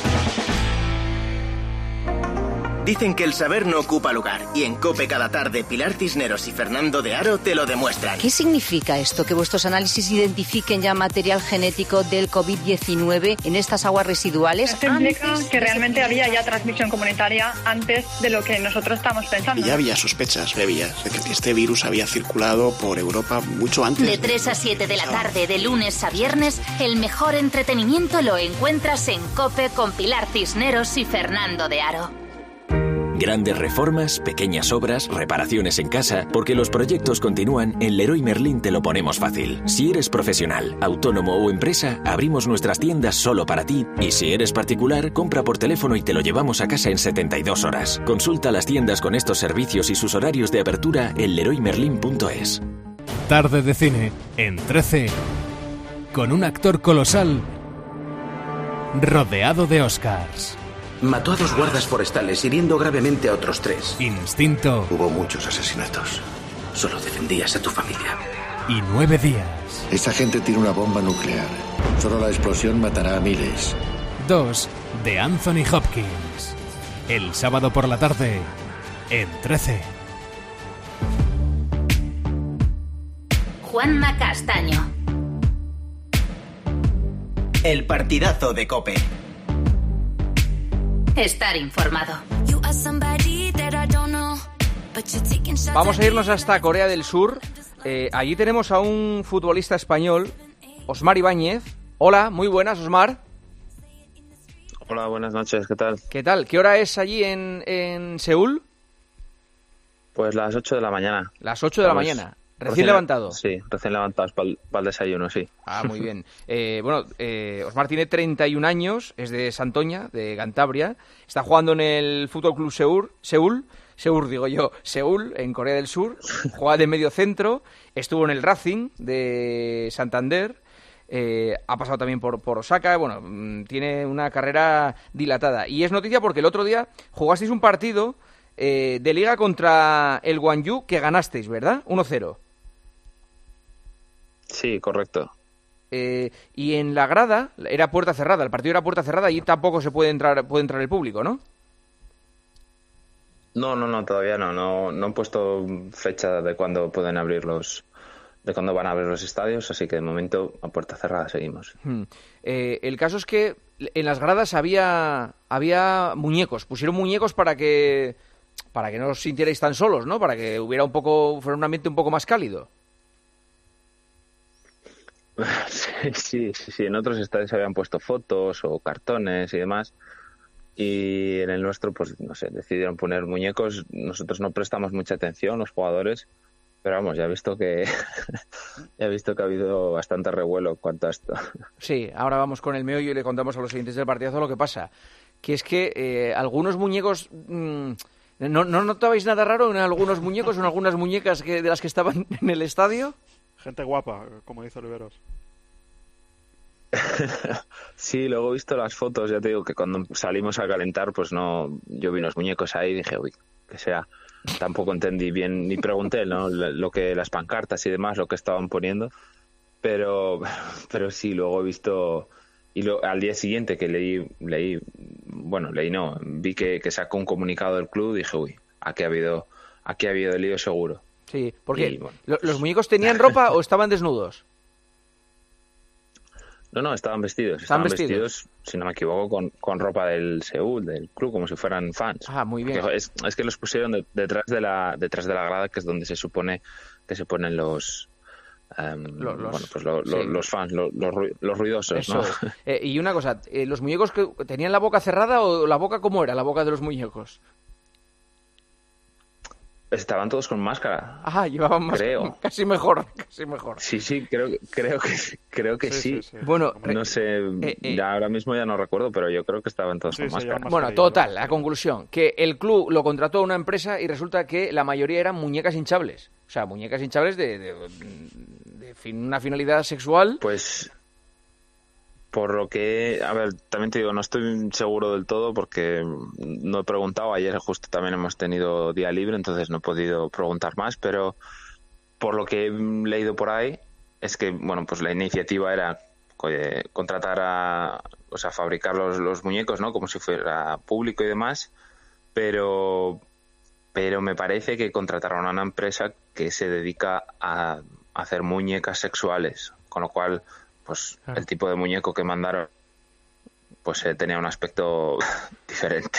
Dicen que el saber no ocupa lugar, y en COPE cada tarde Pilar Cisneros y Fernando de Aro te lo demuestran. ¿Qué significa esto? ¿Que vuestros análisis identifiquen ya material genético del COVID-19 en estas aguas residuales? Esto implica que realmente había ya transmisión comunitaria antes de lo que nosotros estamos pensando. Ya había sospechas previas de que este virus había circulado por Europa mucho antes. De 3 a 7 de la tarde, de lunes a viernes, el mejor entretenimiento lo encuentras en COPE con Pilar Cisneros y Fernando de Aro. Grandes reformas, pequeñas obras, reparaciones en casa, porque los proyectos continúan, en Leroy Merlin te lo ponemos fácil. Si eres profesional, autónomo o empresa, abrimos nuestras tiendas solo para ti, y si eres particular, compra por teléfono y te lo llevamos a casa en 72 horas. Consulta las tiendas con estos servicios y sus horarios de apertura en leroymerlin.es. Tarde de cine en 13, con un actor colosal rodeado de Oscars. Mató a 2 guardas forestales, hiriendo gravemente a otros 3. Instinto. Hubo muchos asesinatos. Solo defendías a tu familia. Y 9 días. Esa gente tiene una bomba nuclear. Solo la explosión matará a miles. 2 de Anthony Hopkins. El sábado por la tarde en 13. Juanma Castaño. El partidazo de COPE. Estar informado. Vamos a irnos hasta Corea del Sur. Allí tenemos a un futbolista español, Osmar Ibáñez. Hola, muy buenas, Osmar. Hola, buenas noches, ¿qué tal? ¿Qué tal? ¿Qué hora es allí en Seúl? Pues las 8 de la mañana. Las 8 de la mañana. ¿Recién levantado? Sí, recién levantados para el desayuno, sí. Ah, muy bien. Osmar tiene 31 años, es de Santoña, de Cantabria. Está jugando en el Fútbol Club Seúl, en Corea del Sur. Juega de medio centro. Estuvo en el Racing de Santander. ha pasado también por Osaka, bueno, tiene una carrera dilatada. Y es noticia porque el otro día jugasteis un partido de liga contra el Gwangju que ganasteis, ¿verdad? 1-0. Sí, correcto. Y en la grada era puerta cerrada, el partido era puerta cerrada y tampoco se puede entrar el público, ¿no? No, todavía no han puesto fecha de cuándo pueden abrir de cuándo van a abrir los estadios, así que de momento a puerta cerrada seguimos. El caso es que en las gradas había muñecos, pusieron muñecos para que no os sintierais tan solos, ¿no? Para que fuera un ambiente un poco más cálido. Sí, en otros estadios se habían puesto fotos o cartones y demás, y en el nuestro, pues no sé, decidieron poner muñecos. Nosotros no prestamos mucha atención, los jugadores, pero vamos, ya he visto que ha habido bastante revuelo en cuanto a esto. Sí, ahora vamos con el meollo y le contamos a los siguientes del partidazo lo que pasa, que es que algunos muñecos... ¿No notabais nada raro en algunos muñecos o en algunas muñecas de las que estaban en el estadio? Gente guapa, como dice Oliveros. Sí, luego he visto las fotos, ya te digo que cuando salimos a calentar, pues no, yo vi unos muñecos ahí y dije, uy, que sea, tampoco entendí bien, ni pregunté, ¿no? Lo que las pancartas y demás, lo que estaban poniendo, pero sí, luego he visto, y al día siguiente que vi que sacó un comunicado del club, dije, uy, aquí ha habido lío seguro. Sí, porque ¿los muñecos tenían ropa o estaban desnudos? No, estaban vestidos. Estaban vestidos, si no me equivoco, con ropa del Seúl, del club, como si fueran fans. Ah, muy bien. Es que los pusieron detrás de la grada, que es donde se supone que se ponen los fans, los ruidosos. Eso ¿no? Y una cosa, ¿los muñecos que tenían la boca cerrada o la boca cómo era, la boca de los muñecos? Estaban todos con máscara. Ajá, llevaban máscara. Creo. Casi mejor. Sí, creo que sí. Bueno, no sé, ya ahora mismo ya no recuerdo, pero yo creo que estaban todos con máscara. Bueno, total, la conclusión, que el club lo contrató a una empresa y resulta que la mayoría eran muñecas hinchables. O sea, muñecas hinchables de una finalidad sexual. Pues... Por lo que, a ver, también te digo, no estoy seguro del todo porque no he preguntado. Ayer justo también hemos tenido día libre, entonces no he podido preguntar más, pero por lo que he leído por ahí es que, bueno, pues la iniciativa era contratar fabricar los muñecos, ¿no? Como si fuera público y demás, pero me parece que contrataron a una empresa que se dedica a hacer muñecas sexuales, con lo cual... pues claro, el tipo de muñeco que mandaron pues tenía un aspecto diferente.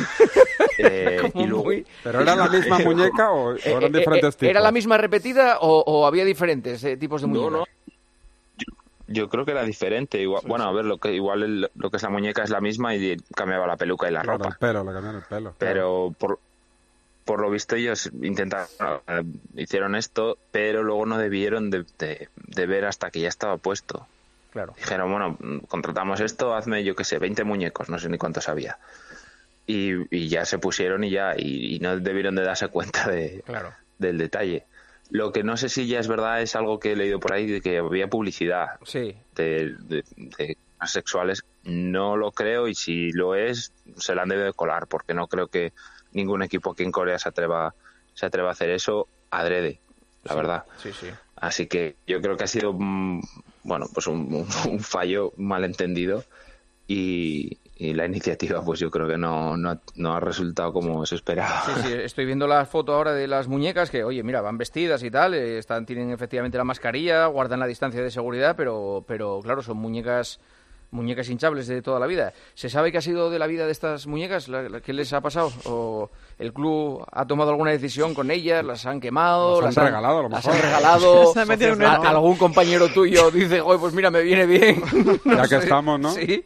¿Pero era la misma muñeca o eran diferentes tipos? ¿Era la misma repetida o había diferentes tipos de muñecas? No. Yo creo que era diferente. Igual, bueno, a ver, lo que es la muñeca es la misma y cambiaba la peluca y la ropa. Le cambiaron el pelo. Pero por lo visto ellos hicieron esto, pero luego no debieron de ver hasta que ya estaba puesto. Claro. Dijeron, bueno, contratamos esto, hazme, yo qué sé, 20 muñecos, no sé ni cuántos había. Y ya se pusieron y no debieron de darse cuenta del detalle. Lo que no sé si ya es verdad es algo que he leído por ahí, de que había publicidad de sexuales. No lo creo, y si lo es, se la han debido de colar, porque no creo que ningún equipo aquí en Corea se atreva a hacer eso adrede, la verdad. Sí. Así que yo creo que ha sido pues un fallo, un malentendido, y la iniciativa pues yo creo que no ha resultado como se esperaba. Sí, estoy viendo la foto ahora de las muñecas que, oye, mira, van vestidas y tal, tienen efectivamente la mascarilla, guardan la distancia de seguridad, pero claro, son muñecas hinchables de toda la vida. ¿Se sabe qué ha sido de la vida de estas muñecas? ¿Qué les ha pasado? ¿O el club ha tomado alguna decisión con ellas? ¿Las han quemado? Las han regalado, a lo mejor. ¿Las han regalado? ¿Algún compañero tuyo dice, oye, pues mira, me viene bien? Ya que estamos, ¿no? Sí.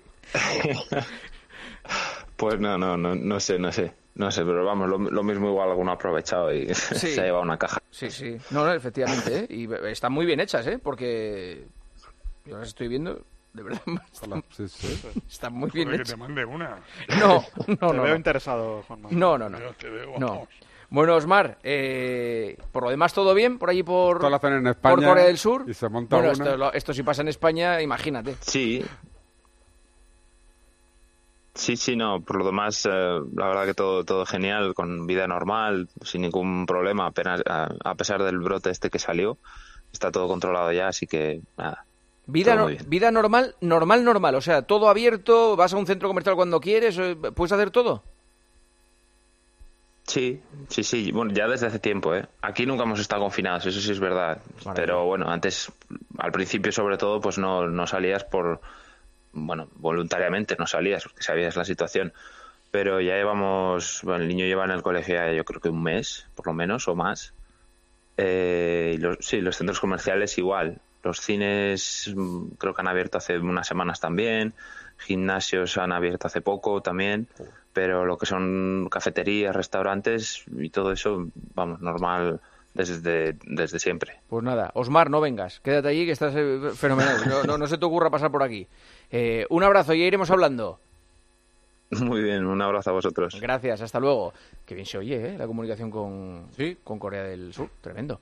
Pues no sé, pero vamos, lo mismo igual alguno ha aprovechado y se ha llevado una caja. Sí. No, efectivamente, y están muy bien hechas, porque yo las estoy viendo. De verdad, está muy bien hecho. Que te mande una. No. Te veo interesado, Juanma. No. Yo te veo, no. Bueno, Osmar, por lo demás, ¿todo bien por allí por, Toda la zona en España, por Corea del Sur? Y se monta bueno, esto si pasa en España, imagínate. Sí. Sí, no, por lo demás, la verdad que todo genial, con vida normal, sin ningún problema, apenas a pesar del brote este que salió, está todo controlado ya, así que nada. Vida normal, o sea, todo abierto, vas a un centro comercial cuando quieres, ¿puedes hacer todo? Sí, bueno, ya desde hace tiempo, Aquí nunca hemos estado confinados, eso sí es verdad, pero bueno, antes, al principio sobre todo, pues no salías voluntariamente no salías porque sabías la situación, pero ya llevamos, el niño lleva en el colegio ya yo creo que un mes, por lo menos, o más, y los centros comerciales igual, los cines creo que han abierto hace unas semanas también, gimnasios han abierto hace poco también, pero lo que son cafeterías, restaurantes y todo eso, vamos, normal desde siempre. Pues nada, Osmar, no vengas, quédate allí que estás fenomenal, no se te ocurra pasar por aquí. Un abrazo y ya iremos hablando. Muy bien, un abrazo a vosotros. Gracias, hasta luego. Qué bien se oye, la comunicación con Corea del Sur, tremendo.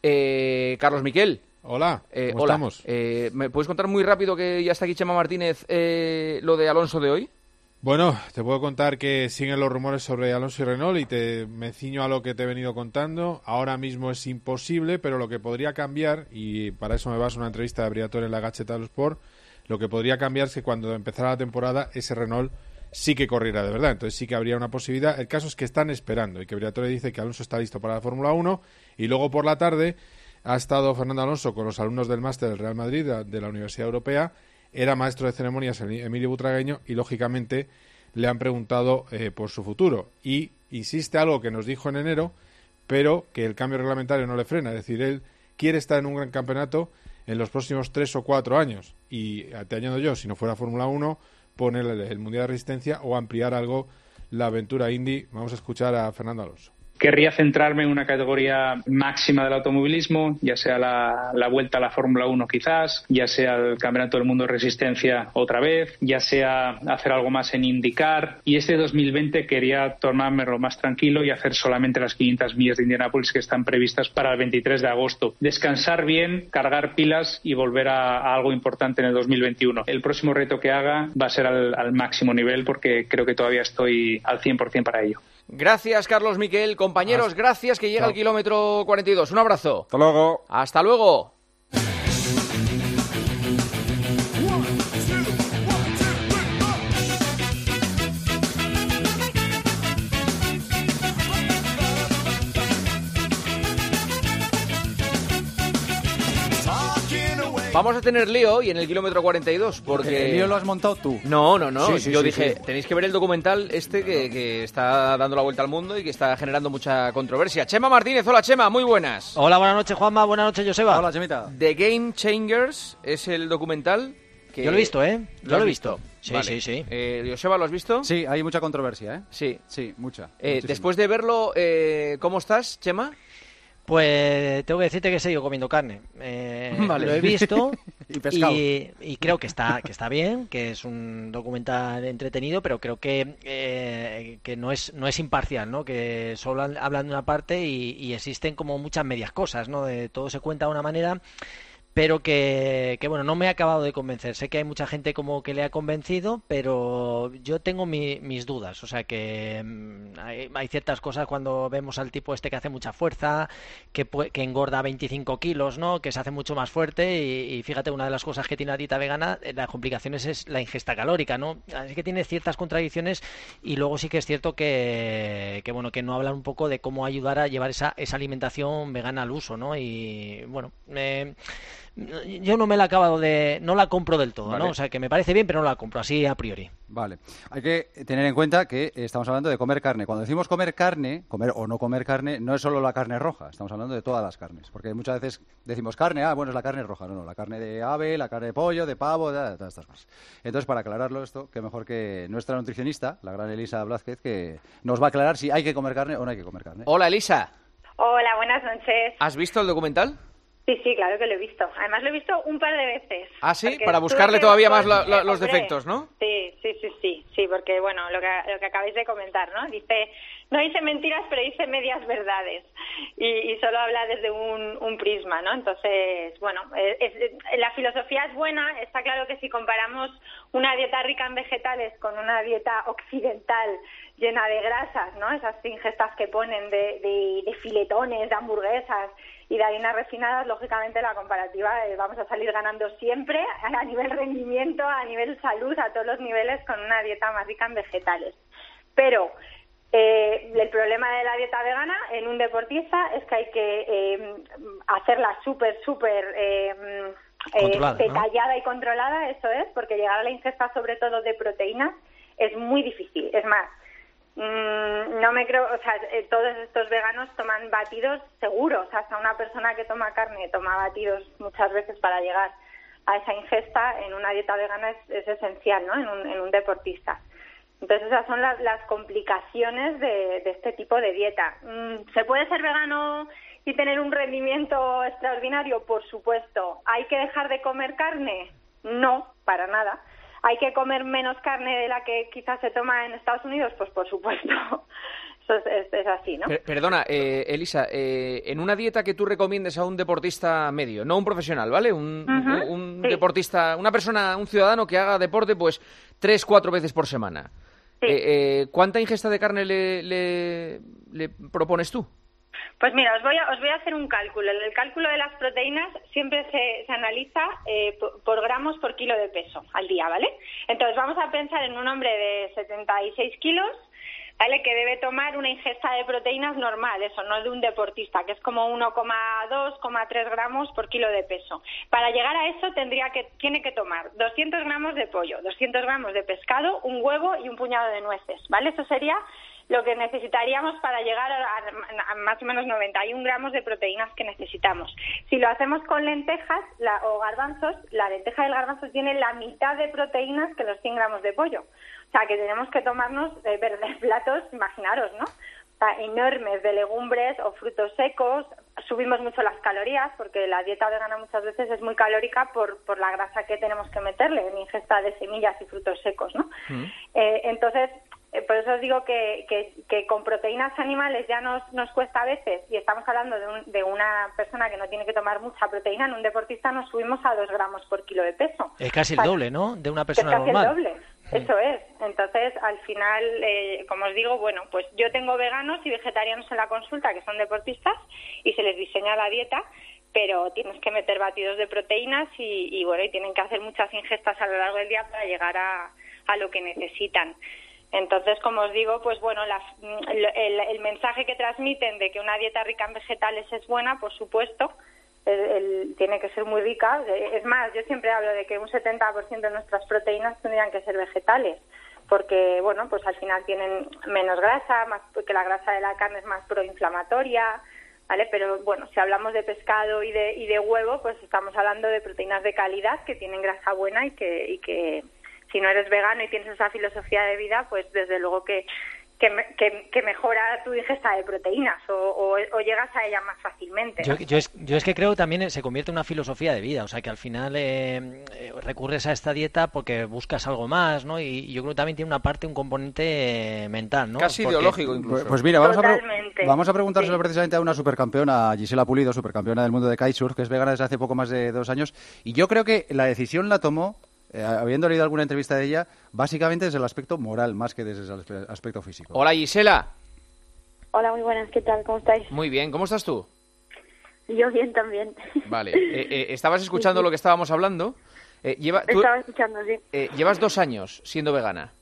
Carlos Miquel. Hola, ¿cómo hola. estamos? ¿Me puedes contar muy rápido, que ya está aquí Chema Martínez, lo de Alonso de hoy? Bueno, te puedo contar que siguen los rumores sobre Alonso y Renault y me ciño a lo que te he venido contando. Ahora mismo es imposible, pero lo que podría cambiar, y para eso me vas a una entrevista de Briatore en la Gaceta dello Sport, lo que podría cambiar es que cuando empezara la temporada ese Renault sí que corriera de verdad, entonces sí que habría una posibilidad. El caso es que están esperando y que Briatore dice que Alonso está listo para la Fórmula 1 y luego por la tarde ha estado Fernando Alonso con los alumnos del máster del Real Madrid de la Universidad Europea. Era maestro de ceremonias Emilio Butragueño y lógicamente le han preguntado por su futuro y insiste algo que nos dijo en enero, pero que el cambio reglamentario no le frena, es decir, él quiere estar en un gran campeonato en los próximos 3 o 4 años y te añado yo, si no fuera Fórmula 1, poner el Mundial de Resistencia o ampliar algo la aventura Indy. Vamos a escuchar a Fernando Alonso. Querría centrarme en una categoría máxima del automovilismo, ya sea la vuelta a la Fórmula 1 quizás, ya sea el Campeonato del Mundo de Resistencia otra vez, ya sea hacer algo más en IndyCar. Y este 2020 quería tomármelo más tranquilo y hacer solamente las 500 millas de Indianápolis que están previstas para el 23 de agosto. Descansar bien, cargar pilas y volver a algo importante en el 2021. El próximo reto que haga va a ser al máximo nivel porque creo que todavía estoy al 100% para ello. Gracias, Carlos Miquel. Compañeros, gracias, que llega el kilómetro 42. Un abrazo. Hasta luego. Hasta luego. Vamos a tener lío y en el kilómetro 42 porque... ¿El lío lo has montado tú? No. Sí, Yo dije, tenéis que ver el documental que está dando la vuelta al mundo y que está generando mucha controversia. Chema Martínez, hola Chema, muy buenas. Hola, buenas noches Juanma, buenas noches Joseba. Hola Chemita. The Game Changers es el documental que... Yo lo he visto, Yo lo he visto. Sí, vale. sí. Joseba, ¿lo has visto? Sí, hay mucha controversia, Sí, mucha. Después de verlo, ¿cómo estás, Chema? Pues tengo que decirte que he seguido comiendo carne. Vale. Lo he visto y pescado. Y creo que está bien, que es un documental entretenido, pero creo que no es imparcial, ¿no? Que solo hablan de una parte y existen como muchas medias cosas, ¿no? De todo se cuenta de una manera, pero que bueno, no me ha acabado de convencer. Sé que hay mucha gente como que le ha convencido, pero yo tengo mis dudas. O sea que hay ciertas cosas cuando vemos al tipo este que hace mucha fuerza, que engorda 25 kilos, ¿no? Que se hace mucho más fuerte y fíjate, una de las cosas que tiene la dieta vegana, las complicaciones es la ingesta calórica, ¿no? Así que tiene ciertas contradicciones y luego sí que es cierto que bueno, que no hablan un poco de cómo ayudar a llevar esa alimentación vegana al uso, ¿no? Y bueno, yo no la compro del todo, vale. ¿no? O sea, que me parece bien, pero no la compro así a priori. Vale. Hay que tener en cuenta que estamos hablando de comer carne. Cuando decimos comer carne, comer o no comer carne, no es solo la carne roja. Estamos hablando de todas las carnes. Porque muchas veces decimos carne, bueno, es la carne roja. No, la carne de ave, la carne de pollo, de pavo, todas estas cosas. Entonces, para aclararlo esto, qué mejor que nuestra nutricionista, la gran Elisa Blázquez, que nos va a aclarar si hay que comer carne o no hay que comer carne. Hola, Elisa. Hola, buenas noches. ¿Has visto el documental? Sí, claro que lo he visto. Además lo he visto un par de veces. ¿Ah, sí? Para buscarle todavía más los defectos, ¿no? Sí, porque bueno, lo que acabáis de comentar, ¿no? No dice mentiras, pero dice medias verdades y solo habla desde un prisma, ¿no? Entonces, bueno, la filosofía es buena. Está claro que si comparamos una dieta rica en vegetales con una dieta occidental llena de grasas, ¿no? Esas ingestas que ponen de filetones, de hamburguesas y de harinas refinadas, lógicamente la comparativa vamos a salir ganando siempre a nivel rendimiento, a nivel salud, a todos los niveles con una dieta más rica en vegetales. Pero el problema de la dieta vegana en un deportista es que hay que hacerla súper detallada, ¿no? Y controlada, eso es, porque llegar a la ingesta sobre todo de proteínas es muy difícil. Es más, no me creo, o sea, todos estos veganos toman batidos seguros, hasta una persona que toma carne toma batidos muchas veces para llegar a esa ingesta. En una dieta vegana es esencial, ¿no? En un deportista. Entonces esas son las complicaciones de este tipo de dieta. ¿Se puede ser vegano y tener un rendimiento extraordinario? Por supuesto. ¿Hay que dejar de comer carne? No, para nada. ¿Hay que comer menos carne de la que quizás se toma en Estados Unidos? Pues por supuesto. Eso es así, ¿no? Perdona, Elisa, en una dieta que tú recomiendes a un deportista medio, no un profesional, ¿vale? Un deportista, una persona, un ciudadano que haga deporte pues 3-4 veces por semana. Sí. ¿Cuánta ingesta de carne le propones tú? Pues mira, os voy a hacer un cálculo. El cálculo de las proteínas siempre se analiza por gramos por kilo de peso al día, ¿vale? Entonces vamos a pensar en un hombre de 76 kilos, ¿vale? Que debe tomar una ingesta de proteínas normal, eso, no de un deportista, que es como 1,2-1,3 gramos por kilo de peso. Para llegar a eso tiene que tomar 200 gramos de pollo, 200 gramos de pescado, un huevo y un puñado de nueces, ¿vale? Eso sería lo que necesitaríamos para llegar a más o menos 91 gramos de proteínas que necesitamos. Si lo hacemos con lentejas o garbanzos, la lenteja y el garbanzo tiene la mitad de proteínas que los 100 gramos de pollo. O sea, que tenemos que tomarnos platos, imaginaros, ¿no? O sea, enormes de legumbres o frutos secos. Subimos mucho las calorías porque la dieta vegana muchas veces es muy calórica por la grasa que tenemos que meterle en ingesta de semillas y frutos secos, ¿no? Entonces, por eso os digo que con proteínas animales ya nos cuesta a veces, y estamos hablando de una persona que no tiene que tomar mucha proteína. En un deportista nos subimos a 2 gramos por kilo de peso. Es casi el doble, ¿no? De una persona normal. Es casi el doble. Eso es. Entonces, al final, como os digo, bueno, pues yo tengo veganos y vegetarianos en la consulta que son deportistas y se les diseña la dieta, pero tienes que meter batidos de proteínas y bueno, y tienen que hacer muchas ingestas a lo largo del día para llegar a lo que necesitan. Entonces, como os digo, pues bueno, el mensaje que transmiten de que una dieta rica en vegetales es buena, por supuesto, tiene que ser muy rica. Es más, yo siempre hablo de que un 70% de nuestras proteínas tendrían que ser vegetales, porque, bueno, pues al final tienen menos grasa, porque la grasa de la carne es más proinflamatoria, ¿vale? Pero, bueno, si hablamos de pescado y de huevo, pues estamos hablando de proteínas de calidad que tienen grasa buena y que si no eres vegano y tienes esa filosofía de vida, pues desde luego que mejora tu ingesta de proteínas o llegas a ella más fácilmente. Yo es que creo que también se convierte en una filosofía de vida, o sea que al final recurres a esta dieta porque buscas algo más, ¿no? Y yo creo que también tiene un componente mental, ¿no? Casi ideológico incluso. Pues mira, vamos a preguntárselo precisamente a una supercampeona, a Gisela Pulido, supercampeona del mundo de kitesurf, que es vegana desde hace poco más de 2 años, y yo creo que la decisión la tomó, habiendo leído alguna entrevista de ella, básicamente desde el aspecto moral más que desde el aspecto físico. Hola, Gisela. Hola, muy buenas, ¿qué tal? ¿Cómo estáis? Muy bien, ¿cómo estás tú? Yo bien también. Vale, ¿estabas escuchando lo que estábamos hablando? Estaba escuchando, sí. ¿Llevas 2 años siendo vegana?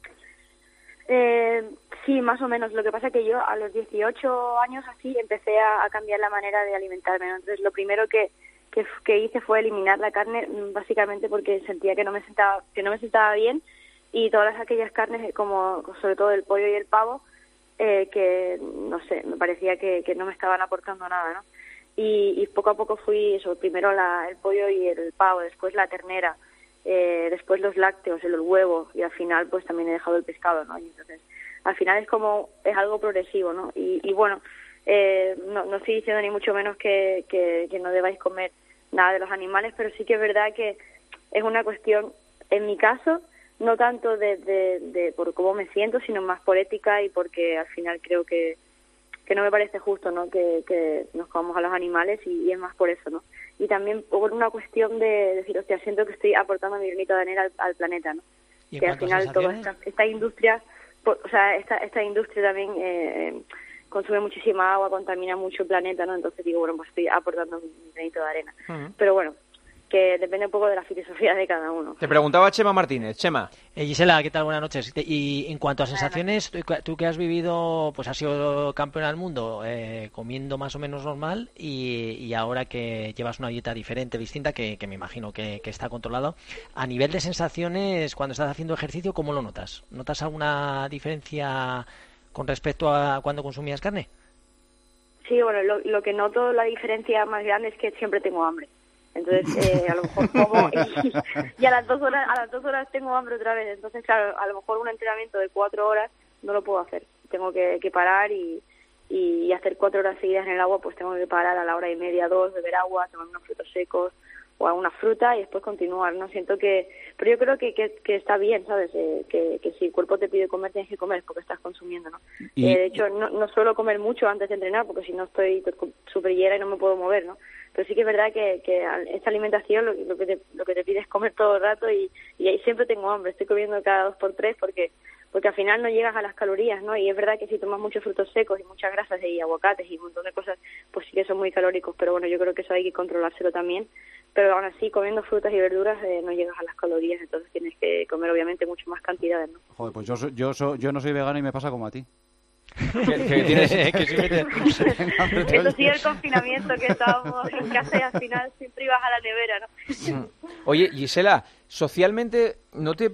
Sí, más o menos. Lo que pasa es que yo a los 18 años así empecé a cambiar la manera de alimentarme, ¿no? Entonces lo primero que hice fue eliminar la carne, básicamente porque sentía que no me sentaba bien, y todas aquellas carnes, como sobre todo el pollo y el pavo, que no sé, me parecía que no me estaban aportando nada, ¿no? Y poco a poco fui eso, primero el pollo y el pavo, después la ternera, después los lácteos, el huevo, y al final pues también he dejado el pescado, ¿no? Y entonces al final es algo progresivo, ¿no? Y bueno, no estoy diciendo ni mucho menos que no debáis comer nada de los animales, pero sí que es verdad que es una cuestión, en mi caso, no tanto de por cómo me siento, sino más por ética y porque al final creo que no me parece justo, ¿no? Que nos comamos a los animales y es más por eso, ¿no? Y también por una cuestión de decir, hostia, siento que estoy aportando mi granito de arena al planeta, ¿no? Que al final toda esta industria, esta industria también consume muchísima agua, contamina mucho el planeta, ¿no? Entonces digo, bueno, pues estoy aportando mi granito de arena. Pero bueno, que depende un poco de la filosofía de cada uno. Te preguntaba Chema Martínez. Chema. Gisela, ¿qué tal? Buenas noches. Y en cuanto a sensaciones, tú que has vivido, pues has sido campeona del mundo comiendo más o menos normal y ahora que llevas una dieta diferente, distinta, que me imagino que está controlado, a nivel de sensaciones, cuando estás haciendo ejercicio, ¿cómo lo notas? ¿Notas alguna diferencia con respecto a cuando consumías carne? Sí, bueno, lo que noto, la diferencia más grande es que siempre tengo hambre. Entonces, a lo mejor como y a las 2 horas tengo hambre otra vez. Entonces, claro, a lo mejor un entrenamiento de 4 horas no lo puedo hacer. Tengo que parar y hacer 4 horas seguidas en el agua, pues tengo que parar a la hora y media, 2, beber agua, tomar unos frutos secos o alguna fruta y después continuar, ¿no? Pero yo creo que está bien, ¿sabes? Que si el cuerpo te pide comer, tienes que comer porque estás consumiendo, ¿no? De hecho, no suelo comer mucho antes de entrenar porque si no estoy súper llena y no me puedo mover, ¿no? Pero sí que es verdad que esta alimentación lo que te pide es comer todo el rato y ahí siempre tengo hambre, estoy comiendo cada 2x3 porque al final no llegas a las calorías, ¿no? Y es verdad que si tomas muchos frutos secos y muchas grasas y aguacates y un montón de cosas, pues sí que son muy calóricos, pero bueno, yo creo que eso hay que controlárselo también. Pero aún así, comiendo frutas y verduras no llegas a las calorías, entonces tienes que comer obviamente mucho más cantidades, ¿no? Joder, pues yo no soy vegano y me pasa como a ti. Eso sí, el confinamiento que estábamos en casa y al final siempre ibas a la nevera, ¿no? Oye, Gisela, socialmente ¿no te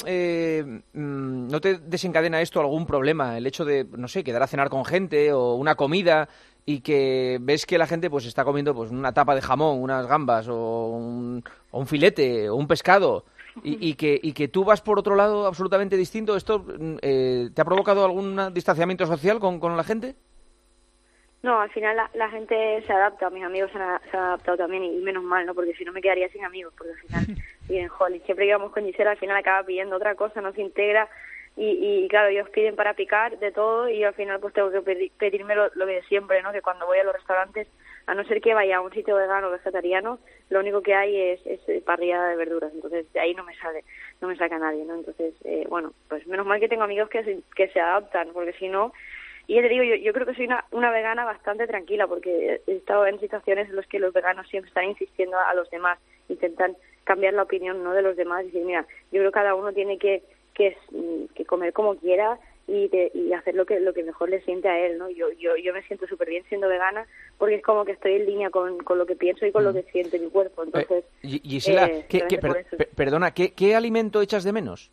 desencadena esto algún problema? El hecho de, no sé, quedar a cenar con gente o una comida y que ves que la gente pues está comiendo pues una tapa de jamón, unas gambas o un filete o un pescado y que tú vas por otro lado absolutamente distinto. ¿Esto te ha provocado algún distanciamiento social con la gente? No, al final la gente se adapta, mis amigos se han adaptado también y menos mal, ¿no? Porque si no me quedaría sin amigos, porque al final, bien, joder, siempre que vamos con Gisela al final acaba pidiendo otra cosa, no se integra y claro, ellos piden para picar de todo y al final pues tengo que pedirme lo de siempre, ¿no? Que cuando voy a los restaurantes, a no ser que vaya a un sitio vegano o vegetariano, lo único que hay es parrillada de verduras, entonces de ahí no me saca nadie, ¿no? Entonces, bueno, pues menos mal que tengo amigos que se adaptan, porque si no, y ya te digo, yo creo que soy una vegana bastante tranquila, porque he estado en situaciones en las que los veganos siempre están insistiendo a los demás, intentan cambiar la opinión, ¿no?, de los demás, y decir, mira, yo creo que cada uno tiene que comer como quiera y hacer lo que mejor le siente a él, ¿no? Yo me siento súper bien siendo vegana porque es como que estoy en línea con lo que pienso y con lo que siente mi cuerpo, entonces... Gisela, perdona, ¿qué alimento echas de menos?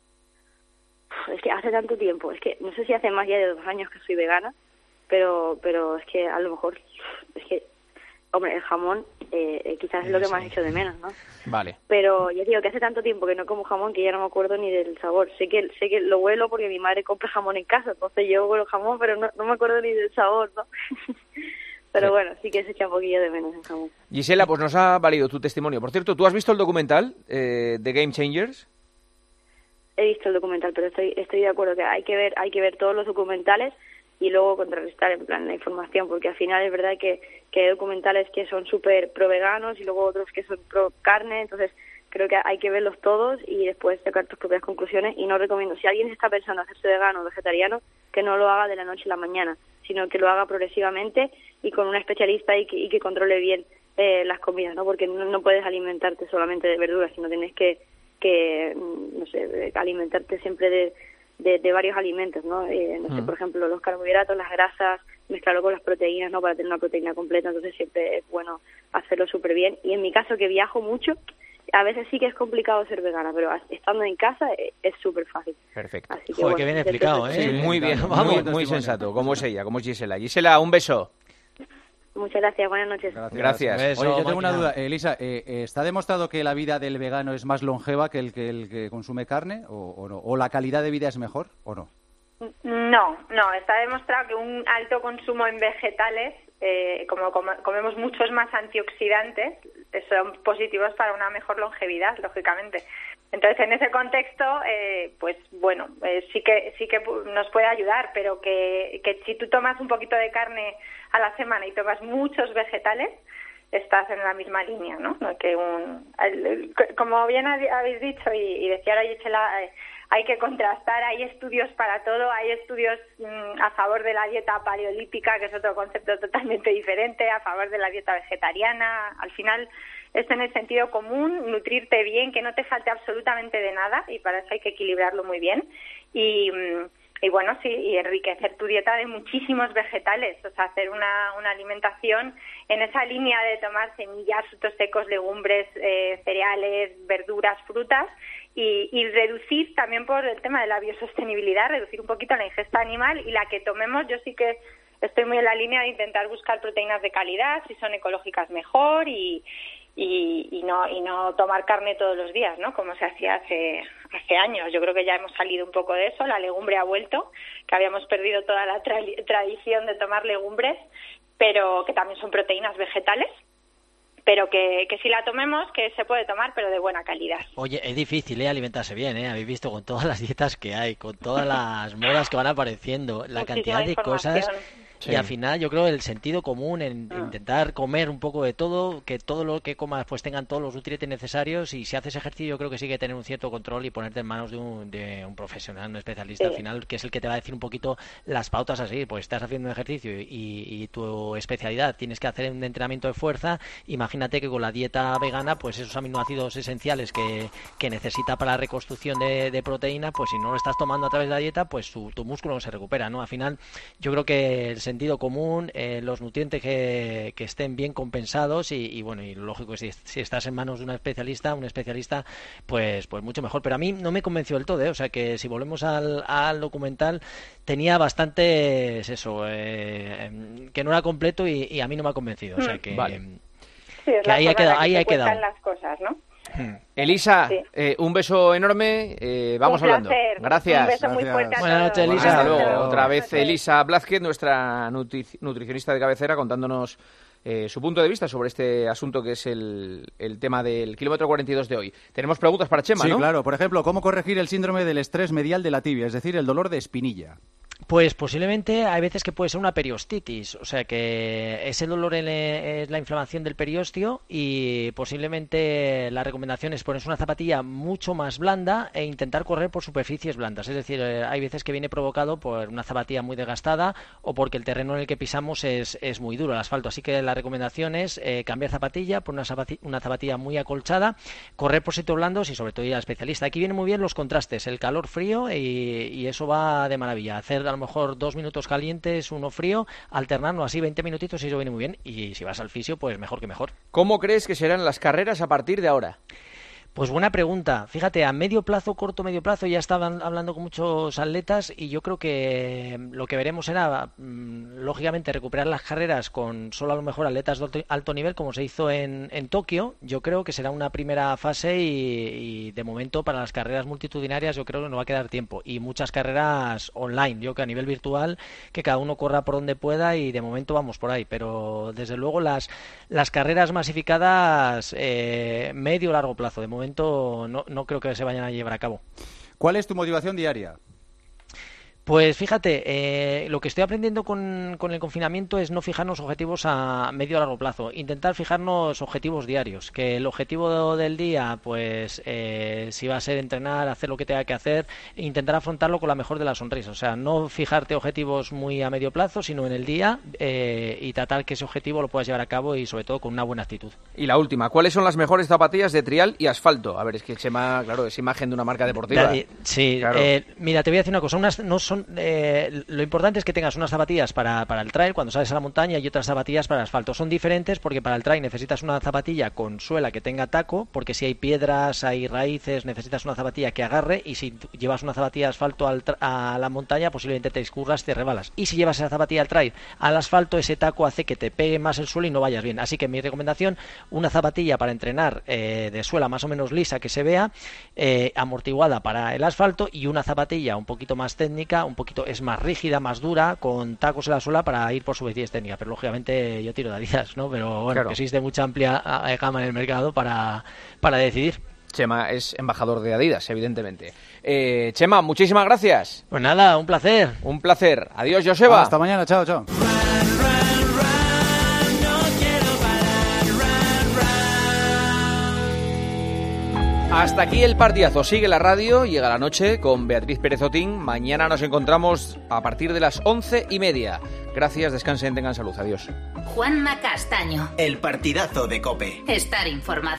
Es que hace tanto tiempo, es que no sé si hace más ya de 2 años que soy vegana, pero es que a lo mejor, es que, hombre, el jamón quizás es lo que más echo de menos, ¿no? Vale. Pero yo digo que hace tanto tiempo que no como jamón que ya no me acuerdo ni del sabor. Sé que lo huelo porque mi madre compra jamón en casa, entonces yo huelo jamón, pero no me acuerdo ni del sabor, ¿no? Pero sí. Bueno, sí que se echa un poquillo de menos el jamón. Gisela, pues nos ha valido tu testimonio. Por cierto, ¿tú has visto el documental de Game Changers? He visto el documental, pero estoy de acuerdo que hay que ver todos los documentales y luego contrarrestar en plan la información, porque al final es verdad que hay documentales que son súper pro veganos y luego otros que son pro carne, entonces creo que hay que verlos todos y después sacar tus propias conclusiones. Y no recomiendo, si alguien está pensando hacerse vegano o vegetariano, que no lo haga de la noche a la mañana, sino que lo haga progresivamente y con un especialista y que controle bien las comidas, ¿no? Porque no puedes alimentarte solamente de verduras, sino tienes que no sé, alimentarte siempre de varios alimentos, ¿no? No sé, por ejemplo, los carbohidratos, las grasas, mezclarlo con las proteínas, ¿no? Para tener una proteína completa, entonces siempre es bueno hacerlo súper bien. Y en mi caso, que viajo mucho, a veces sí que es complicado ser vegana, pero estando en casa es súper fácil. Perfecto. Así que, joder, qué bien explicado, ¿eh? Sí, muy bien, muy sensato, como es ella, como es Gisela. Gisela, un beso. Muchas gracias, buenas noches. Gracias. Oye, yo tengo una duda. Elisa, ¿está demostrado que la vida del vegano es más longeva que el que consume carne o no? ¿O la calidad de vida es mejor o no? No, está demostrado que un alto consumo en vegetales, como comemos muchos más antioxidantes, son positivos para una mejor longevidad, lógicamente. Entonces, en ese contexto, pues bueno, sí que nos puede ayudar, pero que si tú tomas un poquito de carne a la semana y tomas muchos vegetales, estás en la misma línea, ¿no? Como bien habéis dicho y decía ahora Gisela, hay que contrastar, hay estudios para todo, hay estudios a favor de la dieta paleolítica, que es otro concepto totalmente diferente, a favor de la dieta vegetariana. Al final es tener sentido común, nutrirte bien, que no te falte absolutamente de nada, y para eso hay que equilibrarlo muy bien. Y bueno, sí, y enriquecer tu dieta de muchísimos vegetales, o sea, hacer una alimentación en esa línea de tomar semillas, frutos secos, legumbres, cereales, verduras, frutas, y reducir también por el tema de la biosostenibilidad, reducir un poquito la ingesta animal, y la que tomemos, yo sí que estoy muy en la línea de intentar buscar proteínas de calidad, si son ecológicas mejor, y no tomar carne todos los días, ¿no? Como se hacía hace años. Yo creo que ya hemos salido un poco de eso, la legumbre ha vuelto, que habíamos perdido toda la tradición de tomar legumbres, pero que también son proteínas vegetales, pero que si la tomemos, que se puede tomar, pero de buena calidad. Oye, es difícil alimentarse bien, habéis visto con todas las dietas que hay, con todas las modas que van apareciendo, la cantidad de cosas. Sí. Y al final yo creo el sentido común en intentar comer un poco de todo, que todo lo que comas pues tengan todos los nutrientes necesarios, y si haces ejercicio yo creo que sí que tener un cierto control y ponerte en manos de un profesional, un especialista al final, que es el que te va a decir un poquito las pautas así, pues estás haciendo un ejercicio y tu especialidad tienes que hacer un entrenamiento de fuerza, imagínate que con la dieta vegana pues esos aminoácidos esenciales que necesita para la reconstrucción de proteína, pues si no lo estás tomando a través de la dieta, pues tu músculo no se recupera, ¿no? Al final yo creo que el sentido común, los nutrientes que estén bien compensados y bueno, y lógico, si estás en manos de un especialista, pues mucho mejor. Pero a mí no me convenció del todo, o sea que si volvemos al documental, tenía bastantes que no era completo y a mí no me ha convencido, o sea que, vale. Sí, que ahí ha quedado. Las cosas, ¿no? Elisa, un beso enorme, vamos hablando. Gracias. Un beso muy fuerte a Buenas noches, Elisa. Hasta luego. Otra vez Elisa Blázquez, nuestra nutricionista de cabecera, contándonos su punto de vista sobre este asunto que es el tema del kilómetro 42 de hoy. Tenemos preguntas para Chema, ¿no? Sí, claro. Por ejemplo, ¿cómo corregir el síndrome del estrés medial de la tibia, es decir, el dolor de espinilla? Pues posiblemente hay veces que puede ser una periostitis, o sea que ese dolor es la inflamación del periósteo, y posiblemente la recomendación es ponerse una zapatilla mucho más blanda e intentar correr por superficies blandas, es decir, hay veces que viene provocado por una zapatilla muy desgastada o porque el terreno en el que pisamos es muy duro, el asfalto, así que la recomendación es cambiar zapatilla por una zapatilla muy acolchada, correr por sitios blandos y sobre todo ir al especialista. Aquí vienen muy bien los contrastes, el calor-frío, y eso va de maravilla, hacer a lo mejor 2 minutos calientes, 1 frío, alternarlo así 20 minutitos y eso viene muy bien, y si vas al fisio pues mejor que mejor. ¿Cómo crees que serán las carreras a partir de ahora? Pues buena pregunta. Fíjate, a medio plazo, corto medio plazo, ya estaban hablando con muchos atletas y yo creo que lo que veremos será, lógicamente, recuperar las carreras con solo a lo mejor atletas de alto nivel, como se hizo en Tokio. Yo creo que será una primera fase y de momento para las carreras multitudinarias yo creo que no va a quedar tiempo. Y muchas carreras online, yo que a nivel virtual, que cada uno corra por donde pueda y de momento vamos por ahí. Pero desde luego las carreras masificadas medio o largo plazo, de momento no creo que se vayan a llevar a cabo. ¿Cuál es tu motivación diaria? Pues fíjate, lo que estoy aprendiendo con el confinamiento es no fijarnos objetivos a medio o largo plazo, intentar fijarnos objetivos diarios, que el objetivo del día, pues si va a ser entrenar, hacer lo que tenga que hacer, intentar afrontarlo con la mejor de las sonrisas, o sea, no fijarte objetivos muy a medio plazo, sino en el día, y tratar que ese objetivo lo puedas llevar a cabo y sobre todo con una buena actitud. Y la última, ¿cuáles son las mejores zapatillas de trial y asfalto? A ver, es que Chema, claro, es imagen de una marca deportiva. Sí, claro. Mira, te voy a decir una cosa, no son lo importante es que tengas unas zapatillas para el trail cuando sales a la montaña y otras zapatillas para el asfalto. Son diferentes porque para el trail necesitas una zapatilla con suela que tenga taco, porque si hay piedras, hay raíces, necesitas una zapatilla que agarre, y si llevas una zapatilla de asfalto a la montaña posiblemente te escurras, te rebalas. Y si llevas esa zapatilla al trail al asfalto, ese taco hace que te pegue más el suelo y no vayas bien. Así que mi recomendación, una zapatilla para entrenar de suela más o menos lisa que se vea, amortiguada para el asfalto, y una zapatilla un poquito más técnica técnica, un poquito es más rígida, más dura, con tacos en la suela para ir por su vecindad técnica. Pero lógicamente yo tiro de Adidas, ¿no? Pero bueno, que existe mucha amplia gama en el mercado para decidir. Chema es embajador de Adidas, evidentemente. Chema, muchísimas gracias. Pues nada, un placer. Un placer. Adiós, Joseba. Hasta mañana, chao, chao. Hasta aquí el partidazo. Sigue la radio, llega la noche con Beatriz Pérez Otín. Mañana nos encontramos a partir de las 11:30. Gracias, descansen, tengan salud. Adiós. Juanma Castaño. El partidazo de COPE. Estar informado.